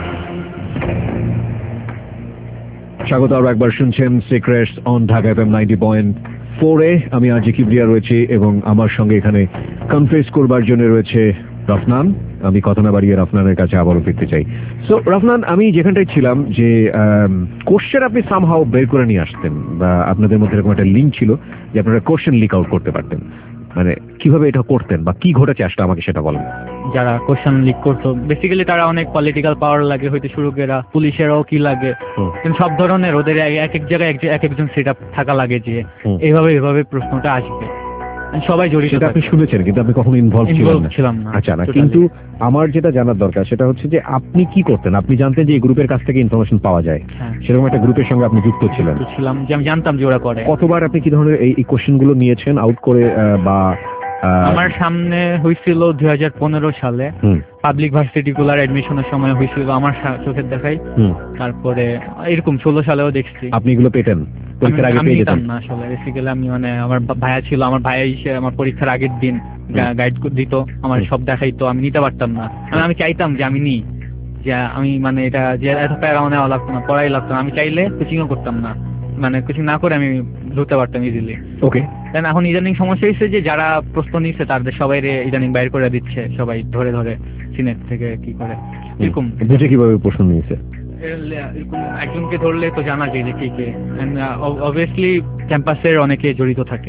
স্বাগত আরো একবার, শুনছেন সিক্রেটস অন ঢাকা FM 90.4 এ। আমি আরজি কিবরিয়া রয়েছি এবং আমার সঙ্গে এখানে কনফেস করবার জন্য রয়েছে রফনান। আমি কথা না বাড়িয়ে রফনানের কাছে আবারও ফিরতে চাই। সো রফনান, আমি যেখানটায় ছিলাম যে কোশ্চেন আপনি সামহাও বের করে নিয়ে আসতেন, বা আপনাদের মধ্যে এরকম একটা লিঙ্ক ছিল যে আপনারা কোশ্চেন লিক আউট করতে পারতেন। মানে কিভাবে এটা করতেন বা কি ঘটেছে আসলে আমাকে সেটা বলেন। যারা কোশ্চেন লিক করতো বেসিক্যালি তারা অনেক পলিটিক্যাল পাওয়ার লাগে হয়তো শুরুকেরা, পুলিশেরও কি লাগে, কিন্তু সব ধরনের ওদের এক এক জায়গায় এক একজন সেট আপ থাকা লাগে যে এইভাবে প্রশ্নটা আসবে, সবাই জড়িত। সেটা আপনি শুনেছেন কিন্তু আপনি কখনো ইনভলভ ছিলাম না। আচ্ছা না, কিন্তু আমার যেটা জানার দরকার সেটা হচ্ছে যে আপনি কি করতেন, আপনি জানতেন যে এই গ্রুপের কাছ থেকে ইনফরমেশন পাওয়া যায়, সেরকম একটা গ্রুপের সঙ্গে আপনি যুক্ত ছিলেন। যে আমি জানতাম যে ওরা করে। কতবার আপনি কি ধরনের এই কোশ্চেন গুলো নিয়েছেন আউট করে বা আমার সামনে হয়েছিল 2015 সালে পাবলিক ভার্সিটি গুলার অ্যাডমিশনের সময় হয়েছিল আমার চোখের দেখাই। তারপরে এরকম 16 সালেও দেখছি। আপনি এগুলো পেতেন পরীক্ষার আগে? পেয়ে যেতেন না আসলে বেসিক্যালি আমি মানে আমার ভাইয়া ছিল, আমার ভাইয়া এসে আমার পরীক্ষার আগের দিন গাইড দিত, আমার সব দেখাইতো, আমি নিতে পারতাম না। আমি চাইতাম যে আমি নিই, যে আমি মানে এটা যে এত প্যারাও নেওয়া লাগতো না, পড়াই লাগতো না, আমি চাইলে কোচিংও করতাম না, মানে কোচিং না করে আমি ঢুকতে পারতাম ইজিলি। ওকে। দেন এখন ইদানিং সমস্যা হয়েছে যে যারা প্রশ্ন নিচ্ছে তাদের সবাই ইদানিং বাইর করে দিচ্ছে, সবাই ধরে ধরে সিনেট থেকে কি করে এরকম। বুঝে কিভাবে প্রশ্ন নিয়েছে? এরকম একজনকে ধরলে তো জানা যায় যে কে, অবভিয়াসলি ক্যাম্পাসের অনেকে জড়িত থাকে।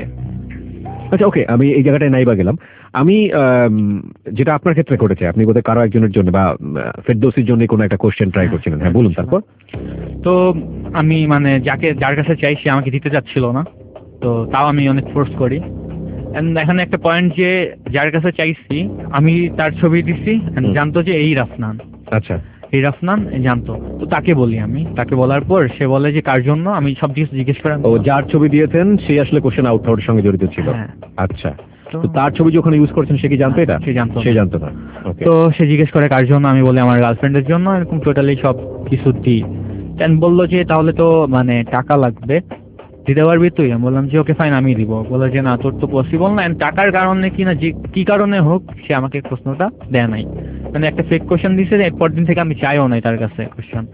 আচ্ছা ওকে, আমি এই জায়গাটায় নাই বা গেলাম। আমি যেটা আপনার ক্ষেত্রে ঘটেছে, আপনি বোধহয় কারো একজনের জন্য বা ফেরদৌসির জন্য কোনো একটা কোশ্চেন ট্রাই করছিলেন। হ্যাঁ বলুন তারপর। তো আমি মানে যার কাছে চাই সে আমাকে দিতে চাচ্ছিল না, তো তাও আমি অনেক ফোর্স করি। এখানে একটা পয়েন্ট যে যার কাছে চাইছি আমি তার ছবি দিচ্ছি, জানতো যে এই রাফনান। আচ্ছা, এই রাফনান জানতো, তো তাকে বলি, আমি তাকে বলার পর সে বলে যে কার জন্য, আমি সব কিছু জিজ্ঞেস করেন। ও যার ছবি দিয়েছেন সে আসলে কোশ্চেন আউটের সঙ্গে জড়িত ছিল? আচ্ছা, তো তার ছবি যখন ইউজ করছেন সে কি জানতো এটা? সে জানতো না। তো সে জিজ্ঞেস করে কার জন্য, আমি বলি আমার গার্লফ্রেন্ডের জন্য, এরকম টোটালি সব কিছু দিই। দেন বললো যে তাহলে তো মানে টাকা লাগবে, দিতে পারবি তুই? আমি বললাম যে ওকে ফাইন আমি দিব। বললো যে না তোর তো পসিবল না, টাকার কারণে কি না যে কি কারণে হোক সে আমাকে প্রশ্নটা দেয় নাই, মানে একটা ফেক কোশ্চেন দিছে, এরপর দিন থেকে আমি চাইও নাই তার কাছে কোশ্চেন।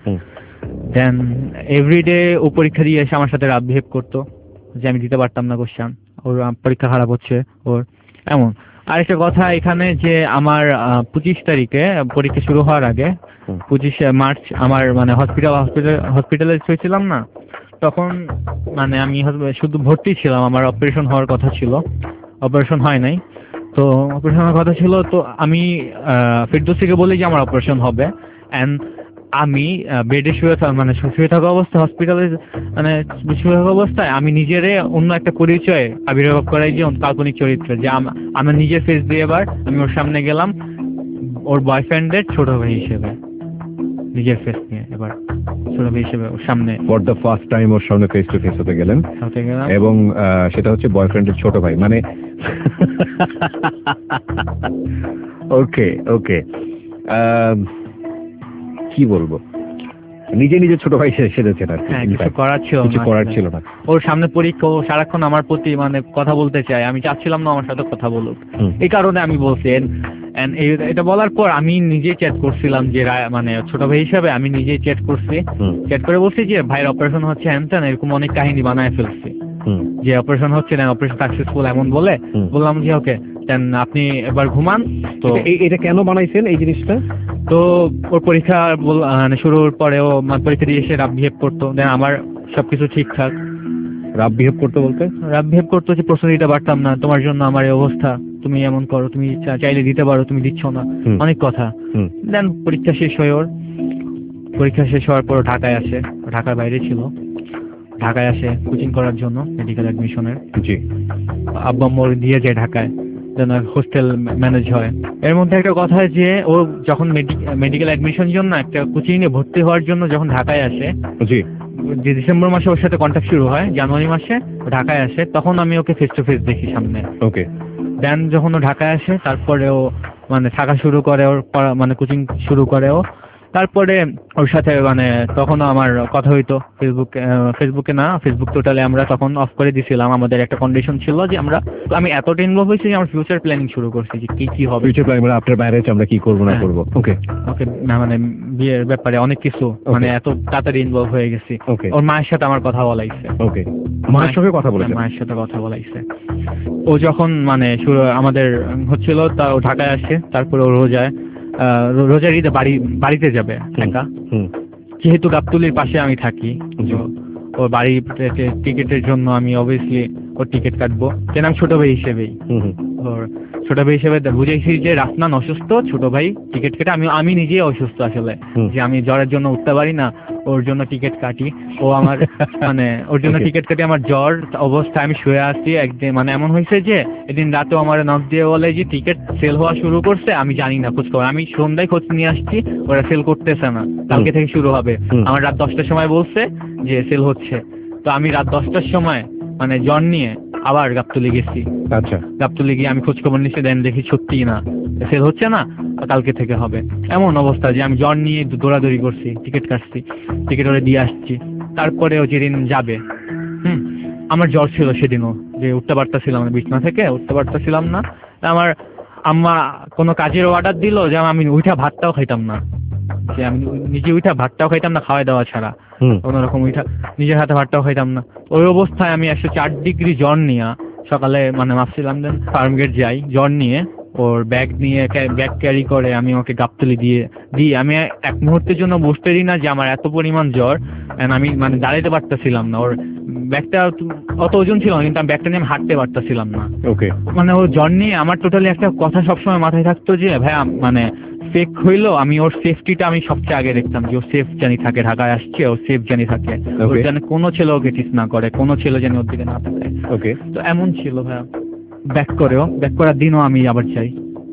দেন এভরিডে ও পরীক্ষা দিয়ে এসে আমার সাথে রাত বিহেভ করতো যে আমি দিতে পারতাম না কোশ্চেন, ওর পরীক্ষা খারাপ হচ্ছে ওর এমন। আরেকটা কথা এখানে যে আমার 25 তারিখে পরীক্ষা শুরু হওয়ার আগে 25 মার্চ আমার মানে হসপিটালে হয়েছিলাম না, তখন মানে আমি শুধু ভর্তি ছিলাম, আমার অপারেশন হওয়ার কথা ছিল, অপারেশন হয় নাই। তো অপারেশন হওয়ার কথা ছিল, তো আমি ফেরদৌসিকে বলি যে আমার অপারেশন হবে, অ্যান্ড আমি বেডে শুয়ে থাকা অবস্থায় হসপিটালে মানে শুয়ে থাকা অবস্থায় আমি নিজেরে অন্য একটা পরিচয় আবির্ভাব করাই, যে কাল্পনিক চরিত্রে, যে আমার নিজের ফেস দিয়ে এবার আমি ওর সামনে গেলাম ওর বয়ফ্রেন্ডের ছোট ভাই হিসেবে, নিজের ফেস নিয়ে এবার ছোট ভাই হিসেবে ওর সামনে ফর দ্য ফার্স্ট টাইম ওর সামনে ফেস টু ফেস হতে গেলেন, এবং সেটা হচ্ছে বয়ফ্রেন্ডের ছোট ভাই, মানে ওকে ওকে, কি বলবো, নিজে ছোট ভাই সেজেছেন আর কি। কিছু করার ছিল না। ওর সামনে পরীক্ষা, ও সারাক্ষণ আমার প্রতি মানে কথা বলতে চায়, আমি চাচ্ছিলাম না আমার সাথে কথা বলুক, এই কারণে আমি বলছি। এটা বলার পর আমি নিজে চ্যাট করছিলাম যে মানে ছোট ভাই হিসাবে আমি নিজেই চ্যাট করছি, চ্যাট করে বলছি যে ভাইয়ের অপারেশন হচ্ছে হ্যান এরকম অনেক কাহিনী বানায় ফেলছি, যে অপারেশন হচ্ছে না, অপারেশন সাকসেসফুল এমন বলে। বললাম যে ওকে দেন আপনি এবার ঘুমান। তো এটা কেন বানাইছেন এই জিনিসটা? তো ওর পরীক্ষা মানে শুরুর পরেও পরীক্ষা দিয়ে এসে রাফ বিহেভ করতো, দেন আমার সবকিছু ঠিকঠাক। রাফ বিহেভ করতো বলতে? রাফ বিহেভ করতো যে প্রশ্ন দিতে পারতাম না, তোমার জন্য আমার এই অবস্থা, তুমি এমন করো, তুমি চাইলে দিতে পারো, তুমি দিচ্ছ না, অনেক কথা। দেন পরীক্ষা শেষ হয়, ওর পরীক্ষা শেষ হওয়ার পর ঢাকায় আসে, ঢাকার বাইরে ছিল, ঢাকায় আসে কোচিং করার জন্য মেডিকেল অ্যাডমিশনের। জি, আব্বা মোর দিয়ে যায় ঢাকায়, যেন হোস্টেল ম্যানেজ হয়। এর মধ্যে একটা কথা যে ও যখন মেডিকেল অ্যাডমিশন জন্য একটা কোচিং এ ভর্তি হওয়ার জন্য যখন ঢাকায় আসে, জি ডিসেম্বর মাসে ওর সাথে কন্ট্যাক্ট শুরু হয়, জানুয়ারি মাসে ঢাকায় আসে, তখন আমি ওকে ফেস টু ফেস দেখি সামনে। ওকে। দেন যখন ও ঢাকায় আসে তারপরে ও মানে থাকা শুরু করে, ওর মানে কোচিং শুরু করে ও, তারপরে ওর সাথে মানে তখনও আমার কথা হইতো ফেসবুকে না, ফেসবুক টোটালি আমরা তখন অফ করে দিছিলাম। আমাদের একটা কন্ডিশন ছিল যে আমি এতটা ইনভলভ হয়েছি যে আমার ফিউচার প্ল্যানিং শুরু করছি, যে কি হবে, ফিউচার প্ল্যানিং মানে আপনার বাইরে আমরা কি করব না করব। ওকে ওকে, না মানে বিয়ের ব্যাপারে অনেক কিছু, মানে এত তাড়াতাড়ি ইনভলভ হয়ে গেছি। ওর মায়ের সাথে আমার কথা বলাইছে। ওকে, মায়ের সাথে কথা বলেছে? মায়ের সাথে কথা বলাইছে। ও যখন মানে শুরু আমাদের হচ্ছিল, তা ও ঢাকায় আসে, তারপরে ও রোজার ঈদে বাড়িতে যাবে একা, যেহেতু গাবতলীর পাশে আমি থাকি, ওর বাড়ি টিকিটের জন্য আমি অবভিয়াসলি ওর টিকিট কাটবো, কেন আমি ছোট ভাই হিসেবেই। ওর ছোট ভাই হিসেবে বুঝেছি যে রাফনান অসুস্থ, ছোট ভাই টিকিট কেটে, আমি নিজেই অসুস্থ আসলে, যে আমি জ্বরের জন্য উঠতে পারি না, ওর জন্য টিকিট কাটি। ও আমার মানে ওর জন্য টিকিট কাটি, আমার জ্বর অবস্থায় আমি শুয়ে আছি একদিন, মানে এমন হয়েছে যে এদিন রাতেও আমার নক দিয়ে বলে যে টিকিট সেল হওয়া শুরু করছে, আমি জানি না খোঁজ খবর, আমি সন্ধ্যায় খোঁজ নিয়ে আসছি, ওরা সেল করতেছে না, কালকে থেকে শুরু হবে। আমার রাত 10টার সময় বলছে যে সেল হচ্ছে, তো আমি রাত 10টার সময় মানে জ্বর নিয়ে আবার গাবতলী গেছি। আচ্ছা, গাবতলী গিয়ে আমি খোঁজ খবর নিচ্ছি, দেন দেখি সত্যিই না, সেল হচ্ছে না, কালকে থেকে হবে। এমন অবস্থা যে আমি জ্বর নিয়ে দৌড়াদৌড়ি করছি, টিকিট কাটছি, টিকিট ওরে দিয়ে আসছি। তারপরে ও যেদিন যাবে, আমার জ্বর ছিল সেদিনও, যে উঠতে পারতেছিলাম না, বিছানা থেকে উঠতে পারতেছিলাম না। আমার আম্মা কোনো কাজের অর্ডার দিল যে আমি উঠা ভাতটাও খাইতাম না, যে আমি নিজে উঠা ভাতটাও খাইতাম না, খাওয়া দাওয়া ছাড়া কোনোরকম উঠা নিজের হাতে ভাতটাও খাইতাম না। ওই অবস্থায় আমি 104 ডিগ্রি জ্বর নিয়ে সকালে মানে ভাবছিলাম যে ফার্মগেট যাই, জ্বর নিয়ে ওর ব্যাগ নিয়ে ব্যাগ ক্যারি করে আমি ওকে গাবতলী দিয়ে আমি এক মুহূর্তের জন্য বুঝতে দিই না যে আমার এত পরিমাণ জ্বর, আমি মানে দাঁড়াইতে পারতেছিলাম না। ওর ব্যাগটা অত ওজন ছিল না, কিন্তু আমি ব্যাগটা নিয়ে আমি হাঁটতে পারতেছিলাম না। ওকে, মানে ওর জ্বর নিয়ে আমার টোটালি একটা কথা সবসময় মাথায় থাকতো যে ভাইয়া মানে ফেক হইলো, আমি ওর সেফটিটা আমি সবচেয়ে আগে দেখতাম, যে ও সেফ জানি থাকে, ঢাকায় আসছে ও সেফ জানি থাকে, ওর যেন কোনো ছেলে ওকে চিট না করে, কোনো ছেলে যেন ওর দিকে না থাকে। ওকে, তো এমন ছিল ভাইয়া। ব্যাক করার দিনও আমি আবার চাই।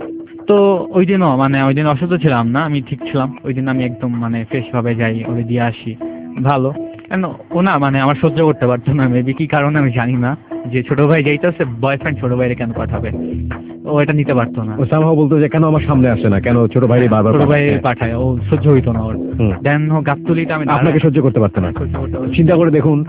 তো ওই দিনও মানে ওই দিন অসুস্থ ছিলাম না, আমি ঠিক ছিলাম। ওই দিন আমি একদম মানে ফ্রেশ ভাবে যাই, ওরে দিয়ে আসি ভালো। কেন ও না মানে আমার সহ্য করতে পারতো না, মেবি কি কারণে আমি জানি না, যে ছোট ভাই যাইতেছে, বয়ফ্রেন্ড ছোট ভাইরে কেন পাঠাবে, ও এটা নিতে পারতো না। ও সামহাও বলতো যে কেন আমার সামনে আসে না, কেন ছোট ভাই বারবার ছোট ভাই পাঠায়, ও সহ্য হইতো না ওর। দেন ও গাবতলীটা আমি আপনাকে সহ্য করতে পারতো না। চিন্তা করে দেখুন,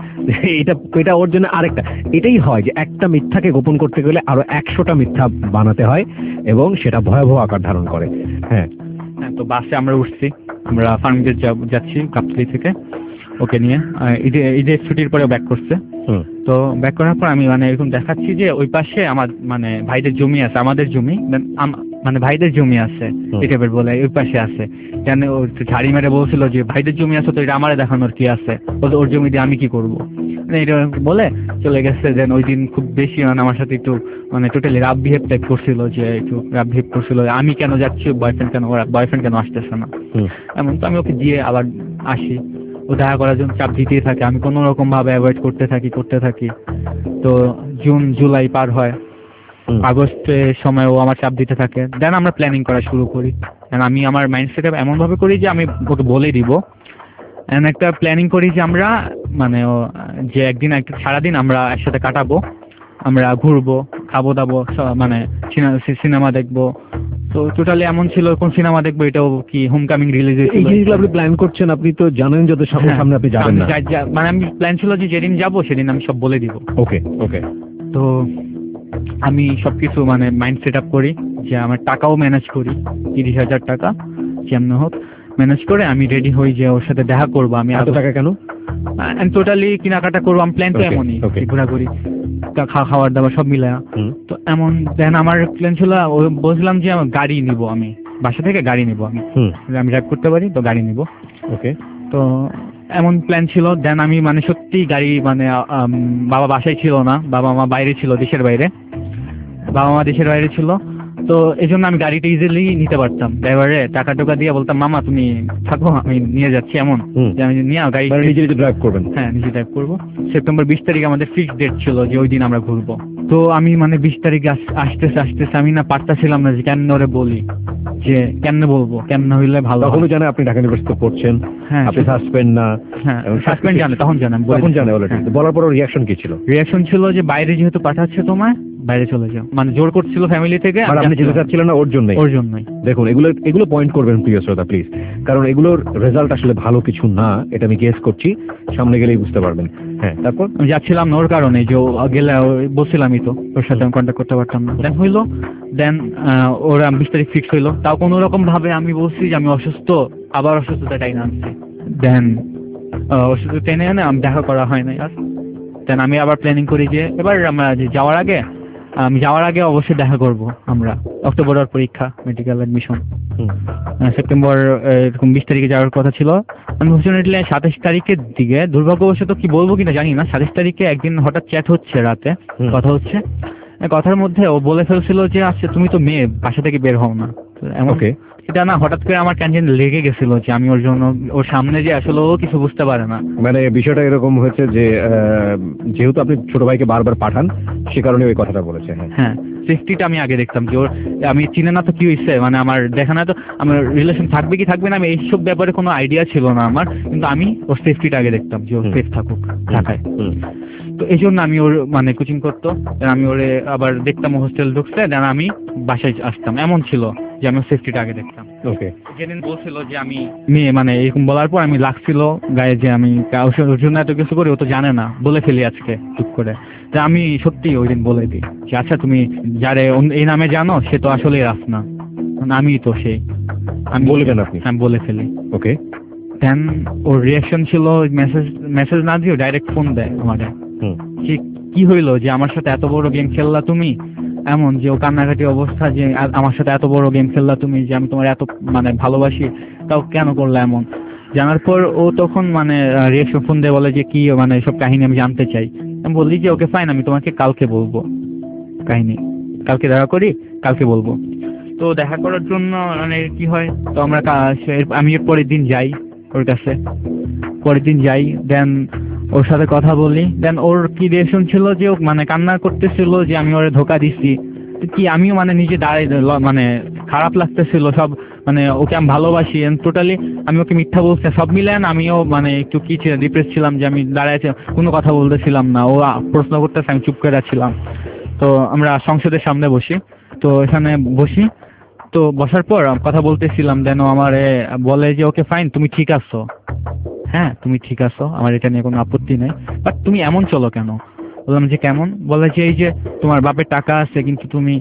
এটা ওর জন্য আরেকটা, এটাই হয় যে একটা মিথ্যাকে গোপন করতে গেলে আরো 100টা মিথ্যা বানাতে হয় এবং সেটা ভয়াবহ আকার ধারণ করে। হ্যাঁ, তো বাসে আমরা উঠছি, আমরা ফার্মগেট যাচ্ছি গাবতলী থেকে ওকে নিয়ে। ঈদের ছুটির পরে ব্যাক করছে। তো ব্যাক করার পর আমি মানে এরকম দেখাচ্ছি যে ওই পাশে আমার মানে ভাইদের জমি আছে, আমাদের জমি মানে ভাইদের জমি আছে এই টাইপের বলে, ওই পাশে আছে। কেন ও ঝাড়ি মেরে বলছিল যে ভাইদের জমি আছে, তো এটা আমারে দেখানোর কি আছে, ওর জমি দিয়ে আমি কি করবো, মানে এটা বলে চলে গেছে। দেন ওই দিন খুব বেশি মানে আমার সাথে একটু মানে টোটালি রাফ বিহেভ টাইপ করছিল, যে একটু রাফ বিহেভ করছিল, আমি কেন যাচ্ছি, বয়ফ্রেন্ড কেন আসতেছে না এমন। তো আমি ওকে দিয়ে আবার আসি, ও দেখা করার জন্য চাপ দিতেই থাকে, আমি কোনো রকম ভাবে অ্যাভয়েড করতে থাকি। তো জুন জুলাই পার হয়, আগস্টের সময় ও আমার চাপ দিতে থাকে। দেন আমরা প্ল্যানিং করা শুরু করি। আমি আমার মাইন্ডসেট এমন ভাবে করি যে আমি ওকে বলে দিব, একটা প্ল্যানিং করি যে আমরা মানে যে একদিন সারাদিন আমরা একসাথে কাটাবো, আমরা ঘুরবো, খাবো দাবো, মানে সিনেমা দেখবো। তো টোটালি এমন ছিল, কোন সিনেমা দেখবো এটাও কি হোমকামিং রিলিজ হয়েছিল। এই জিনিসগুলো আপনি প্ল্যান করছেন, আপনি তো জানেন যত সামনে আপনি যাবেন না, মানে আমি প্ল্যান ছিল যে যেদিন যাবো সেদিন আমি সব বলে দিব। ওকে ওকে। তো আমি সবকিছু মানে মাইন্ড সেট আপ করি, যে আমার টাকাও ম্যানেজ করি, 30,000 টাকা যেমন হোক ম্যানেজ করে আমি রেডি হই যে ওর সাথে দেখা করবো। আমি এত টাকা কেন? টোটালি কেনাকাটা করবো, আমি প্ল্যান তো এমনই, ঘোরাঘুরি খাওয়ার দাওয়ার সব মিলে। তো এমন দেন আমার প্ল্যান ছিল, বলছিলাম যে গাড়ি নিব, আমি বাসা থেকে গাড়ি নিব, আমি ড্রাইভ করতে পারি, তো গাড়ি নিব। ওকে। তো এমন প্ল্যান ছিল। দেন আমি মানে সত্যি গাড়ি মানে বাবা বাসায় ছিল না, বাবা মা বাইরে ছিল, দেশের বাইরে, বাবা মা দেশের বাইরে ছিল। তো এই জন্য আমি গাড়িটা ইজিলি নিতে পারতাম, ড্রাইভারে টাকা টোকা দিয়ে বলতাম মামা তুমি থাকো আমি নিয়ে যাচ্ছি, এমন যে আমি নিয়ে গাড়ি নিজে ড্রাইভ করবেন। হ্যাঁ, নিজে ড্রাইভ করবো। সেপ্টেম্বর 20 তারিখ আমাদের ফিক্সড ডেট ছিল যে ওই দিন আমরা ঘুরবো। তো আমি মানে 20 তারিখ আসতেছে আমি না পারতাছিলাম না যে কেন ওরে বলি, যে কেমনে বলবো, কেমনে হইলে ভালো। তখনও জানে আপনি ঢাকা ইউনিভার্সিটিতে পড়ছেন, আপনি সাসপেন্ড না? হ্যাঁ, সাসপেন্ড জানে, তখন জানে অলরেডি। বলার পর রিঅ্যাকশন কি ছিল? রিঅ্যাকশন ছিল যে বাইরে যেহেতু পাঠাচ্ছে তোমায়, বাইরে চলে যাও, মানে জোর করছিল ফ্যামিলি থেকে। আপনি যেতে চাচ্ছিলেন না ওর জন্যই? দেখুন, এগুলো পয়েন্ট করবেন প্রিয় শ্রোতা প্লিজ, কারণ এগুলোর রেজাল্ট আসলে ভালো কিছু না, এটা আমি গেস করছি, সামনে গেলেই বুঝতে পারবেন। হ্যাঁ, তারপর আমি যাচ্ছিলাম না ওর কারণে, যে গেলে বলছিলামই তো ওর সাথে আমি কন্ট্যাক্ট করতে পারতাম না। দেন হইলো, দেন ওরা 20 তারিখ ফিক্স হইলো। তাও কোনো রকম ভাবে আমি বলছি যে আমি অসুস্থ, আবার অসুস্থতা টাইনে আনছি। দেন অসুস্থ টেনে এনে আমি দেখা করা হয় না আর। দেন আমি আবার প্ল্যানিং করি যে এবার আমরা যাওয়ার আগে অবশ্যই দেখা করব আমরা, অক্টোবরের পরীক্ষা, মেডিকেল অ্যাডমিশন। সেপ্টেম্বর এরকম 20 তারিখে যাওয়ার কথা ছিল। আনফরচুনেটলি 27 তারিখের দিকে, দুর্ভাগ্যবশত কি বলবো কিনা জানি না, 27 তারিখে একদিন হঠাৎ চ্যাট হচ্ছে, রাতে কথা হচ্ছে, কথার মধ্যে ও বলে ফেলছিল যে আচ্ছা তুমি তো মেয়ে, বাসা থেকে বের হও না। এমন এটা না হঠাৎ করে আমার কেন লেগে গেছিল যে আমি ওর জন্য, ওর সামনে যে আসলে ও কিছু বুঝতে পারে না। মানে বিষয়টা এরকম হয়েছে যে যেহেতু আপনি ছোট ভাইকে বারবার পাঠান, সে কারণে ওই কথাটা বলেছে। হ্যাঁ, সেফটিটা আমি আগে দেখতাম যে ওর, আমি চিনে না তো কি হয়েছে, মানে আমার দেখা না তো আমার রিলেশন থাকবে কি থাকবে না, আমি এইসব ব্যাপারে কোনো আইডিয়া ছিল না আমার, কিন্তু আমি ওর সেফটিটা আগে দেখতাম যে ওর সেফ থাকুক ঢাকায়। তো এই জন্য আমি ওর মানে কোচিং করতো, আমি ওরে আবার দেখতাম হোস্টেল ঢুকছে, দেন আমি বাসায় আসতাম, এমন ছিল যে আমি সেফটিটা আগে দেখতাম। ওকে, যেদিন বলছিল যে আমি মেয়ে, মানে এরকম বলার পর আমি লাগছিল গায়ে যে আমি ওর জন্য এত কিছু করি, ও তো জানে না, বলে ফেলি আজকে চুপ করে। যে আমি সত্যি ওই দিন বলে দিই যে আচ্ছা তুমি যারে এই নামে জানো সে তো আসলে রাফ না, মানে আমি তো সেই, আমি বলবেন আপনি? আমি বলে ফেলি। ওকে, দেন ওর রিয়াকশন ছিল মেসেজ না দিও ডাইরেক্ট ফোন দেয় আমারে। কি হইলো যে আমার সাথে এত বড় গেম খেললা তুমি, এমন যে ও কান্নাকাটি অবস্থা যে আমার সাথে এত বড় গেম খেললা তুমি, যে আমি তোমার এত মানে ভালোবাসি, তাও কেন করলা এমন। জানার পর ও তখন মানে রিয়াকশন ফোন দিয়ে বলে যে কি মানে সব কাহিনী আমি জানতে চাই। আমি বললি যে ওকে ফাইন, আমি তোমাকে কালকে বলবো কাহিনী, কালকে দেখা করি, কালকে বলবো। তো দেখা করার জন্য মানে কি হয়, তো আমরা আমি পরের দিন যাই ওর কাছে, পরের দিন যাই, দেন ওর সাথে কথা বলি। দেন ওর কি রিয়েকশন ছিল যে ও মানে কান্না করতেছিল যে আমি ওরে ধোকা দিচ্ছি, কি আমিও মানে নিজে দাঁড়াই, মানে খারাপ লাগতেছিল সব, মানে ওকে আমি ভালোবাসি, টোটালি আমি ওকে মিথ্যা বলছি সব মিলেন, আমিও মানে একটু কি ডিপ্রেস ছিলাম যে আমি দাঁড়াইছি, কোনো কথা বলতেছিলাম না, ও প্রশ্ন করতেছে আমি চুপ করে ছিলাম। তো আমরা সংসদের সামনে বসি, তো এখানে বসি, তো বসার পর কথা বলতেছিলাম, দেন আমার বলে যে ওকে ফাইন, তুমি ঠিক আছো, হ্যাঁ তুমি ঠিক আছো, আমার এটা নিয়ে কোনো আপত্তি নেই, বাট তুমি এমন চলো কেন। বললাম যে কেমন, বলে যে এই যে তোমার বাপের টাকা আছে কিন্তু তুমি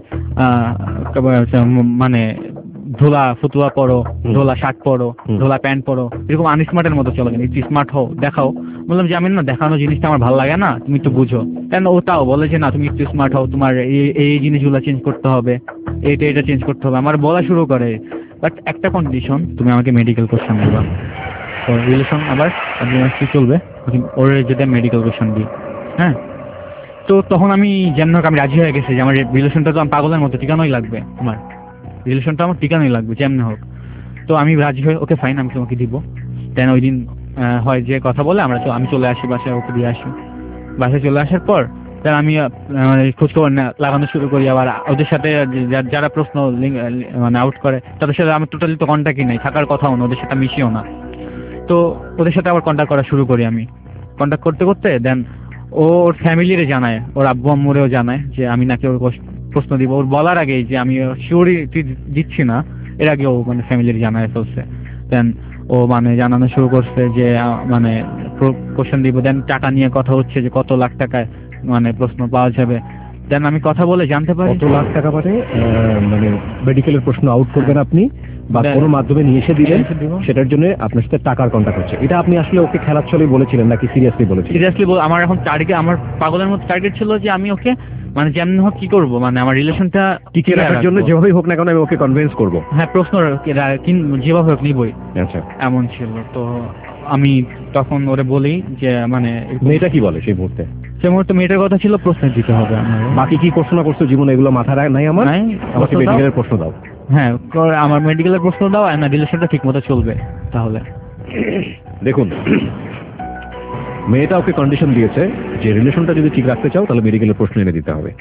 মানে ধোলা ফতুয়া পরো, ধোলা শার্ট পরো, ধোলা প্যান্ট পরো, এরকম আনস্মার্টের মতো চলো কেন, একটু স্মার্ট হও, দেখাও। বললাম যে আমি না দেখানো জিনিসটা আমার ভালো লাগে না, তুমি একটু বুঝো। কেন ওটাও বলে যে না তুমি একটু স্মার্ট হও, তোমার এই জিনিসগুলো চেঞ্জ করতে হবে, এটা চেঞ্জ করতে হবে, আমার বলা শুরু করে। বাট একটা কন্ডিশন, তুমি আমাকে মেডিকেল কোশ্চেন দেবা, রিলেশন আবার কি চলবে ওর যদি মেডিকেল কোশ্চেন দিই। হ্যাঁ, তো তখন আমি যেমন হোক আমি রাজি হয়ে গেছি যে আমার রিলেশনটা তো আমি পাগলের মতো টিকানোই লাগবে, আমার রিলেশনটা আমার টিকানোই লাগবে যেমন হোক। তো আমি রাজি হয়ে ওকে ফাইন আমি তোমাকে দিব। দেন ওই দিন হয় যে কথা বলে আমি চলে আসি বাসায়, ওকে দিয়ে আসি। বাসায় চলে আসার পর তার আমি খোঁজখবর লাগানো শুরু করি, আবার ওদের সাথে যারা প্রশ্ন মানে আউট করে তাদের সাথে আমি টোটালি তো কন্ট্যাক্টই নেই, থাকার কথাও না, ওদের সাথে মিশিও না। তো ওদের সাথে আবার কন্ট্যাক্ট করা শুরু করি আমি, কন্ট্যাক্ট করতে করতে দেন ওর ফ্যামিলিরে জানায়, ওর আব্বু আম্মুরেও জানায় যে আমি নাকি ওর প্রশ্ন দিব। ওর বলার আগেই যে আমি শিওরিটি দিচ্ছি না, এর আগে ও মানে ফ্যামিলির জানায় ফেলছে। দেন ও মানে জানানো শুরু করছে যে মানে কোশ্চেন দিব। দেন টাকা নিয়ে কথা হচ্ছে যে কত লাখ টাকায় মানে প্রশ্ন পাওয়া যাবে। দেন আমি কথা বলে জানতে পারি কত লাখ টাকা মানে মেডিকেলের প্রশ্ন আউট করবেন আপনি বা কোনো মাধ্যমে নিয়ে এসে দিবেন, সেটার জন্য আপনার সাথে টাকার কন্ট্যাক্ট হচ্ছে। এটা আপনি আসলে ওকে খেলার ছলেই বলেছিলেন নাকি সিরিয়াসলি বলেছিলেন? সিরিয়াসলি আমার এখন টার্গেট, আমার পাগলের মতো টার্গেট ছিল যে আমি ওকে মানে যেমন হোক কি করবো, মানে আমার রিলেশনটা টিকে রাখার জন্য যেভাবেই হোক না কেন আমি ওকে কনভিন্স করবো। হ্যাঁ, প্রশ্ন যেভাবে হোক নিবই, আচ্ছা এমন ছিল। তো আমি তখন ওরে বলি যে মানে মেয়েটা কি বলে সেই মুহূর্তে? সেই মুহূর্তে মেয়েটার কথা ছিল প্রশ্ন দিতে হবে আমার, বাকি কি করছো না করছো জীবনে এগুলো মাথায় নাই আমার, আমাকে মেডিকেলের প্রশ্ন দাও। হ্যাঁ, আমার মেডিকেলের প্রশ্ন দাও, না রিলেশনটা ঠিক মতো চলবে তাহলে। দেখুন, মেয়েটা ওকে কন্ডিশন দিয়েছে যে রিলেশনটা যদি ঠিক রাখতে চাও তাহলে মেডিকেলের প্রশ্ন এনে দিতে হবে।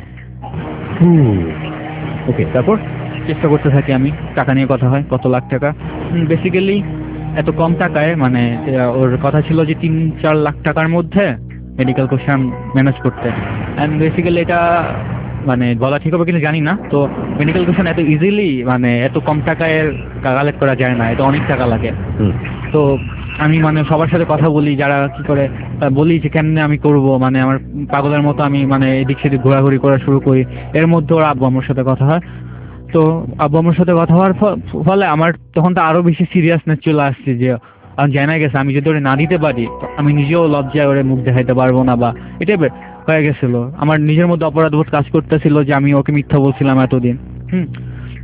ওকে, তারপর চেষ্টা করতে থাকি আমি, টাকা নিয়ে কথা হয়, কত লাখ টাকা। বেসিক্যালি এত কম টাকায় মানে ওর কথা ছিল যে 3-4 লাখ টাকার মধ্যে মেডিকেল কোশ্চেন ম্যানেজ করতে। অ্যান্ড বেসিক্যালি এটা মানে বলা ঠিক হবে কিনা জানি না, তো মেডিকেল কোশ্চেন এত ইজিলি মানে এত কম টাকায় কালেক্ট করা যায় না, এটা অনেক টাকা লাগে। তো আমি মানে সবার সাথে কথা বলি যারা কি করে, বলি যে কেমনে আমি করব, মানে আমার পাগলের মতো আমি মানে এদিক সেদিক ঘোরাঘুরি করা শুরু করি। এর মধ্যে ওর আব্বু আমার সাথে কথা হয়। তো আব্বু আমার সাথে কথা হওয়ার ফলে আমার তখন তো আরো বেশি সিরিয়াসনেস চলে আসছে যে জানা গেছে আমি যদি ওরে না দিতে পারি তো আমি নিজেও লজ্জায় ওরে মুখ দেখাইতে পারবো না, বা এটাই হয়ে গেছিল। আমার নিজের মধ্যে অপরাধবোধ কাজ করতেছিল যে আমি ওকে মিথ্যা বলছিলাম এতদিন।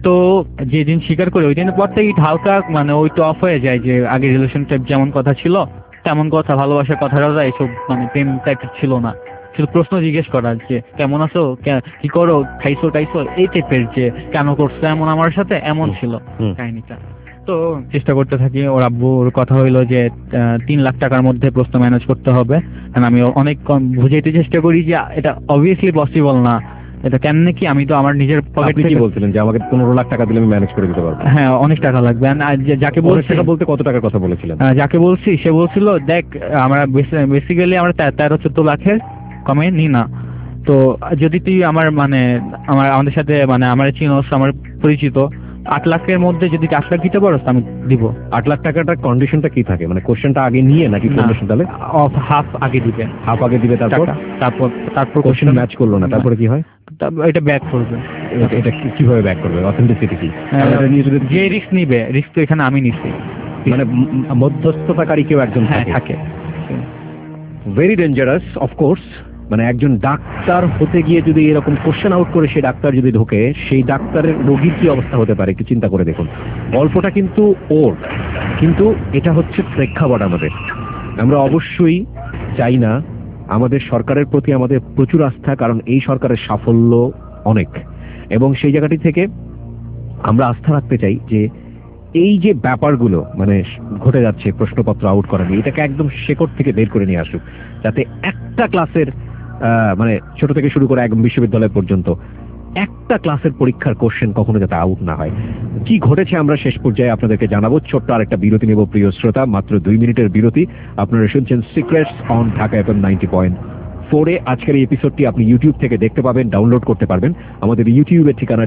তো যেদিন স্বীকার করি ওই দিনের পর থেকে হালকা মানে ওই তো অফ হয়ে যায়, যে আগে রিলেশন টাইপ যেমন কথা ছিল তেমন কথা, ভালোবাসার কথাটাও এইসব মানে প্রেম টাইপের ছিল না, শুধু প্রশ্ন জিজ্ঞেস করা যে কেমন আছো, কি করো, খাইছো টাইছো, এই টাইপের, যে কেন করছো এমন আমার সাথে, এমন ছিল কাহিনীটা। তো চেষ্টা করতে থাকি, ওর আব্বুর কথা হইলো যে 3 লাখ টাকার মধ্যে প্রশ্ন ম্যানেজ করতে হবে। আমি অনেক কম বুঝাইতে চেষ্টা করি যে এটা অবভিয়াসলি পসিবল না, এটা কেন কি, আমি তো আমার নিজের পকেট আপনি কি থেকে বলছিলেন যে আমাকে 15 লাখ টাকা দিলে আমি ম্যানেজ করে দিতে পারবো? হ্যাঁ অনেক টাকা লাগবে। আর যাকে বলছি, টাকা বলতে কত টাকার কথা বলেছিলেন? যাকে বলছি সে বলছিল দেখ আমরা বেসিক্যালি আমরা 13-14 লাখের কমে নি না, তো যদি তুই আমার মানে আমাদের সাথে মানে আমার চিনোস, আমার পরিচিত, 8 লাখের মধ্যে যদি 8 লাখ দিতে পারো আমি দিব। 8 লাখ টাকাটার কন্ডিশনটা কি থাকে, মানে কোশ্চেনটা আগে নিয়ে নাকি কন্ডিশন? তাহলে হাফ আগে দিবে, হাফ আগে দিবে, তারপর তারপর কোশ্চেন ম্যাচ করলো না, তারপরে কি হয়? এটা ব্যাক করবে। এটা কিভাবে ব্যাক করবে? অথেন্টিসিটি কি? যে রিস্ক নিবে, রিস্ক তো এখানে আমি নিছি, মানে মধ্যস্থতাকারী কেউ একজন থাকে। Very dangerous of course. মানে একজন ডাক্তার হতে গিয়ে যদি এরকম কোশ্চেন আউট করে সে ডাক্তার যদি ঢোকে, সেই ডাক্তারের রোগীর কি অবস্থা হতে পারে একটু চিন্তা করে দেখুন। গল্পটা কিন্তু ওর, কিন্তু এটা হচ্ছে প্রেক্ষাপট আমাদের। আমরা অবশ্যই চাই না, আমাদের সরকারের প্রতি আমাদের প্রচুর আস্থা, কারণ এই সরকারের সাফল্য অনেক, এবং সেই জায়গাটি থেকে আমরা আস্থা রাখতে চাই যে এই যে ব্যাপারগুলো মানে ঘটে যাচ্ছে, প্রশ্নপত্র আউট করা নিয়ে, এটাকে একদম শেকড় থেকে বের করে নিয়ে আসুক, যাতে একটা ক্লাসের মানে ছোট থেকে শুরু করে একদম বিশ্ববিদ্যালয় পর্যন্ত একটা ক্লাসের পরীক্ষার কোশ্চেন কখনো যাতে আউট না হয়। কি ঘটেছে আমরা শেষ পর্যায়ে আপনাদেরকে জানাবো। ছোট্ট আরেকটা বিরতি নেব প্রিয় শ্রোতা, মাত্র 2 মিনিটের বিরতি। আপনারা শুনছেন সিক্রেটস অন ঢাকা FM 90.4। আজকের এই এপিসোডটি আপনি ইউটিউব থেকে দেখতে পাবেন, ডাউনলোড করতে পারবেন। আমাদের ইউটিউবের ঠিকানা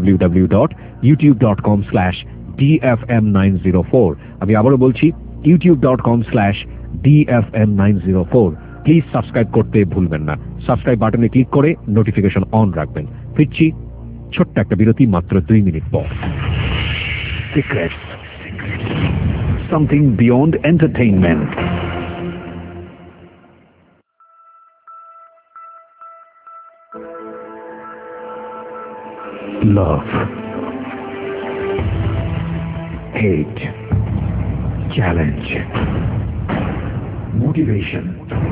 www.youtube.com/DFM904। আমি আবারও বলছি youtube.com/DFM904। প্লিজ সাবস্ক্রাইব করতে ভুলবেন না। সাবস্ক্রাইব বাটনে ক্লিক করে নোটিফিকেশন অন রাখবেন। ফিরছি ছোট্ট একটা বিরতি, মাত্র 2 মিনিট পর। Secrets. Something beyond entertainment. Love. Hate. Challenge. Motivation.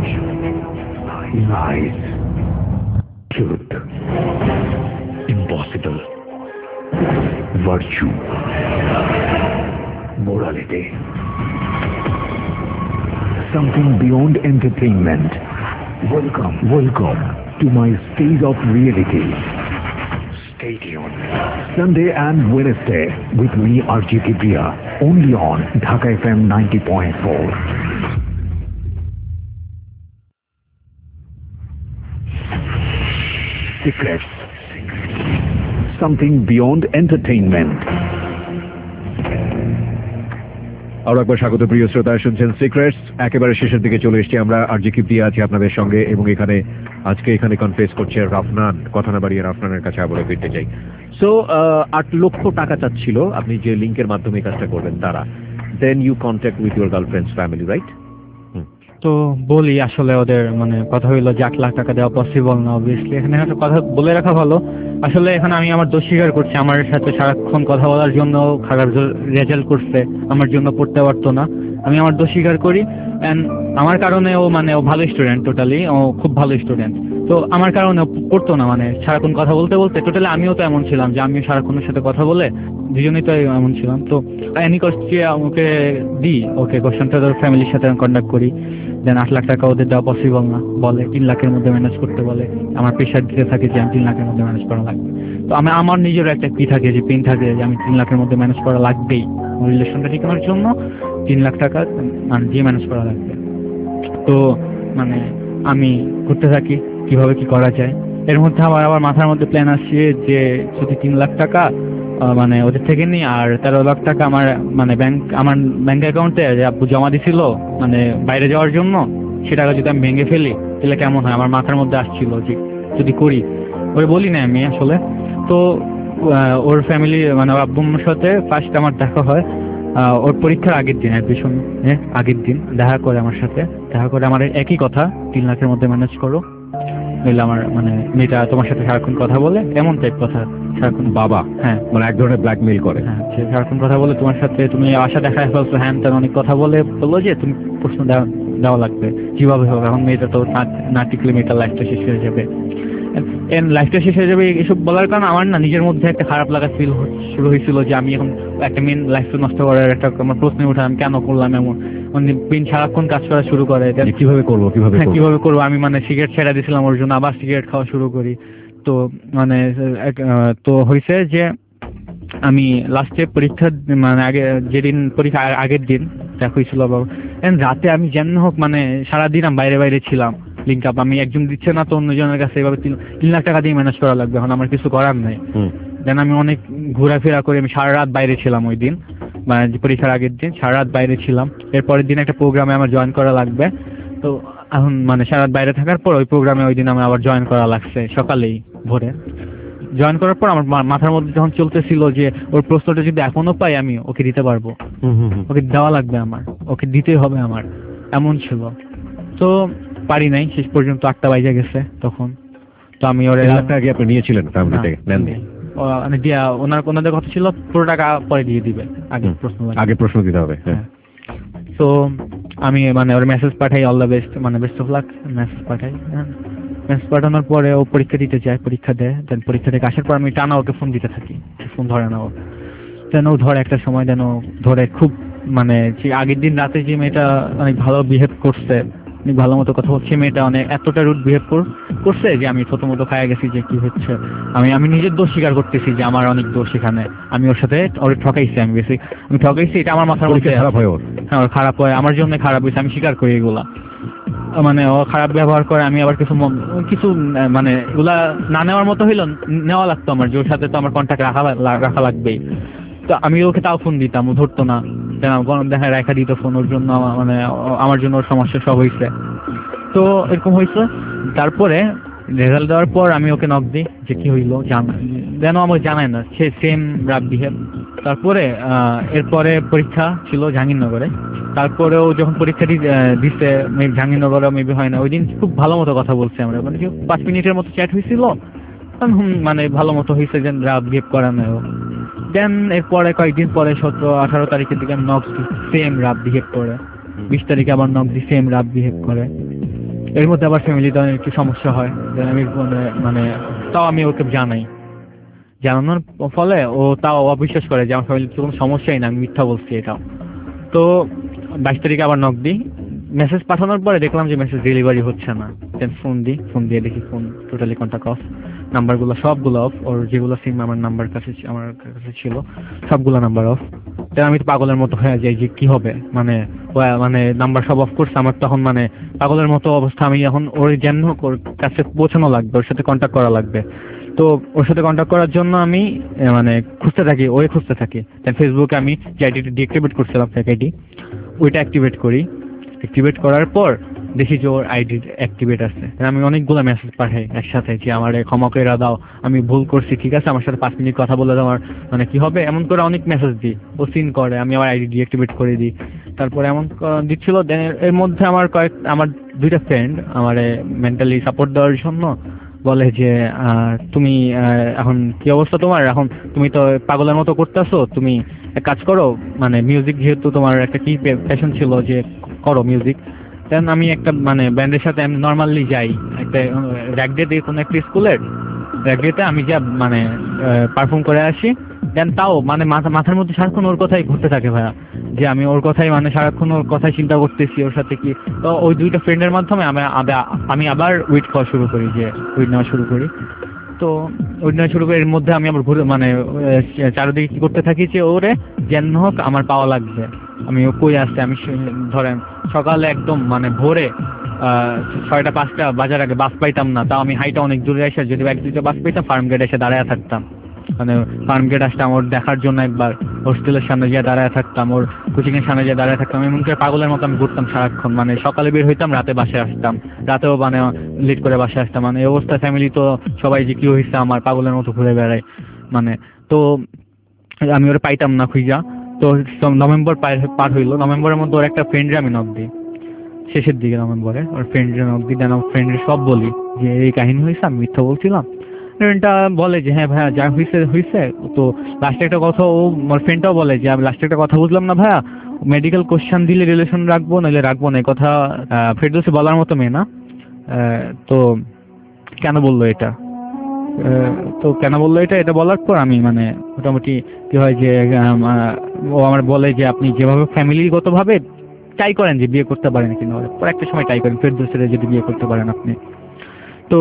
Lies. Truth. Impossible. Virtue. Morality. Something beyond entertainment. Welcome to my stage of reality. Stay tuned. Sunday and Wednesday with me, RJ Kibriya, only on Dhaka FM 90.4. Secrets. Something beyond entertainment. আরো একবার স্বাগত প্রিয় শ্রোতা, শুনছেন সিক্রেটস। একেবারে শেষের দিকে চলে এসেছি আমরা। আরজি কিপ্রিয়া আছি আপনাদের সঙ্গে, এবং আজকে এখানে কনফেস করছে রাফনান। কথা না বাড়িয়ে রাফনানের কাছে আবার ফিরতে চাই। সো 8 লক্ষ টাকা চাচ্ছিল আপনি যে লিঙ্কের মাধ্যমে কাজটা করবেন তারা। Then you contact with your girlfriend's family, right? তো বলি আসলে ওদের মানে কথা হইলো যে 8 লাখ টাকা দেওয়া পসিবল না। অবভিয়াসলি এখানে একটা কথা বলে রাখা ভালো, আসলে এখানে আমি আমার দোষ স্বীকার করছি। আমার সাথে সারাক্ষণ কথা বলার জন্য খারাপ রেজাল্ট করছে, আমার জন্য পড়তে পারতো না, আমি আমার দোষ স্বীকার করি। অ্যান্ড আমার কারণে ও ভালো স্টুডেন্ট, টোটালি ও খুব ভালো স্টুডেন্ট। তো আমার কারণে পড়তো না, মানে সারাক্ষণ কথা বলতে টোটালি আমিও তো এমন ছিলাম যে আমিও সারাক্ষণের সাথে কথা বলে দুজনেই তো এমন ছিলাম। তো এনি কষ্টে ওকে দিই, ওকে কোশ্চেনটা তোর ফ্যামিলির সাথে কন্ট্যাক্ট করি। দেন 8 লাখ টাকা ওদের দেওয়া পসিবল না, বলে 3 লাখের মধ্যে ম্যানেজ করতে বলে। আমার প্রেশার দিতে থাকে যে আমি 3 লাখের মধ্যে ম্যানেজ করা লাগবে। তো আমার নিজেরও একটা থাকে যে পেন থাকে যে আমি 3 লাখের মধ্যে ম্যানেজ করা লাগবেই, রিলেশনটা ঠিকানোর জন্য 3 লাখ টাকা দিয়ে ম্যানেজ করা লাগবে। তো আমি করতে থাকি কিভাবে কি করা যায়। এর মধ্যে আবার মাথার মধ্যে প্ল্যান আসছে যে যদি 3 লাখ টাকা ওদের থেকে নিই, আর 13 লাখ টাকা আমার ব্যাংক অ্যাকাউন্টে আব্বু জমা দিছিল বাইরে যাওয়ার জন্য, সেটা যদি আমি ভেঙে ফেলি তাহলে কেমন হয়। আমার মাথার মধ্যে আসছিল যে যদি করি, ওরে বলি না আমি আসলে। তো ওর ফ্যামিলি ওর আব্বুর সাথে ফার্স্ট আমার দেখা হয় ওর পরীক্ষার আগের দিন, অ্যাডমিশন আগের দিন দেখা করে আমার সাথে। দেখা করে আমার একই কথা, 3 লাখের মধ্যে ম্যানেজ করো, নইলে আমার মেয়েটা তোমার সাথে সারাক্ষণ কথা বলে, এমন টাইপ কথা সারাক্ষণ বাবা হ্যাঁ মানে এক ধরনের ব্ল্যাকমেইল করে। হ্যাঁ, সে সারাক্ষণ কথা বলে তোমার সাথে, তুমি আশা দেখায় ফেলছো, হ্যান তেন অনেক কথা বলে বললো যে তুমি প্রশ্ন দেওয়া লাগবে যেভাবে হোক। এখন মেয়েটা তো না টিকলে মেয়েটার লাইফটা শেষ হয়ে যাবে, লাইফটা শেষ হয়ে যাবে। এসব বলার কারণে আমার না নিজের মধ্যে একটা খারাপ লাগা ফিল শুরু হয়েছিল যে আমি এখন একটা মেন লাইফটা নষ্ট করার একটা আমার প্রশ্ন উঠে আমি কেন করলাম এমন। পেন সারাক্ষণ কাজ করা শুরু করে, কিভাবে করবো আমি মানে সিগারেট ছেড়ে দিয়েছিলাম ওর জন্য, আবার সিগারেট খাওয়া শুরু করি। তো মানে তো হয়েছে যে আমি লাস্টে পরীক্ষা মানে আগে যেদিন পরীক্ষা আগের দিন দেখা হয়েছিল বাবা, রাতে আমি যেন হোক মানে সারাদিন আমি বাইরে ছিলাম। লিঙ্ক আপ আমি একজন দিচ্ছে না তো অন্যজনের কাছে এভাবে 3 লাখ টাকা দিয়ে ম্যানেজ করা লাগবে, এখন আমার কিছু করার নেই। দেন আমি অনেক ঘোরাফেরা করে আমি সারা রাত বাইরে ছিলাম ওই দিন, মানে পরীক্ষার আগের দিন সারা রাত বাইরে ছিলাম। এরপরের দিন একটা প্রোগ্রামে আমার জয়েন করা লাগবে, তো এখন মানে সারা রাত বাইরে থাকার পর ওই প্রোগ্রামে ওই দিন আমার আবার জয়েন করা লাগছে সকালেই ভোরে। জয়েন করার পর আমার মাথার মধ্যে যখন চলতেছিল যে ওর প্রশ্নটা যদি এখনো পাই আমি ওকে দিতে পারবো, ওকে দেওয়া লাগবে, আমার ওকে দিতেই হবে আমার, এমন ছিল। তো পারি নাই, শেষ পর্যন্ত 8টা বাজে গেছে তখন। তো আমি ওর আগে আপনি নিয়েছিলেন ফ্যামিলি থেকে নেননি? মানে দিয়া ওনাদের কথা ছিল পুরো টাকা পরে দিয়ে দিবে, আগে প্রশ্ন দিতে হবে। হ্যাঁ। তো আমি মানে ওর মেসেজ পাঠাই, অল দ্য বেস্ট মানে বেস্ট অফ লাক মেসেজ পাঠাই। মেসেজ পাঠানোর পরে ও পরীক্ষা দিতে যায়, পরীক্ষা দেয়। দেন পরীক্ষা থেকে আসার পর আমি টানা ওকে ফোন দিতে থাকি, ফোন ধরে না ও। দেন ও ধরে একটা সময়, দেন ও ধরে খুব মানে আগের দিন রাতে যে মেয়েটা অনেক ভালো বিহেভ করছে, অনেক ভালো মতো কথা বলছে, মেয়েটা অনেক এতটা রুড বিহেভ করছে যে আমি প্রথমত খায়া গেছি যে কি হচ্ছে। আমি নিজের দোষ স্বীকার করতেছি যে আমার অনেক দোষ এখানে, আমি ওর সাথে ওর ঠকাইছি, আমি ঠকাইছি, এটা আমার মাথার মধ্যে খারাপ হয় ওর। হ্যাঁ, ওর খারাপ হয়, আমার জন্য খারাপ হয়েছে, আমি স্বীকার করি এগুলা। মানে ও খারাপ ব্যবহার করে, আমি আবার কিছু মানে এগুলা না নেওয়ার মতো হইলো, নেওয়া লাগতো আমার, যে ওর সাথে তো আমার কন্ট্যাক্ট রাখা লাগবেই। তো আমি ওকে তাও ফোন দিতাম, ও ধরতো না, দেখা রাখা দিত ফোন। ওর জন্য মানে আমার জন্য ওর সমস্যা সব হয়েছে। তো এরকম হয়েছে। তারপরে রেজাল্ট দেওয়ার পর আমি ওকে নক দিই যে কি হইলো, যেন আমাকে জানায় না, সে সেম রাব বিহেভ। তারপরে এরপরে পরীক্ষা ছিল জাহাঙ্গীরনগরে। তারপরেও যখন পরীক্ষা দিতে জাহাঙ্গীরনগরে মেবি হয় না, ওই দিন খুব ভালো মতো কথা বলছি আমরা, মানে 5 মিনিটের মতো চ্যাট হয়েছিল, মানে ভালো মতো হয়েছে, যেন রাব বিহেভ করা নয়। দেন এরপরে কয়েকদিন পরে 17-18 তারিখের দিকে আমি নক দিই, সেম রাব বিহেভ করে। 20 তারিখে আবার নক দিই, সেম রাব বিহেভ করে। এর মধ্যে আবার ফ্যামিলিতে অনেক একটু সমস্যা হয়, আমি মানে তাও আমি ওকে জানানোর ফলে ও তাও অবিশ্বাস করে যে আমার ফ্যামিলিতে কোনো সমস্যাই না, আমি মিথ্যা বলছি এটাও। তো 22 তারিখে আবার নক দিই, মেসেজ পাঠানোর পরে দেখলাম যে মেসেজ ডেলিভারি হচ্ছে না। দেন ফোন দিয়ে দেখি ফোন টোটালি কন্ট্যাক্ট অফ, নাম্বারগুলো সবগুলো অফ, ওর যেগুলো সিম আমার কাছে ছিল সবগুলো নাম্বার অফ। দেন আমি তো পাগলের মতো হয়ে যাই যে কি হবে, মানে নাম্বার সব অফ করছে আমার, তখন মানে পাগলের মতো অবস্থা। আমি এখন ওর যেন ওর কাছে পৌঁছানো লাগবে, ওর সাথে কন্ট্যাক্ট করা লাগবে। তো ওর সাথে কন্ট্যাক্ট করার জন্য আমি মানে খুঁজতে থাকি। দেন ফেসবুকে আমি যে আইডিটা ডিঅ্যাক্টিভেট করছিলাম, ফেক আইডি, ওইটা অ্যাক্টিভেট করার পর দেখি যে ওর আইডি অ্যাক্টিভেট আছে। আমি অনেকগুলো মেসেজ পাঠাই একসাথে যে আমার ক্ষমা করে দাও, আমি ভুল করছি, ঠিক আছে আমার সাথে 5 মিনিট কথা বলে দাও, আমার মানে কি হবে, এমন করে অনেক মেসেজ দিই। ও সিন করে, আমি আমার আইডি ডিঅ্যাক্টিভেট করে দিই। তারপরে এমন দিচ্ছিল। দেন এর মধ্যে আমার 2টা ফ্রেন্ড আমার মেন্টালি সাপোর্ট দেওয়ার জন্য বলে যে তুমি এখন কি অবস্থা তোমার, এখন তুমি তো পাগলের মতো করতেছো, তুমি এক কাজ করো, মানে মিউজিক যেহেতু তোমার একটা কি প্যাশন ছিল যে করো মিউজিক। দেন আমি একটা মানে ব্যান্ডের সাথে আমি নর্মালি যাই, একটা র্যাক ডে দিয়ে কোনো একটা স্কুলের র্যাক ডেতে আমি যা মানে পারফর্ম করে আসি। দেন তাও মানে মাথার মধ্যে সারাক্ষণ ওর কথাই ঘুরতে থাকে ভাইয়া, যে আমি ওর কথাই মানে সারাক্ষণ ওর কথাই চিন্তা করতেছি, ওর সাথে কি। তো ওই 2টা ফ্রেন্ডের মাধ্যমে আমি আবার উইড নেওয়া শুরু করি। তো উইড নেওয়া শুরু করি, এর মধ্যে আমি আবার মানে চারিদিকে কি করতে থাকি যে ওরে যেন হোক আমার পাওয়া লাগবে। আমি ও কই আসছে, আমি ধরেন সকালে একদম মানে ভোরে 6টা-5টা বাজার আগে বাস পাইতাম না, তাও আমি হাইটা অনেক দূরে এসে যদি 1-2টা বাস পাইতাম ফার্ম গেট এসে দাঁড়ায় থাকতাম, মানে ফার্ম গেট আসতাম ওর দেখার জন্য, একবার হোস্টেলের সামনে গিয়ে দাঁড়ায় থাকতাম, ওর কোচিং এর সামনে গিয়ে দাঁড়ায় থাকতাম। এমন করে পাগলের মতো আমি ঘুরতাম সারাক্ষণ, মানে সকালে বের হইতাম, রাতে বাসায় আসতাম, রাতেও মানে লেট করে বাসায় আসতাম। মানে এই অবস্থা ফ্যামিলি তো সবাই যে কি হয়েছে আমার, পাগলের মতো ঘুরে বেড়ায় মানে। তো আমি ওরা পাইতাম না খুঁজা। তো নভেম্বর পার হইলো, নভেম্বরের মধ্যে ওর একটা ফ্রেন্ডরে আমি নক দিই, শেষের দিকে নভেম্বরে ওর ফ্রেন্ডরে নক দিই। দেন আমার ফ্রেন্ডরে সব বলি যে এই কাহিনী হয়েছে, আমি মিথ্যা বলছিলাম, ফ্রেন্ডটা বলে যে হ্যাঁ ভাইয়া যা হয়েছে হয়েছে। তো লাস্টে একটা কথা ও আমার ফ্রেন্ডটাও বলে যে আমি লাস্টে একটা কথা বুঝলাম না ভাইয়া, মেডিকেল কোশ্চেন দিলে রিলেশন রাখবো নাহলে রাখবো না, এই কথা ফেরদৌসী বলার মতো মেয়ে না। তো কেন বললো এটা, তো কেন বললো এটা বলার পর আমি মানে মোটামুটি কি হয় যে ও আমার বলে যে আপনি যেভাবে ফ্যামিলিগত ভাবে ট্রাই করেন যে বিয়ে করতে পারেন কিনা, পর একটা সময় ট্রাই করেন ফেরদৌসীর যদি বিয়ে করতে পারেন আপনি। তো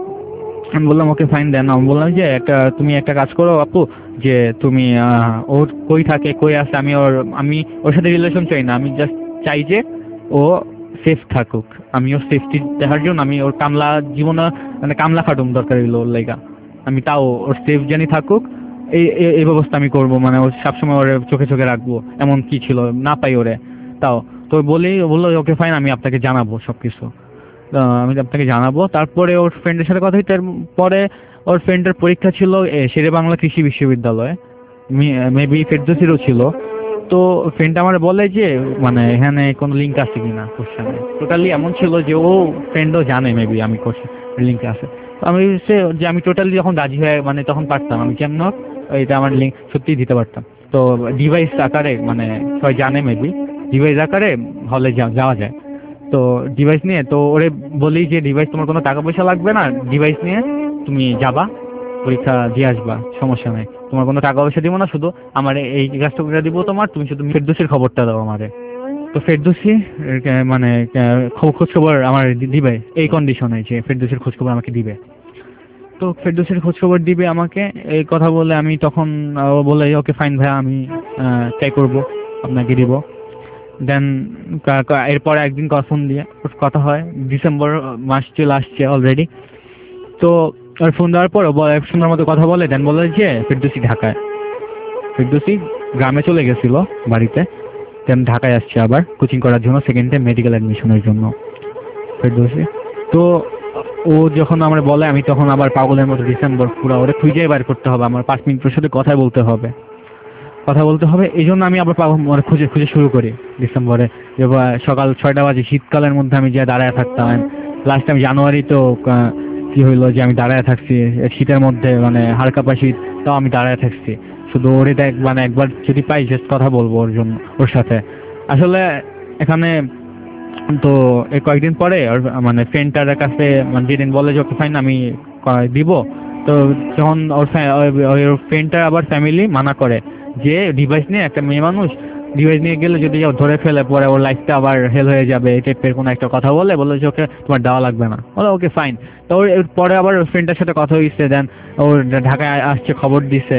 আমি বললাম ওকে ফাইন দেন। আমি বললাম যে তুমি একটা কাজ করো আপু, যে তুমি ওর কই থাকে কই আছে, আমি ওর সাথে রিলেশন চাই না, আমি জাস্ট চাই যে ও সেফ থাকুক। আমি ওর সেফটি দেখার জন্য আমি ওর কামলা জীবনে মানে কামলা খাটুম দরকার হইলো ওর লাইগা, আমি তাও ওর সেফ জানি থাকুক এই ব্যবস্থা আমি করবো, মানে ওর সবসময় ওরে চোখে চোখে রাখবো, এমন কি ছিল না পাই ওরে তাও। তো বললো ওকে ফাইন আমি আপনাকে জানাবো সবকিছু, আমি আপনাকে জানাবো। তারপরে ওর ফ্রেন্ডের সাথে কথা হইতে পরে ওর ফ্রেন্ডের পরীক্ষা ছিল শেরে বাংলা কৃষি বিশ্ববিদ্যালয়ে, মেবি ফেরদৌসীরও ছিল। তো ফ্রেন্ড আমার বলে যে মানে এখানে কোনো লিঙ্ক আছে কিনা কোশ্চেনে, টোটালি এমন ছিল যে ও ফ্রেন্ডও জানে মেবি আমি কোশ্চেন লিঙ্কে আছে। তো আমি যে আমি টোটালি যখন রাজি হয়ে মানে তখন পারতাম, আমি যেমন এটা আমার লিঙ্ক সত্যিই দিতে পারতাম। তো ডিভাইস আকারে মানে সবাই জানে মেবি ডিভাইস আকারে হলে যাওয়া যায়। তো ডিভাইস নিয়ে তো ওরে বলি যে ডিভাইস তোমার কোনো টাকা পয়সা লাগবে না, ডিভাইস নিয়ে তুমি যাবা পরীক্ষা দিয়ে আসবা, সমস্যা নেই, তোমার কোনো টাকা পয়সা দিব না, শুধু আমার এই কাজটা করে দিব তোমার, তুমি শুধু ফেরদৌসীর খবরটা দাও আমারে। তো ফেরদৌসী মানে খোঁজ খবর আমার দিবে এই কন্ডিশনে যে ফেরদৌসীর খোঁজ খবর আমাকে দিবে। তো ফেরদৌসীর খোঁজ খবর দিবে আমাকে এই কথা বলে আমি তখন ও বলে ওকে ফাইন ভাইয়া আমি ট্রাই করবো আপনাকে দিব। দেন এরপরে একদিন ফোন দিয়ে কথা হয়, ডিসেম্বর মাস চলে আসছে অলরেডি। তো ওর ফোন দেওয়ার পর সুন্দর মতো কথা বলে, দেন বলে যে ফেরদৌসী ঢাকায়, ফেরদৌসী গ্রামে চলে গেছিল বাড়িতে, দেন ঢাকায় আসছে আবার কোচিং করার জন্য সেকেন্ডে মেডিকেল অ্যাডমিশনের জন্য ফেরদৌসী। তো ও যখন আমার বলে আমি তখন আবার পাগলের মতো ডিসেম্বর পুরো ওরে খুঁজে বার করতে হবে, আমার 5 মিনিট ওর সাথে কথা বলতে হবে এই জন্য আমি আবার মানে খুঁজে শুরু করি ডিসেম্বরে। সকাল 6টা বাজে শীতকালের মধ্যে আমি যে দাঁড়ায় থাকতাম, লাস্ট টাইম জানুয়ারি তো কি হইলো যে আমি দাঁড়ায় থাকছি শীতের মধ্যে, মানে হালকা পা শীত, তাও আমি দাঁড়ায় থাকছি শুধু ওরে মানে একবার যদি পাই জাস্ট কথা বলবো ওর জন্য ওর সাথে। আসলে এখানে তো এই কয়েকদিন পরে ওর মানে ফ্রেন্ডটার কাছে মানে যেদিন বলে যে ওকে ফাইন আমি দিব, তো যখন ওর ফ্রেন্ডটার আবার ফ্যামিলি মানা করে যে ডিভাইস নিয়ে একটা মেয়ে মানুষ ডিভাইস নিয়ে গেলে যদি ধরে ফেলে পরে ওর লাইফটা আবার হেল হয়ে যাবে এই টাইপের কোনো একটা কথা বলে যে ওকে তোমার দেওয়া লাগবে না, বলে ওকে ফাইন। তো ওর পরে আবার ওর ফ্রেন্ডটার সাথে কথা হয়েছে, দেন ওর ঢাকায় আসছে খবর দিছে।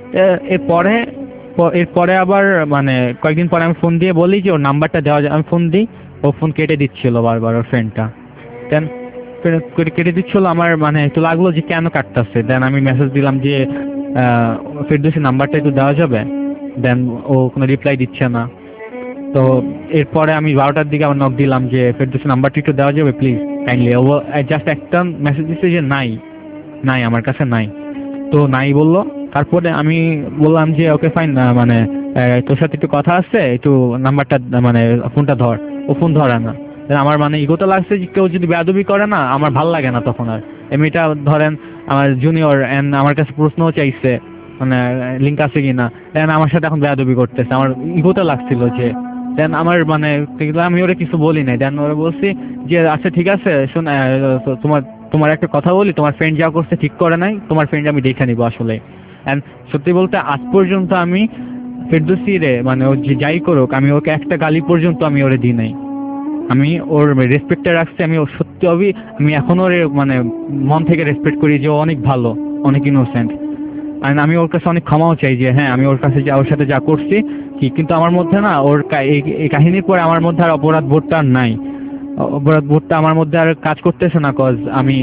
এরপরে আবার মানে কয়েকদিন পরে আমি ফোন দিয়ে বলি যে ওর নাম্বারটা দেওয়া যায়, আমি ফোন দিই, ও ফোন কেটে দিচ্ছিল বারবার ওর ফ্রেন্ডটা, দেন কেটে দিচ্ছিল। আমার মানে একটু লাগলো যে কেন কাটতেছে, দেন আমি মেসেজ দিলাম যে ফেরদৌসীর নাম্বারটা একটু দেওয়া যাবে, দেন ও কোনো রিপ্লাই দিচ্ছে না। তো এরপরে আমি 12টার দিকে আবার নক দিলাম যে ফেরদৌসীর নাম্বারটা একটু দেওয়া যাবে প্লিজ কাইন্ডলি। ও জাস্ট একটা মেসেজ দিচ্ছে যে নাই আমার কাছে নাই, তো নাই বললো। তারপরে আমি বললাম যে ওকে ফাইন মানে তোর সাথে একটু কথা আছে, একটু নাম্বারটা মানে ফোনটা ধর, ও ফোন ধরে না। আমার মানে ইগোটা লাগছে যে কেউ যদি বেয়াদবি করে না আমার ভাল লাগে না তখন আর। এমনিটা ধরেন আমার জুনিয়র এন্ড আমার কাছে প্রশ্নও চাইছে মানে লিঙ্ক আছে কিনা, দেন আমার সাথে এখন বেয়াদবি করতেছে, আমার ইগোটা লাগছিল যে, দেন আমার মানে আমি ওরা কিছু বলি নাই, দেন ওরা বলছি যে আচ্ছা ঠিক আছে শোন তোমার একটা কথা বলি, তোমার ফ্রেন্ড যা করছে ঠিক করে নাই, তোমার ফ্রেন্ড আমি দেখে নিবো আসলে। এন্ড সত্যি বলতে আজ পর্যন্ত আমি ফেরদৌসী রে মানে ও যে যাই করুক আমি ওকে একটা গালি পর্যন্ত আমি ওরে দিই নাই, আমি ওর রেসপেক্টটা রাখছি, আমি ওর সত্যি আমি এখনো ওর মানে মন থেকে রেসপেক্ট করি যে ও অনেক ভালো অনেক ইনোসেন্ট। আর আমি ওর কাছে অনেক ক্ষমাও চাই যে হ্যাঁ আমি ওর কাছে ওর সাথে যা করছি কি, কিন্তু আমার মধ্যে না ওর এই কাহিনীর পরে আমার মধ্যে আর অপরাধ বোধটা নাই, অপরাধ বোধটা আমার মধ্যে আর কাজ করতেছে না, কজ আমি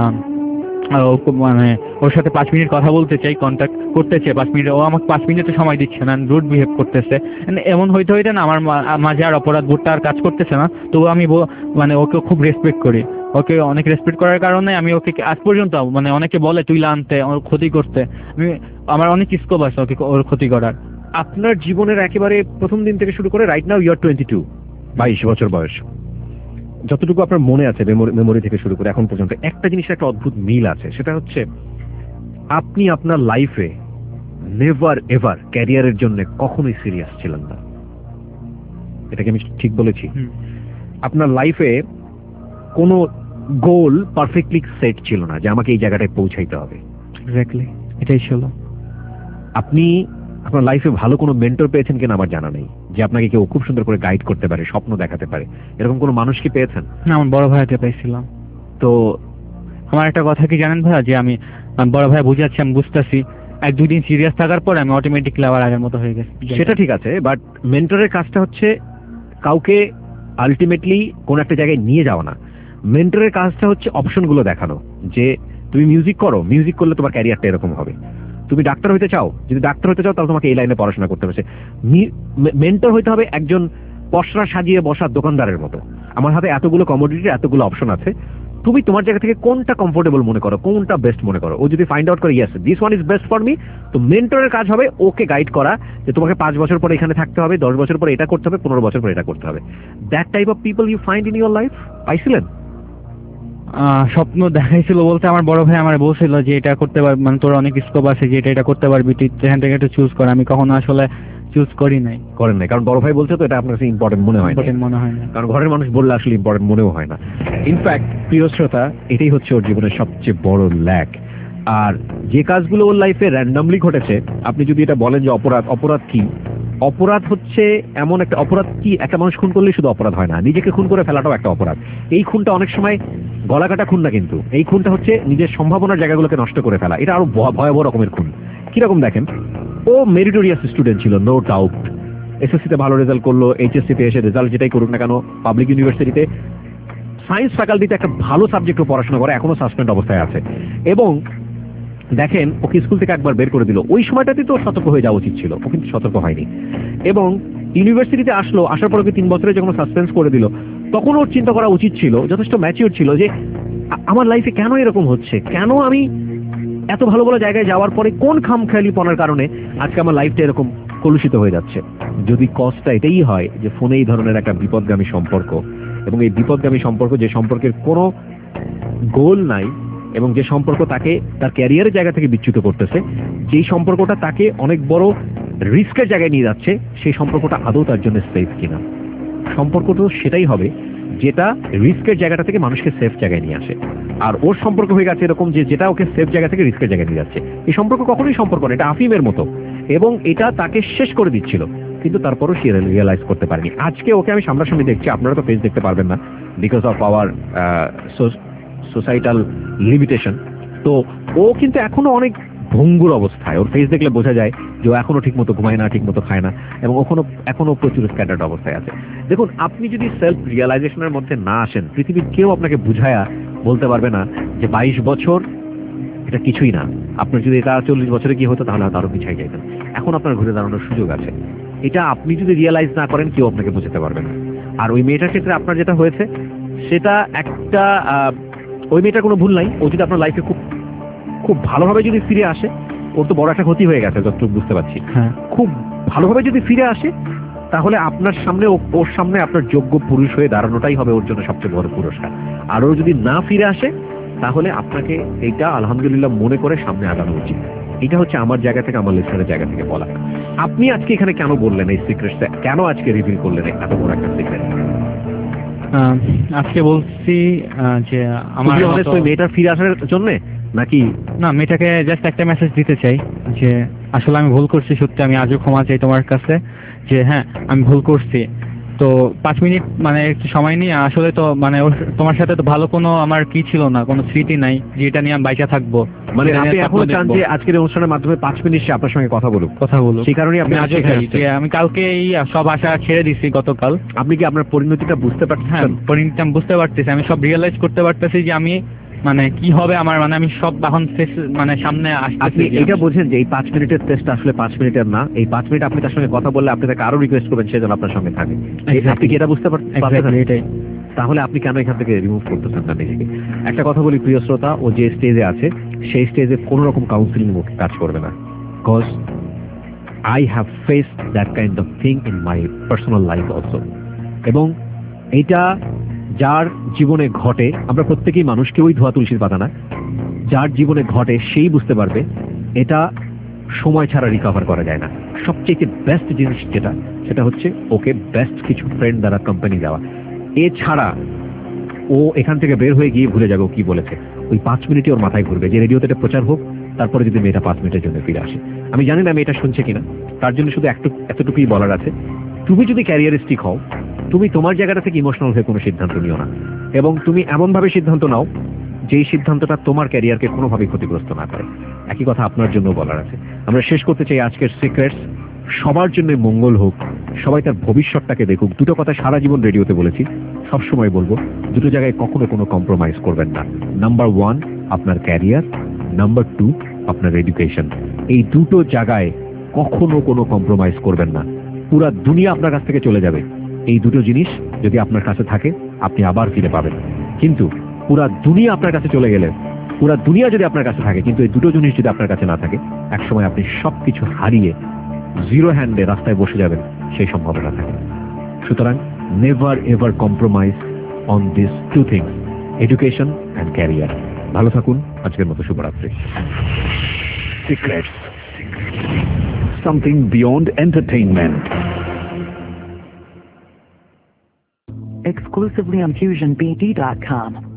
মানে ওর সাথে 5 মিনিট কথা বলতে চাই, কন্ট্যাক্ট করতে চাই 5 মিনিট, ও আমাকে 5 মিনিটে সময় দিচ্ছে না, রুড বিহেভ করতেছে। এমন হইতে না আমার মাঝে আর অপরাধ বোধটা আর কাজ করতেছে না। তো আমি মানে ওকে খুব রেসপেক্ট করি, ওকে অনেক রেসপেক্ট করার কারণে আমি ওকে আজ পর্যন্ত মানে অনেকে বলে তুই আনতে ওর ক্ষতি করতে, আমার অনেক স্কোপ আছে ওকে ওর ক্ষতি করার। আপনার জীবনের একেবারে প্রথম দিন থেকে শুরু করে রাইট নাও ইউ আর 22, 22 বছর বয়স, যতটুকু আপনার মনে আছে মেমোরি থেকে শুরু করে এখন পর্যন্ত একটা জিনিসের একটা অদ্ভুত মিল আছে, সেটা হচ্ছে আপনি আপনার লাইফে নেভার এভার ক্যারিয়ারের জন্য কখনোই সিরিয়াস ছিলেন না, এটাকে আমি ঠিক বলেছি? আপনার লাইফে কোনো গোল পারফেক্টলি সেট ছিল না যে আমাকে এই জায়গাটায় পৌঁছাইতে হবে। এক্স্যাক্টলি, এটাই ছিল। আপনি আপনার লাইফে ভালো কোনো মেন্টর পেয়েছেন কিনা আমার জানা নেই, যে আপনাকে কেউ খুব সুন্দর করে গাইড করতে পারে, স্বপ্ন দেখাতে পারে, এরকম কোনো মানুষ কি পেয়েছেন? না, আমার বড় ভাইকে পাইছিলাম। তো আমার একটা কথা কি জানেন ভাইয়া, যে আমি বড় ভাই বুঝাচ্ছি, আমি বুঝতেছি, 1-2 দিন সিরিয়াস থাকার পর আমি অটোমেটিকলি আবার আগের মতো হয়ে গেছি। সেটা ঠিক আছে, বাট মেন্টরের কাজটা হচ্ছে কাউকে আলটিমেটলি কোন একটা জায়গায় নিয়ে যাওয়া না। মেন্টরের কাজটা হচ্ছে অপশনগুলো দেখানো, যে তুমি মিউজিক করো, মিউজিক করলে তোমার ক্যারিয়ারটা এরকম হবে। তুমি ডাক্তার হইতে চাও, যদি ডাক্তার হইতে চাও তাহলে তোমাকে এই লাইনে পড়াশোনা করতে হবে। মেন্টর হইতে হবে একজন পসরা সাজিয়ে বসার দোকানদারের মতো। আমার হাতে এতগুলো কমোডিটি, এতগুলো অপশন আছে, তুমি তোমার জায়গা থেকে কোনটা কমফোর্টেবল মনে করো, কোনটা বেস্ট মনে করো। ও যদি ফাইন্ড আউট করে yes this one is best for me, তো মেন্টরের কাজ হবে ওকে গাইড করা, যে তোমাকে 5 বছর পরে এখানে থাকতে হবে, 10 বছর পরে এটা করতে হবে, 15 বছর পরে এটা করতে হবে। That type of people you find in your life. পাইছিলেন? স্বপ্ন দেখাইছিল বলতে, আমার বড় ভাই আমার বলছিল যে এটা করতে পারবি, মানে তোর অনেক স্কোপ আছে, যে এটা করতে পারবি, তুই এখান থেকে একটু চুজ কর। আমি কখনো আসলে চুজ করি নাই। করেন নাই কারণ বড় ভাই বলছে, তো এটা আপনার কাছে ইম্পর্টেন্ট মনে হয় না। মনে হয় না, কারণ ঘরের মানুষ বললে আসলে ইম্পর্টেন্ট মনেও হয় না। ইনফ্যাক্ট প্রিয় শ্রোতা, এটাই হচ্ছে ওর জীবনের সবচেয়ে বড় ল্যাক। আর যে কাজগুলো ওর লাইফে র্যান্ডামলি ঘটেছে, আপনি যদি এটা বলেন যে অপরাধ, অপরাধ কি? অপরাধ হচ্ছে এমন একটা অপরাধ, কি একটা মানুষ খুন করলেই শুধু অপরাধ হয় না, নিজেকে খুন করে ফেলাটাও একটা অপরাধ। এই খুনটা অনেক সময় গলা কাটা খুন না, কিন্তু এই খুনটা হচ্ছে নিজের সম্ভাবনার জায়গাগুলোকে নষ্ট করে ফেলা। এটা আরো ভয়াবহ রকমের খুন। কিরকম দেখেন, ও মেরিটোরিয়াস স্টুডেন্ট ছিল, নো ডাউট। এসএসসিতে ভালো রেজাল্ট করলো, এইচএসসিতে এসে রেজাল্ট যেটাই করুক না কেন, পাবলিক ইউনিভার্সিটিতে সায়েন্স ফ্যাকাল্টিতে একটা ভালো সাবজেক্টও পড়াশোনা করে, এখনো সাসপেন্ড অবস্থায় আছে। এবং দেখেন, ওকে স্কুল থেকে একবার বের করে দিল। ওই সময়টাতে তো সতর্ক হয়ে যাওয়া উচিত ছিল, ও কিন্তু সতর্ক হয়নি। এবং ইউনিভার্সিটিতে আসলো, আসার পর ওকে 3 বছরে যখন সাসপেন্স করে দিল, তখন ওর চিন্তা করা উচিত ছিল, যথেষ্ট ম্যাচিউর ছিল, যে আমার লাইফে কেন এরকম হচ্ছে, কেন আমি এত ভালো ভালো জায়গায় যাওয়ার পরে কোন খামখেয়ালিপনার কারণে আজকে আমার লাইফটা এরকম কলুষিত হয়ে যাচ্ছে। যদি কজটা এটাই হয় যে ফোনে এই ধরনের একটা বিপদগামী সম্পর্ক, এবং এই বিপদগামী সম্পর্ক, যে সম্পর্কের কোনো গোল নাই, এবং যে সম্পর্ক তাকে তার ক্যারিয়ারের জায়গা থেকে বিচ্যুত করতেছে, যেই সম্পর্কটা তাকে অনেক বড় রিস্কের জায়গায় নিয়ে যাচ্ছে, সেই সম্পর্কটা আদৌ তার জন্য সেফ কিনা? সম্পর্ক তো সেটাই হবে যেটা রিস্কের জায়গাটা থেকে মানুষকে সেফ জায়গায় নিয়ে আসে। আর ওর সম্পর্ক হয়ে গেছে এরকম যে যেটা ওকে সেফ জায়গা থেকে রিস্কের জায়গায় নিয়ে যাচ্ছে। এই সম্পর্ক কখনোই সম্পর্ক না, এটা আফিমের মতো, এবং এটা তাকে শেষ করে দিচ্ছিল, কিন্তু তারপরও সে রিয়েলাইজ করতে পারেনি। আজকে ওকে আমি সামনাসামনি দেখছি, আপনারা তো ফেস দেখতে পারবেন না because of our societal limitation. তো ও কিন্তু এখনো অনেক ভঙ্গুর অবস্থায়, ওর ফেস দেখলে বোঝা যায় যে ও এখনো ঠিক মতো ঘুমায় না, ঠিক মতো খায় না, এবং এখনো প্রচুর স্ক্যাটার্ড অবস্থায় আছে। দেখুন, আপনি যদি সেলফ রিয়েলাইজেশনের মধ্যে না আসেন, পৃথিবীর কেউ আপনাকে বুঝায়া বলতে পারবে না যে 22 বছর এটা কিছুই না। আপনার যদি এটা 40 বছরে কি হতো, তাহলে হয়তো আরো পিছাই যাইতেন। এখন আপনার ঘুরে দাঁড়ানোর সুযোগ আছে। এটা আপনি যদি রিয়েলাইজ না করেন, কেউ আপনাকে বোঝাতে পারবে না। আর ওই মেয়েটার ক্ষেত্রে আপনার যেটা হয়েছে, সেটা একটা ওই মেয়েটার কোনো ভুল নাই। ও যদি আপনার লাইফে খুব ভালোভাবে যদি ফিরে আসে, ওর তো বড় একটা ক্ষতি হয়ে গেছে যতটুকু বুঝতে পারছি। খুব ভালোভাবে যদি ফিরে আসে, তাহলে আপনার সামনে, ওর সামনে আপনার যোগ্য পুরুষ হয়ে দাঁড়ানোটাই হবে ওর জন্য সবচেয়ে বড় পুরস্কার। আর ও যদি না ফিরে আসে, তাহলে আপনাকে এইটা আলহামদুলিল্লাহ মনে করে সামনে আগানো উচিত। এটা হচ্ছে আমার জায়গা থেকে, আমার লিসনারের জায়গা থেকে বলা। আপনি আজকে এখানে কেন বললেন এই সিক্রেটটা, কেন আজকে রিভিল করলেন এত বড় একটা সিক্রেট? আজকে বলছি যে আমার মেয়েটার ফিরে আসার জন্য, নাকি না, মেয়েটাকে জাস্ট একটা মেসেজ দিতে চাই যে আসলে আমি ভুল করছি, সত্যি আমি আজও ক্ষমা চাই তোমার কাছে, যে হ্যাঁ আমি ভুল করছি। তো 5 মিনিট মানে একটু সময় নিয়ে, আসলে তো মানে তোমার সাথে তো ভালো কোনো আমার কি ছিল না, কোনো স্মৃতি নাই যে এটা নিয়ে আমি বাইচা থাকবো। মানে আপনি এখন চান যে আজকের অনুষ্ঠানের মাধ্যমে 5 মিনিট সে আপনার সঙ্গে কথা বলুক? সেই কারণে আপনি আজকে আমি কালকে এই সব আশা ছেড়ে দিছি গতকাল। আপনি কি আপনার পরিণতিটা বুঝতে পারছেন? হ্যাঁ, পরিণতিটা আমি বুঝতে পারতেছি, আমি সব রিয়েলাইজ করতে পারতেছি যে আমি মানে কি হবে আমার, মানে আমি সব এখন মানে সামনে আসতেছি। এটা বোঝেন যে এই 5 মিনিটের টেস্ট আসলে 5 মিনিটের না। এই 5 মিনিট আপনি তার সঙ্গে কথা বললে আপনি তাকে আরো রিকোয়েস্ট করবেন সে যেন আপনার সঙ্গে থাকে। আপনি কি এটা বুঝতে পারছেন? এটাই। তাহলে আপনি কেন এখান থেকে রিমুভ করতেছেন না নিজেকে? একটা কথা বলি প্রিয় শ্রোতা, ও যে স্টেজে আছে সেই স্টেজে কোনো রকম কাউন্সিলিং কাজ করবে না। Because I have faced that kind of thing in my personal life also. এবং এইটা যার জীবনে ঘটে, আমরা প্রত্যেকেই মানুষ, কেউই ধোয়া তুলসীর পাতা না, যার জীবনে ঘটে সেই বুঝতে পারবে এটা সময় ছাড়া রিকভার করা যায় না। সবচেয়ে বেস্ট জিনিস যেটা, সেটা হচ্ছে ওকে বেস্ট কিছু ফ্রেন্ড দ্বারা কোম্পানি দেওয়া। এছাড়া ও এখান থেকে বের হয়ে গিয়ে ভুলে যাবে ও কি বলেছে। ওই 5 মিনিটে ওর মাথায় ঘুরবে যে রেডিওতে এটা প্রচার হোক, তারপরে যদি মেয়েটা 5 মিনিটের জন্য ফিরে আসে। আমি জানি না মেয়েটা শুনছে কিনা, তার জন্য শুধু এতটুকুই বলার আছে, তুমি যদি ক্যারিয়ারিস্টিক হও, তুমি তোমার জায়গাটা থেকে ইমোশনাল হয়ে কোনো সিদ্ধান্ত নিও না, এবং তুমি এমনভাবে সিদ্ধান্ত নাও যেই সিদ্ধান্তটা তোমার ক্যারিয়ারকে কোনোভাবেই ক্ষতিগ্রস্ত না করে। একই কথা আপনার জন্য বলার আছে। আমরা শেষ করতে চাই আজকের সিক্রেটস। সবার জন্য মঙ্গল হোক, সবাই তার ভবিষ্যৎটাকে দেখুক। দুটো কথা সারা জীবন রেডিওতে বলেছি, সবসময় বলবো, দুটো জায়গায় কখনো কোনো কম্প্রোমাইজ করবেন না। নাম্বার 1 আপনার ক্যারিয়ার, নাম্বার 2 আপনার এডুকেশন। এই দুটো জায়গায় কখনো কোনো কম্প্রোমাইজ করবেন না। পুরা দুনিয়া আপনার কাছ থেকে চলে যাবে, এই দুটো জিনিস যদি আপনার কাছে থাকে আপনি আবার ফিরে পাবেন। কিন্তু পুরা দুনিয়া আপনার কাছে চলে গেলে, পুরা দুনিয়া যদি আপনার কাছে থাকে কিন্তু এই দুটো জিনিস যদি আপনার কাছে না থাকে, একসময় আপনি সবকিছু হারিয়ে জিরো হ্যান্ডে রাস্তায় বসে যাবেন, সেই সম্ভাবনা থাকে। সুতরাং never ever compromise on this two things, education and career. ভালো থাকুন, আজকের মতো শুভরাত্রি। Secrets. Something beyond entertainment. Exclusively on FusionBD.com.